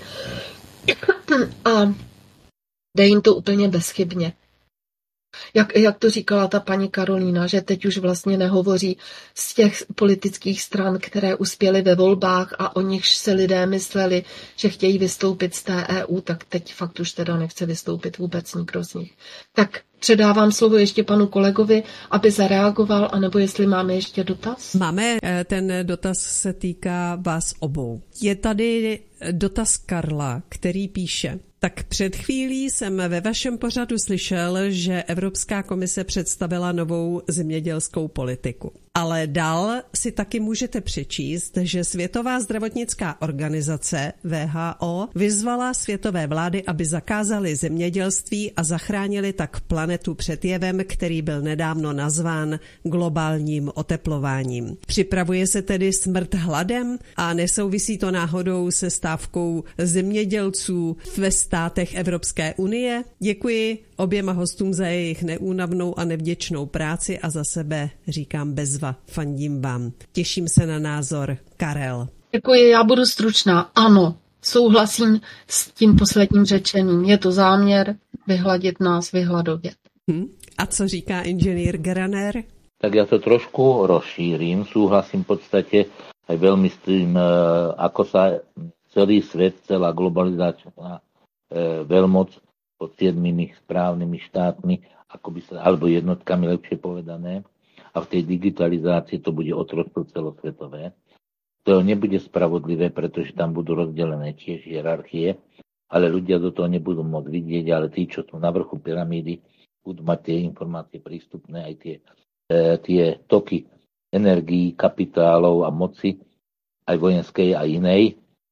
a jde jim to úplně bezchybně. Jak, jak to říkala ta paní Karolína, že teď už vlastně nehovoří z těch politických stran, které uspěly ve volbách a o nichž se lidé mysleli, že chtějí vystoupit z té E U, tak teď fakt už teda nechce vystoupit vůbec nikdo z nich. Tak předávám slovo ještě panu kolegovi, aby zareagoval, anebo jestli máme ještě dotaz? Máme, ten dotaz se týká vás obou. Je tady dotaz Karla, který píše: tak před chvílí jsem ve vašem pořadu slyšel, že Evropská komise představila novou zemědělskou politiku. Ale dál si taky můžete přečíst, že Světová zdravotnická organizace W H O vyzvala světové vlády, aby zakázaly zemědělství a zachránili tak planetu před jevem, který byl nedávno nazván globálním oteplováním. Připravuje se tedy smrt hladem a nesouvisí to náhodou se stávkou zemědělců ve státech Evropské unie? Děkuji oběma hostům za jejich neúnavnou a nevděčnou práci a za sebe říkám bezva. Fandím vám. Těším se na názor. Karel. Děkuji, já budu stručná. Ano, souhlasím s tím posledním řečením. Je to záměr vyhladit nás, vyhladovět. Hm? A co říká inženýr Graner? Tak ja to trošku rozšírim. Súhlasím v podstate aj veľmi s tým, ako sa celý svet, celá globalizačná veľmoc pod siedmimi správnymi štátmi, ako by sa, alebo jednotkami lepšie povedané, a v tej digitalizácii to bude otroctvo celosvetové. To nebude spravodlivé, pretože tam budú rozdelené tiež hierarchie, ale ľudia do toho nebudú môcť vidieť, ale tí, čo sú na vrchu pyramídy, budú mať tie informácie prístupné, aj tie, e, tie toky energií, kapitálov a moci, aj vojenskej a inej. E,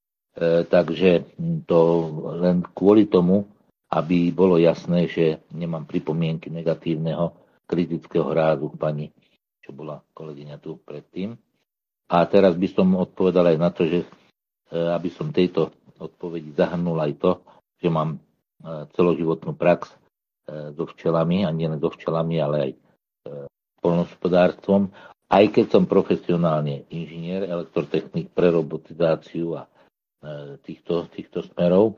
takže to len kvôli tomu, aby bolo jasné, že nemám pripomienky negatívneho kritického rázu k pani, čo bola kolegyňa tu predtým. A teraz by som odpovedal aj na to, že aby som tejto odpovedi zahrnul aj to, že mám celoživotnú prax so včelami, a nielen so včelami, ale aj poľnohospodárstvom. Aj keď som profesionálne inžinier, elektrotechnik pre robotizáciu a týchto, týchto smerov,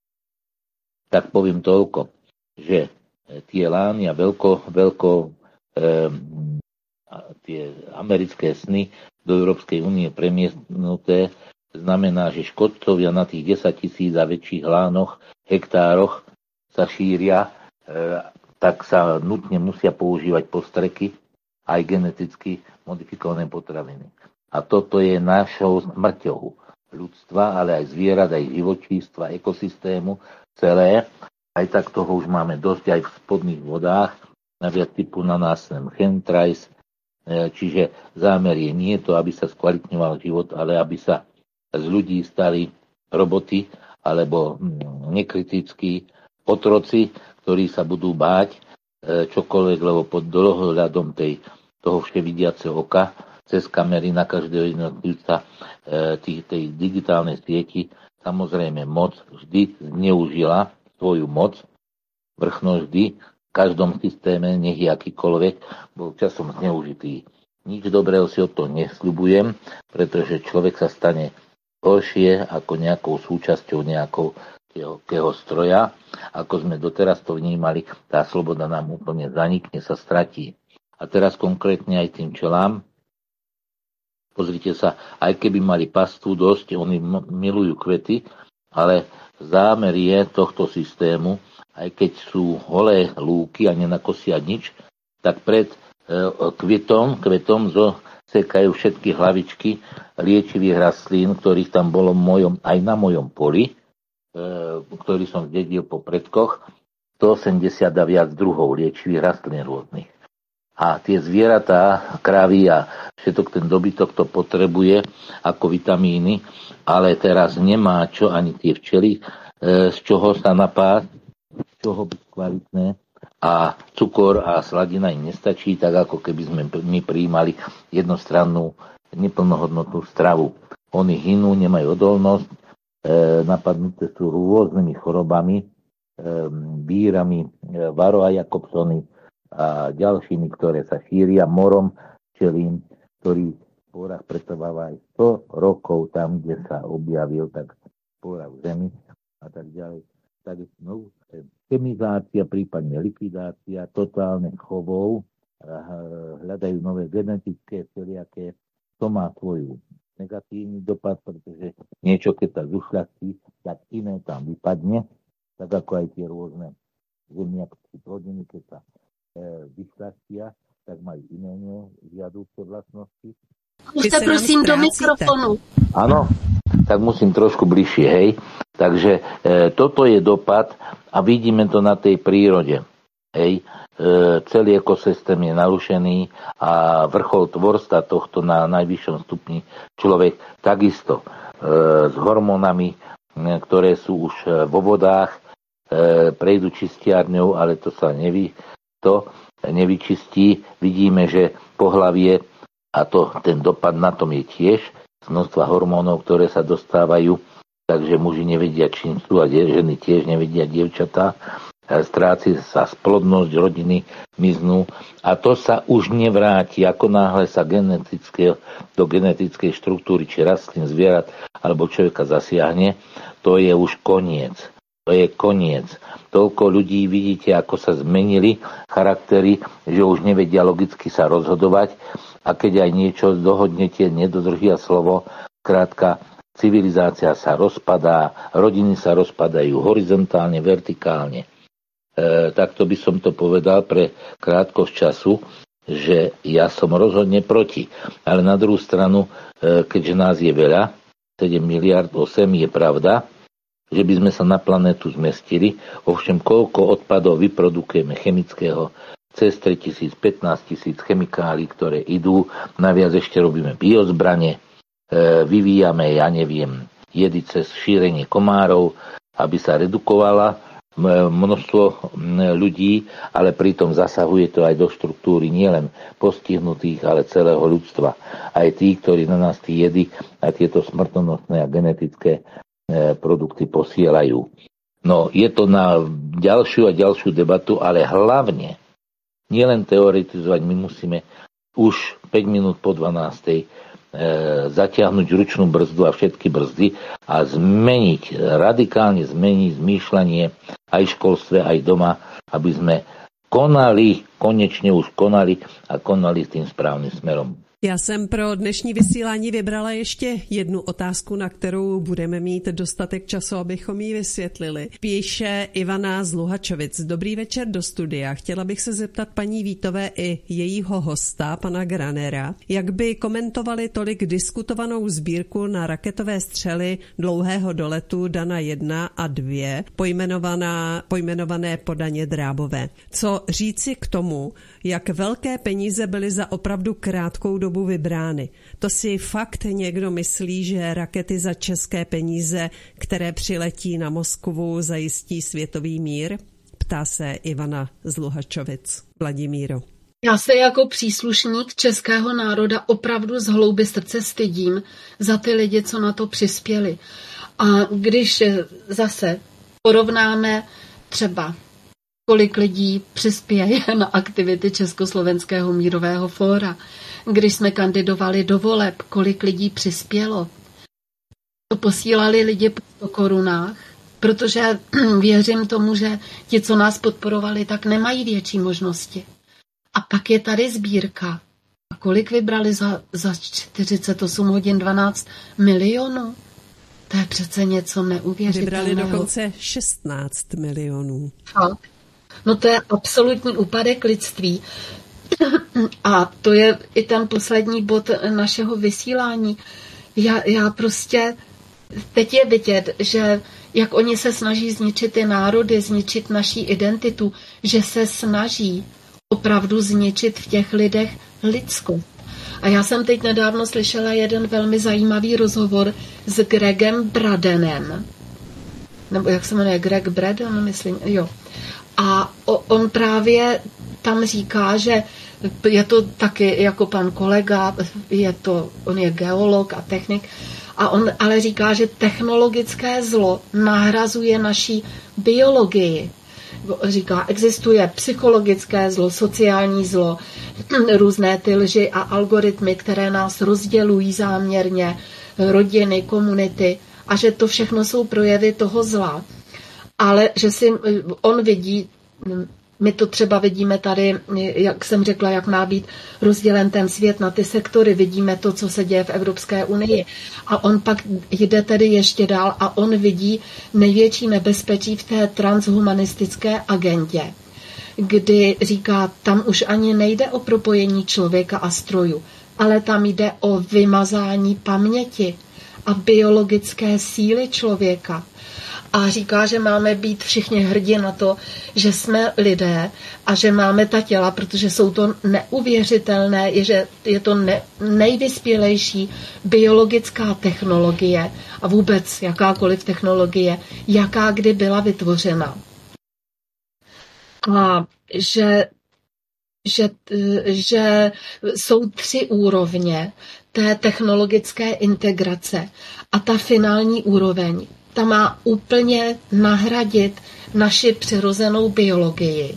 tak poviem toľko, že tie lány a veľko, veľko um, tie americké sny do Európskej únie premiestnuté znamená, že škodcovia na tých desať tisíc a väčších lánoch, hektároch sa šíria, e, tak sa nutne musia používať postreky aj geneticky modifikované potraviny. A toto je našou smrťou ľudstva, ale aj zvierat, aj živočístva, ekosystému celé. Aj tak toho už máme dosť aj v spodných vodách, naviac typu na nás chemtrails. Čiže zámer je nie to, aby sa skvalitňoval život, ale aby sa z ľudí stali roboty alebo nekritickí otroci, ktorí sa budú báť čokoľvek, lebo pod dohľadom tej, toho vševidiaceho oka cez kamery na každého jednotlivca tej, tej digitálnej sieti samozrejme moc vždy zneužila svoju moc, vrchnosť vždy v každom systéme, nech je akýkoľvek, bol časom zneužitý. Nič dobrého si o to nesľubujem, pretože človek sa stane horšie ako nejakou súčasťou nejakého stroja. Ako sme doteraz to vnímali, tá sloboda nám úplne zanikne, sa stratí. A teraz konkrétne aj tým čelám. Pozrite sa, aj keby mali pastu dosť, oni milujú kvety, ale zámer je tohto systému, aj keď sú holé lúky a nenakosia nič, tak pred e, kvetom, kvetom zosekajú všetky hlavičky liečivých rastlín, ktorých tam bolo mojom, aj na mojom poli, e, ktorý som zdedil po predkoch, stoosemdesiat a viac druhov liečivých rastlín rôznych. A tie zvieratá, kravy a všetok ten dobytok to potrebuje ako vitamíny, ale teraz nemá čo ani tie včely, e, z čoho sa napásť, z čoho byť kvalitné, a cukor a sladina im nestačí, tak ako keby sme my prijímali jednostrannú neplnohodnotnú stravu. Oni hynú, nemajú odolnosť, e, napadnuté sú rôznymi chorobami, e, vírami, e, Varroa Jakobsony a ďalšími, ktoré sa šíria morom včelín, ktorý v pôrach pretrváva aj sto rokov tam, kde sa objavil, tak v pôrach v zemi a tak ďalej. Tak znovu chemizácia, prípadne likvidácia, totálne chovov, hľadajú nové genetické všelijaké. To má svoju negatívny dopad, pretože niečo, keď sa zušľastí, tak iné tam vypadne, tak ako aj tie rôzne zemiaky plodiny, keď sa e, vyšľastia, tak majú iné žiadúce vlastnosti. Už sa prosím do mikrofonu. Áno, tak musím trošku bližšie, hej. Takže e, toto je dopad a vidíme to na tej prírode, hej. E, celý ekosystém je narušený a vrchol tvorstva tohto na najvyššom stupni človek takisto e, s hormónami, e, ktoré sú už vo vodách, e, prejdú čistiarňou, ale to sa nevy, to nevyčistí. Vidíme, že pohlavie a to, ten dopad na tom je tiež množstva hormónov, ktoré sa dostávajú, takže muži nevedia, čím sú a ženy tiež nevedia, dievčatá. Stráci sa splodnosť, rodiny miznú a to sa už nevráti, ako náhle sa genetické, do genetickej štruktúry, či rastlín, zvierat alebo človeka zasiahne, to je už koniec. To je koniec. Toľko ľudí vidíte, ako sa zmenili charaktery, že už nevedia logicky sa rozhodovať a keď aj niečo dohodnete, nedodržia slovo, krátka, civilizácia sa rozpadá, rodiny sa rozpadajú horizontálne, vertikálne. E, takto by som to povedal pre krátkosť času, že ja som rozhodne proti. Ale na druhú stranu, e, keďže nás je veľa, sedem miliárd, osem je pravda, že by sme sa na planetu zmestili. Ovšem, koľko odpadov vyprodukujeme chemického, cez tritisíc, pätnásť tisíc chemikálií, ktoré idú. Naviac ešte robíme biozbrane, e, vyvíjame, ja neviem, jedy cez šírenie komárov, aby sa redukovala množstvo ľudí, ale pritom zasahuje to aj do štruktúry nielen postihnutých, ale celého ľudstva. Aj tí, ktorí na nás tí jedy a tieto smrtonosné a genetické produkty posielajú. No, je to na ďalšiu a ďalšiu debatu, ale hlavne nielen teoretizovať, my musíme už päť minút po dvanástej e, zatiahnuť ručnú brzdu a všetky brzdy a zmeniť, radikálne zmeniť zmýšľanie aj v školstve, aj doma, aby sme konali, konečne už konali a konali tým správnym smerom. Já jsem pro dnešní vysílání vybrala ještě jednu otázku, na kterou budeme mít dostatek času, abychom ji vysvětlili. Píše Ivana z Luhačovic. Dobrý večer do studia. Chtěla bych se zeptat paní Vítové i jejího hosta, pana Granera, jak by komentovali tolik diskutovanou sbírku na raketové střely dlouhého doletu Dana jedna a dva, pojmenovaná, pojmenované po Daně Drábové. Co říci k tomu, jak velké peníze byly za opravdu krátkou dobu vybrány. To si fakt někdo myslí, že rakety za české peníze, které přiletí na Moskvu, zajistí světový mír? Ptá se Ivana z Luhačovic. Vladimíro. Já se jako příslušník českého národa opravdu z hloubi srdce stydím za ty lidi, co na to přispěli. A když zase porovnáme třeba kolik lidí přispěje na aktivity Československého mírového fóra. Když jsme kandidovali do voleb, kolik lidí přispělo. To posílali lidi po sto korunách, protože věřím tomu, že ti, co nás podporovali, tak nemají větší možnosti. A pak je tady sbírka. A kolik vybrali za, za čtyřicet osm hodin dvanáct milionů? To je přece něco neuvěřitelného. Vybrali dokonce šestnáct milionů. Fakt. No to je absolutní úpadek lidství. A to je i ten poslední bod našeho vysílání. Já, já prostě, teď je vidět, že jak oni se snaží zničit ty národy, zničit naší identitu, že se snaží opravdu zničit v těch lidech lidskost. A já jsem teď nedávno slyšela jeden velmi zajímavý rozhovor s Gregem Bradenem. Nebo jak se jmenuje, Greg Braden, myslím, jo. A on právě tam říká, že je to taky jako pan kolega, je to, on je geolog a technik, a on ale říká, že technologické zlo nahrazuje naší biologii. Říká, existuje psychologické zlo, sociální zlo, různé ty lži a algoritmy, které nás rozdělují záměrně, rodiny, komunity, a že to všechno jsou projevy toho zla. Ale že si on vidí, my to třeba vidíme tady, jak jsem řekla, jak má být rozdělen ten svět na ty sektory, vidíme to, co se děje v Evropské unii. A on pak jde tedy ještě dál a on vidí největší nebezpečí v té transhumanistické agendě, kdy říká, tam už ani nejde o propojení člověka a strojů, ale tam jde o vymazání paměti a biologické síly člověka. A říká, že máme být všichni hrdí na to, že jsme lidé a že máme ta těla, protože jsou to neuvěřitelné, je, že je to ne, nejvyspělejší biologická technologie a vůbec jakákoliv technologie, jaká kdy byla vytvořena. A že, že, že jsou tři úrovně té technologické integrace a ta finální úroveň, ta má úplně nahradit naši přirozenou biologii.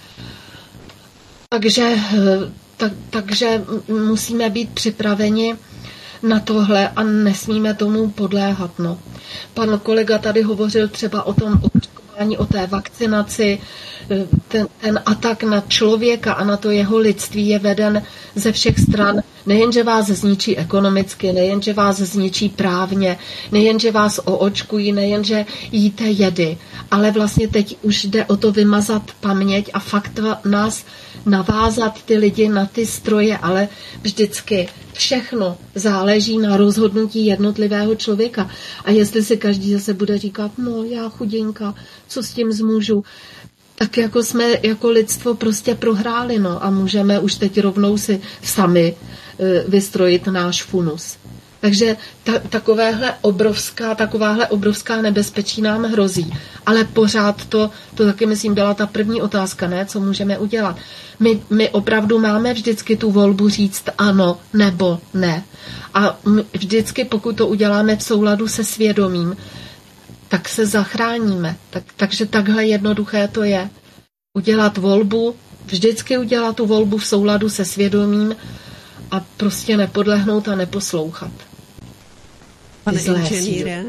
Takže, tak, takže musíme být připraveni na tohle a nesmíme tomu podléhat. No. Pan kolega tady hovořil třeba o tom očkování, o té vakcinaci. Ten, ten atak na člověka a na to jeho lidství je veden ze všech stran. Nejenže vás zničí ekonomicky, nejenže vás zničí právně, nejenže vás oočkují, nejenže jíte jedy, ale vlastně teď už jde o to vymazat paměť a fakt nás navázat ty lidi na ty stroje, ale vždycky všechno záleží na rozhodnutí jednotlivého člověka. A jestli si každý zase bude říkat, no já chudinka, co s tím zmůžu, tak jako jsme jako lidstvo prostě prohráli, no, a můžeme už teď rovnou si sami e, vystrojit náš funus. Takže ta, takovéhle obrovská, takováhle obrovská nebezpečí nám hrozí. Ale pořád to, to taky, myslím, byla ta první otázka, ne? Co můžeme udělat? My, my opravdu máme vždycky tu volbu říct ano nebo ne. A vždycky, pokud to uděláme v souladu se svědomím, tak se zachráníme. Tak, takže takhle jednoduché to je. Udělat volbu, vždycky udělat tu volbu v souladu se svědomím a prostě nepodlehnout a neposlouchat. Pane inženýre?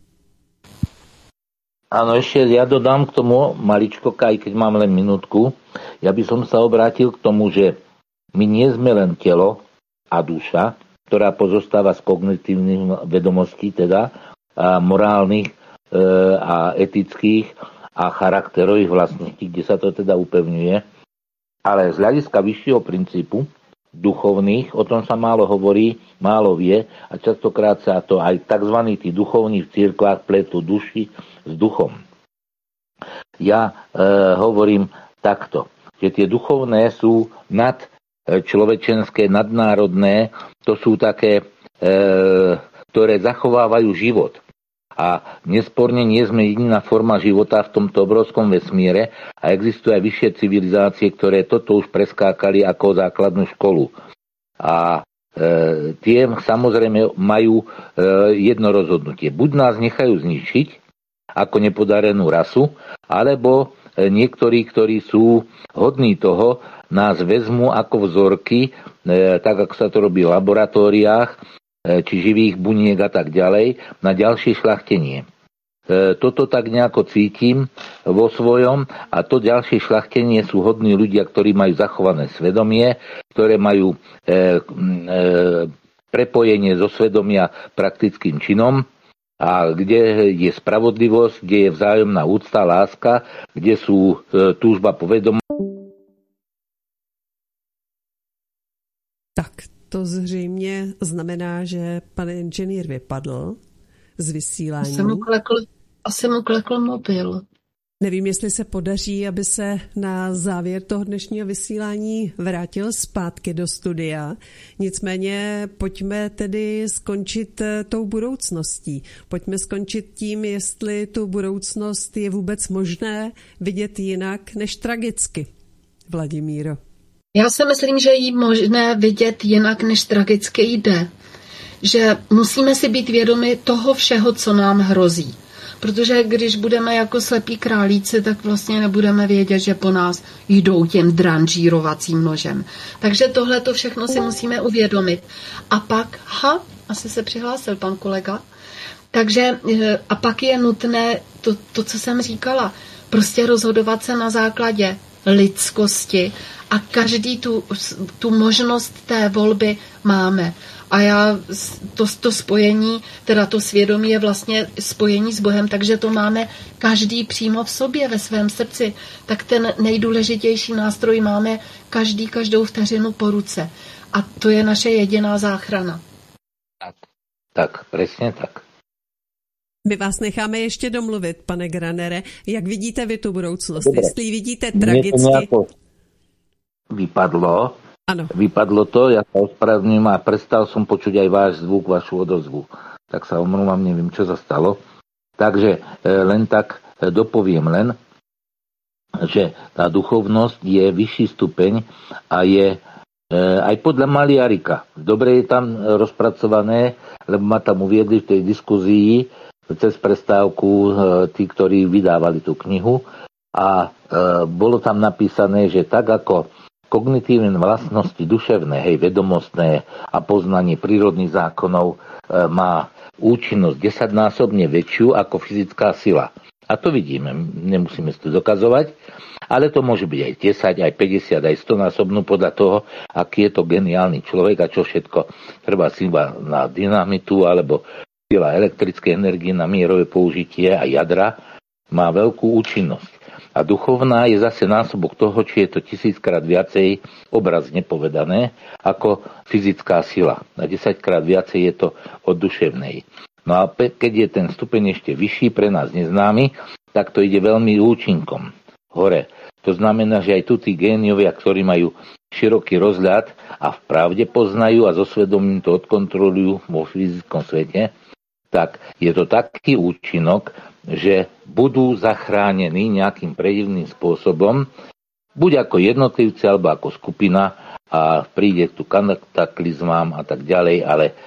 Áno, ešte ja dodám k tomu maličko, aj keď mám len minútku. Ja by som sa obrátil k tomu, že my nie sme len telo a duša, ktorá pozostáva z kognitívnych vedomostí, teda a morálnych a etických a charakterových vlastností, kde sa to teda upevňuje. Ale z hľadiska vyššieho princípu, duchovných, o tom sa málo hovorí, málo vie a častokrát sa to aj tzv. Tí duchovní v cirkvách pletú duši s duchom. Ja e, hovorím takto, že tie duchovné sú nad človečenské, nadnárodné, to sú také, e, ktoré zachovávajú život. A nesporne nie sme jediná forma života v tomto obrovskom vesmíre a existujú aj vyššie civilizácie, ktoré toto už preskákali ako základnú školu. A e, tie samozrejme majú e, jedno rozhodnutie. Buď nás nechajú zničiť ako nepodarenú rasu, alebo e, niektorí, ktorí sú hodní toho, nás vezmú ako vzorky, e, tak ako sa to robí v laboratóriách, či živých buniek a tak ďalej, na ďalšie šľachtenie. E, toto tak nejako cítim vo svojom a to ďalšie šľachtenie sú hodní ľudia, ktorí majú zachované svedomie, ktoré majú e, e, prepojenie zo svedomia praktickým činom a kde je spravodlivosť, kde je vzájomná úcta, láska, kde sú e, túžba po vedomí. Tak. To zřejmě znamená, že pan inženýr vypadl z vysílání. Asi mu klekl, asi mu klekl mobil. Nevím, jestli se podaří, aby se na závěr toho dnešního vysílání vrátil zpátky do studia. Nicméně pojďme tedy skončit tou budoucností. Pojďme skončit tím, jestli tu budoucnost je vůbec možné vidět jinak než tragicky. Vladimíro. Já si myslím, že ji možné vidět jinak, než tragicky jde. Že musíme si být vědomi toho všeho, co nám hrozí. Protože když budeme jako slepí králíci, tak vlastně nebudeme vědět, že po nás jdou tím dranžírovacím nožem. Takže tohle to všechno si musíme uvědomit. A pak, ha, asi se přihlásil pan kolega, takže a pak je nutné to, to co jsem říkala, prostě rozhodovat se na základě lidskosti a každý tu, tu možnost té volby máme. A já to, to spojení, teda to svědomí je vlastně spojení s Bohem, takže to máme každý přímo v sobě, ve svém srdci. Tak ten nejdůležitější nástroj máme každý, každou vteřinu po ruce. A to je naše jediná záchrana. Tak, Tak, presne tak. My vás necháme ještě domluvit, pane Granere. Jak vidíte vy tu budoucnost? Dobre. Jestli vidíte tragicky... Vypadlo. Ano. Vypadlo to, ja sa ospravedlňujem a prestal som počuť aj váš zvuk, vašu odozvu. Tak sa omrúvam, neviem, čo sa stalo. Takže len tak dopoviem len, že tá duchovnosť je vyšší stupeň a je aj podľa Maliarika. Dobre je tam rozpracované, lebo ma tam uviedli v tej diskuzii cez prestávku tí, ktorí vydávali tú knihu a bolo tam napísané, že tak ako kognitívne vlastnosti duševné, hej, vedomostné a poznanie prírodných zákonov má účinnosť desaťnásobne väčšiu ako fyzická sila. A to vidíme, nemusíme si to dokazovať, ale to môže byť aj desať, aj päťdesiat, aj sto násobnú podľa toho, aký je to geniálny človek a čo všetko treba si iba na dynamitu alebo sila elektrickej energie na mierové použitie a jadra má veľkú účinnosť. A duchovná je zase násobok toho, či je to tisíckrát viacej, obrazne povedané, ako fyzická sila. A desaťkrát viacej je to od duševnej. No a keď je ten stupeň ešte vyšší, pre nás neznámy, tak to ide veľmi účinkom hore. To znamená, že aj tu tí géniovia, ktorí majú široký rozhľad a v pravde poznajú a so svedomím to odkontrolujú vo fyzickom svete, tak je to taký účinok, že budú zachránení nejakým predivným spôsobom, buď ako jednotlivci, alebo ako skupina a príde tu kataklizmám a tak ďalej, ale e,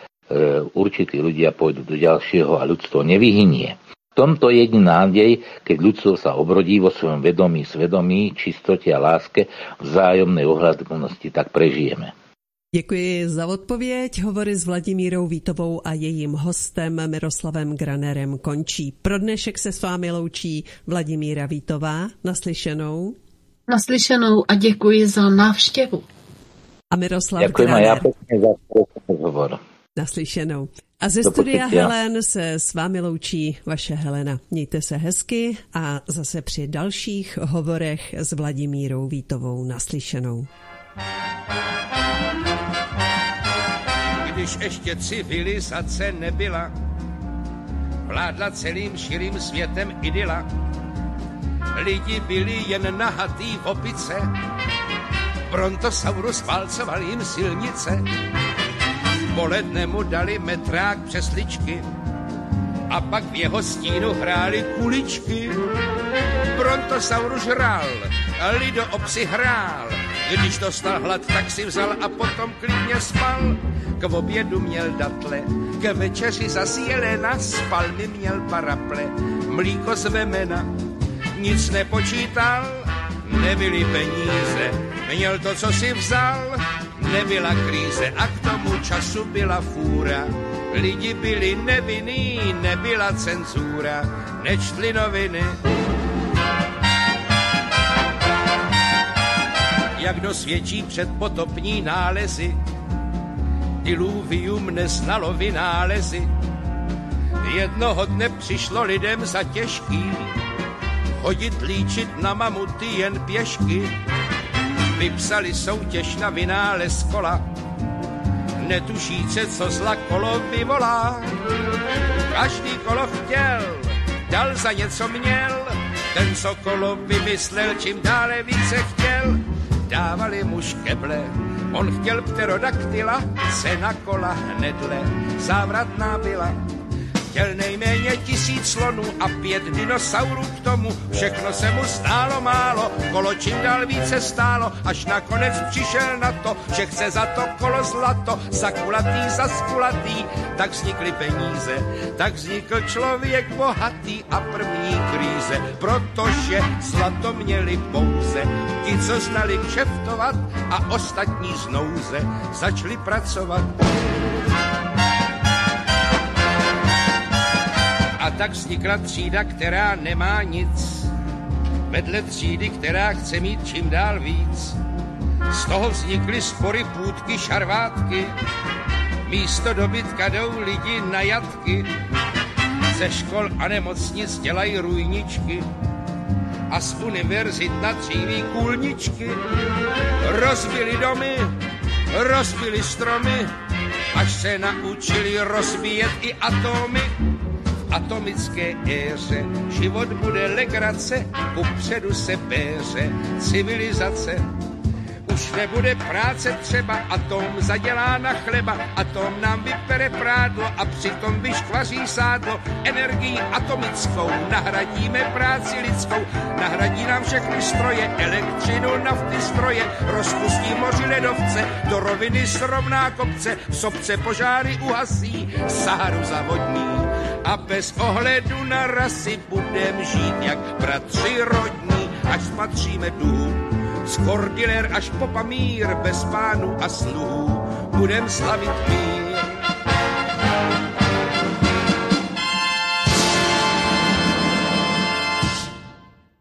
určití ľudia pôjdu do ďalšieho a ľudstvo nevyhynie. V tomto je jediná nádej, keď ľudstvo sa obrodí vo svojom vedomí, svedomí, čistote a láske, vzájomnej ohľadnosti, tak prežijeme. Děkuji za odpověď. Hovory s Vladimírou Vítovou a jejím hostem Miroslavem Granerem končí. Pro dnešek se s vámi loučí Vladimíra Vítová. Naslyšenou. Naslyšenou a děkuji za návštěvu. A Miroslav Děkuji Graner. Já pěkně za rozhovor. Naslyšenou. A ze Do studia počutia. Helen se s vámi loučí vaše Helena. Mějte se hezky a zase při dalších hovorech s Vladimírou Vítovou. Naslyšenou. Když ještě civilizace nebyla, vládla celým širým světem idyla. Lidi byli jen nahatý v opice, Brontosaurus válcoval jim silnice. Poledne mu dali metrák přes ličky a pak v jeho stínu hráli kuličky. Brontosaurus žral, lidoopsi hrál, když dostal hlad, tak si vzal a potom klidně spal. K obědu měl datle, k večeři zas jelena, spal mi měl paraple, mlíko z vemena, nic nepočítal, nebyly peníze, měl to, co si vzal, nebyla kríze a k tomu času byla fůra. Lidi byli nevinní, nebyla cenzura, nečtli noviny. Jak dosvědčí předpotopní nálezy, diluvium neznalo vynálezy. Jednoho dne přišlo lidem za těžký chodit líčit na mamuty jen pěšky. Vypsali soutěž na vynález kola, netušíce, co zla kolo vyvolá. Každý kolo chtěl, dal za něco měl, ten, co kolo vymyslel, čím dále více chtěl. Dávali mu škeble, on chtěl pterodaktyla, cena kola hnedle závratná byla. Chtěl nejméně tisíc slonů a pět dinosaurů k tomu, všechno se mu stálo málo, kolo čím dál více stálo, až nakonec přišel na to, že chce za to kolo zlato, za kulatý, za skulatý, tak vznikly peníze, tak vznikl člověk bohatý a první kríze, protože zlato měli pouze ti, co znali kšeftovat a ostatní z nouze začali pracovat. A tak vznikla třída, která nemá nic, vedle třídy, která chce mít čím dál víc. Z toho vznikly spory, půtky, šarvátky, místo dobytka jdou lidi na jatky. Ze škol a nemocnic dělají rujničky a z univerzit na dříví kůlničky. Rozbili domy, rozbili stromy, až se naučili rozvíjet i atomy. V atomické éře život bude legrace, kupředu se péře civilizace. Už nebude práce třeba, atom zadělá na chleba, atom nám vypere prádlo a přitom vyškvaří sádlo. Energií atomickou nahradíme práci lidskou, nahradí nám všechny stroje, elektřinu, nafty, stroje, rozpustí moři ledovce, do roviny srovná kopce, v sopce požáry uhasí, Saharu zavodní. A bez ohledu na rasy budem žít jak bratři rodní, až spatříme dům. Z Kordiler až po Pamír, bez pánů a sluhů, budem slavit mír.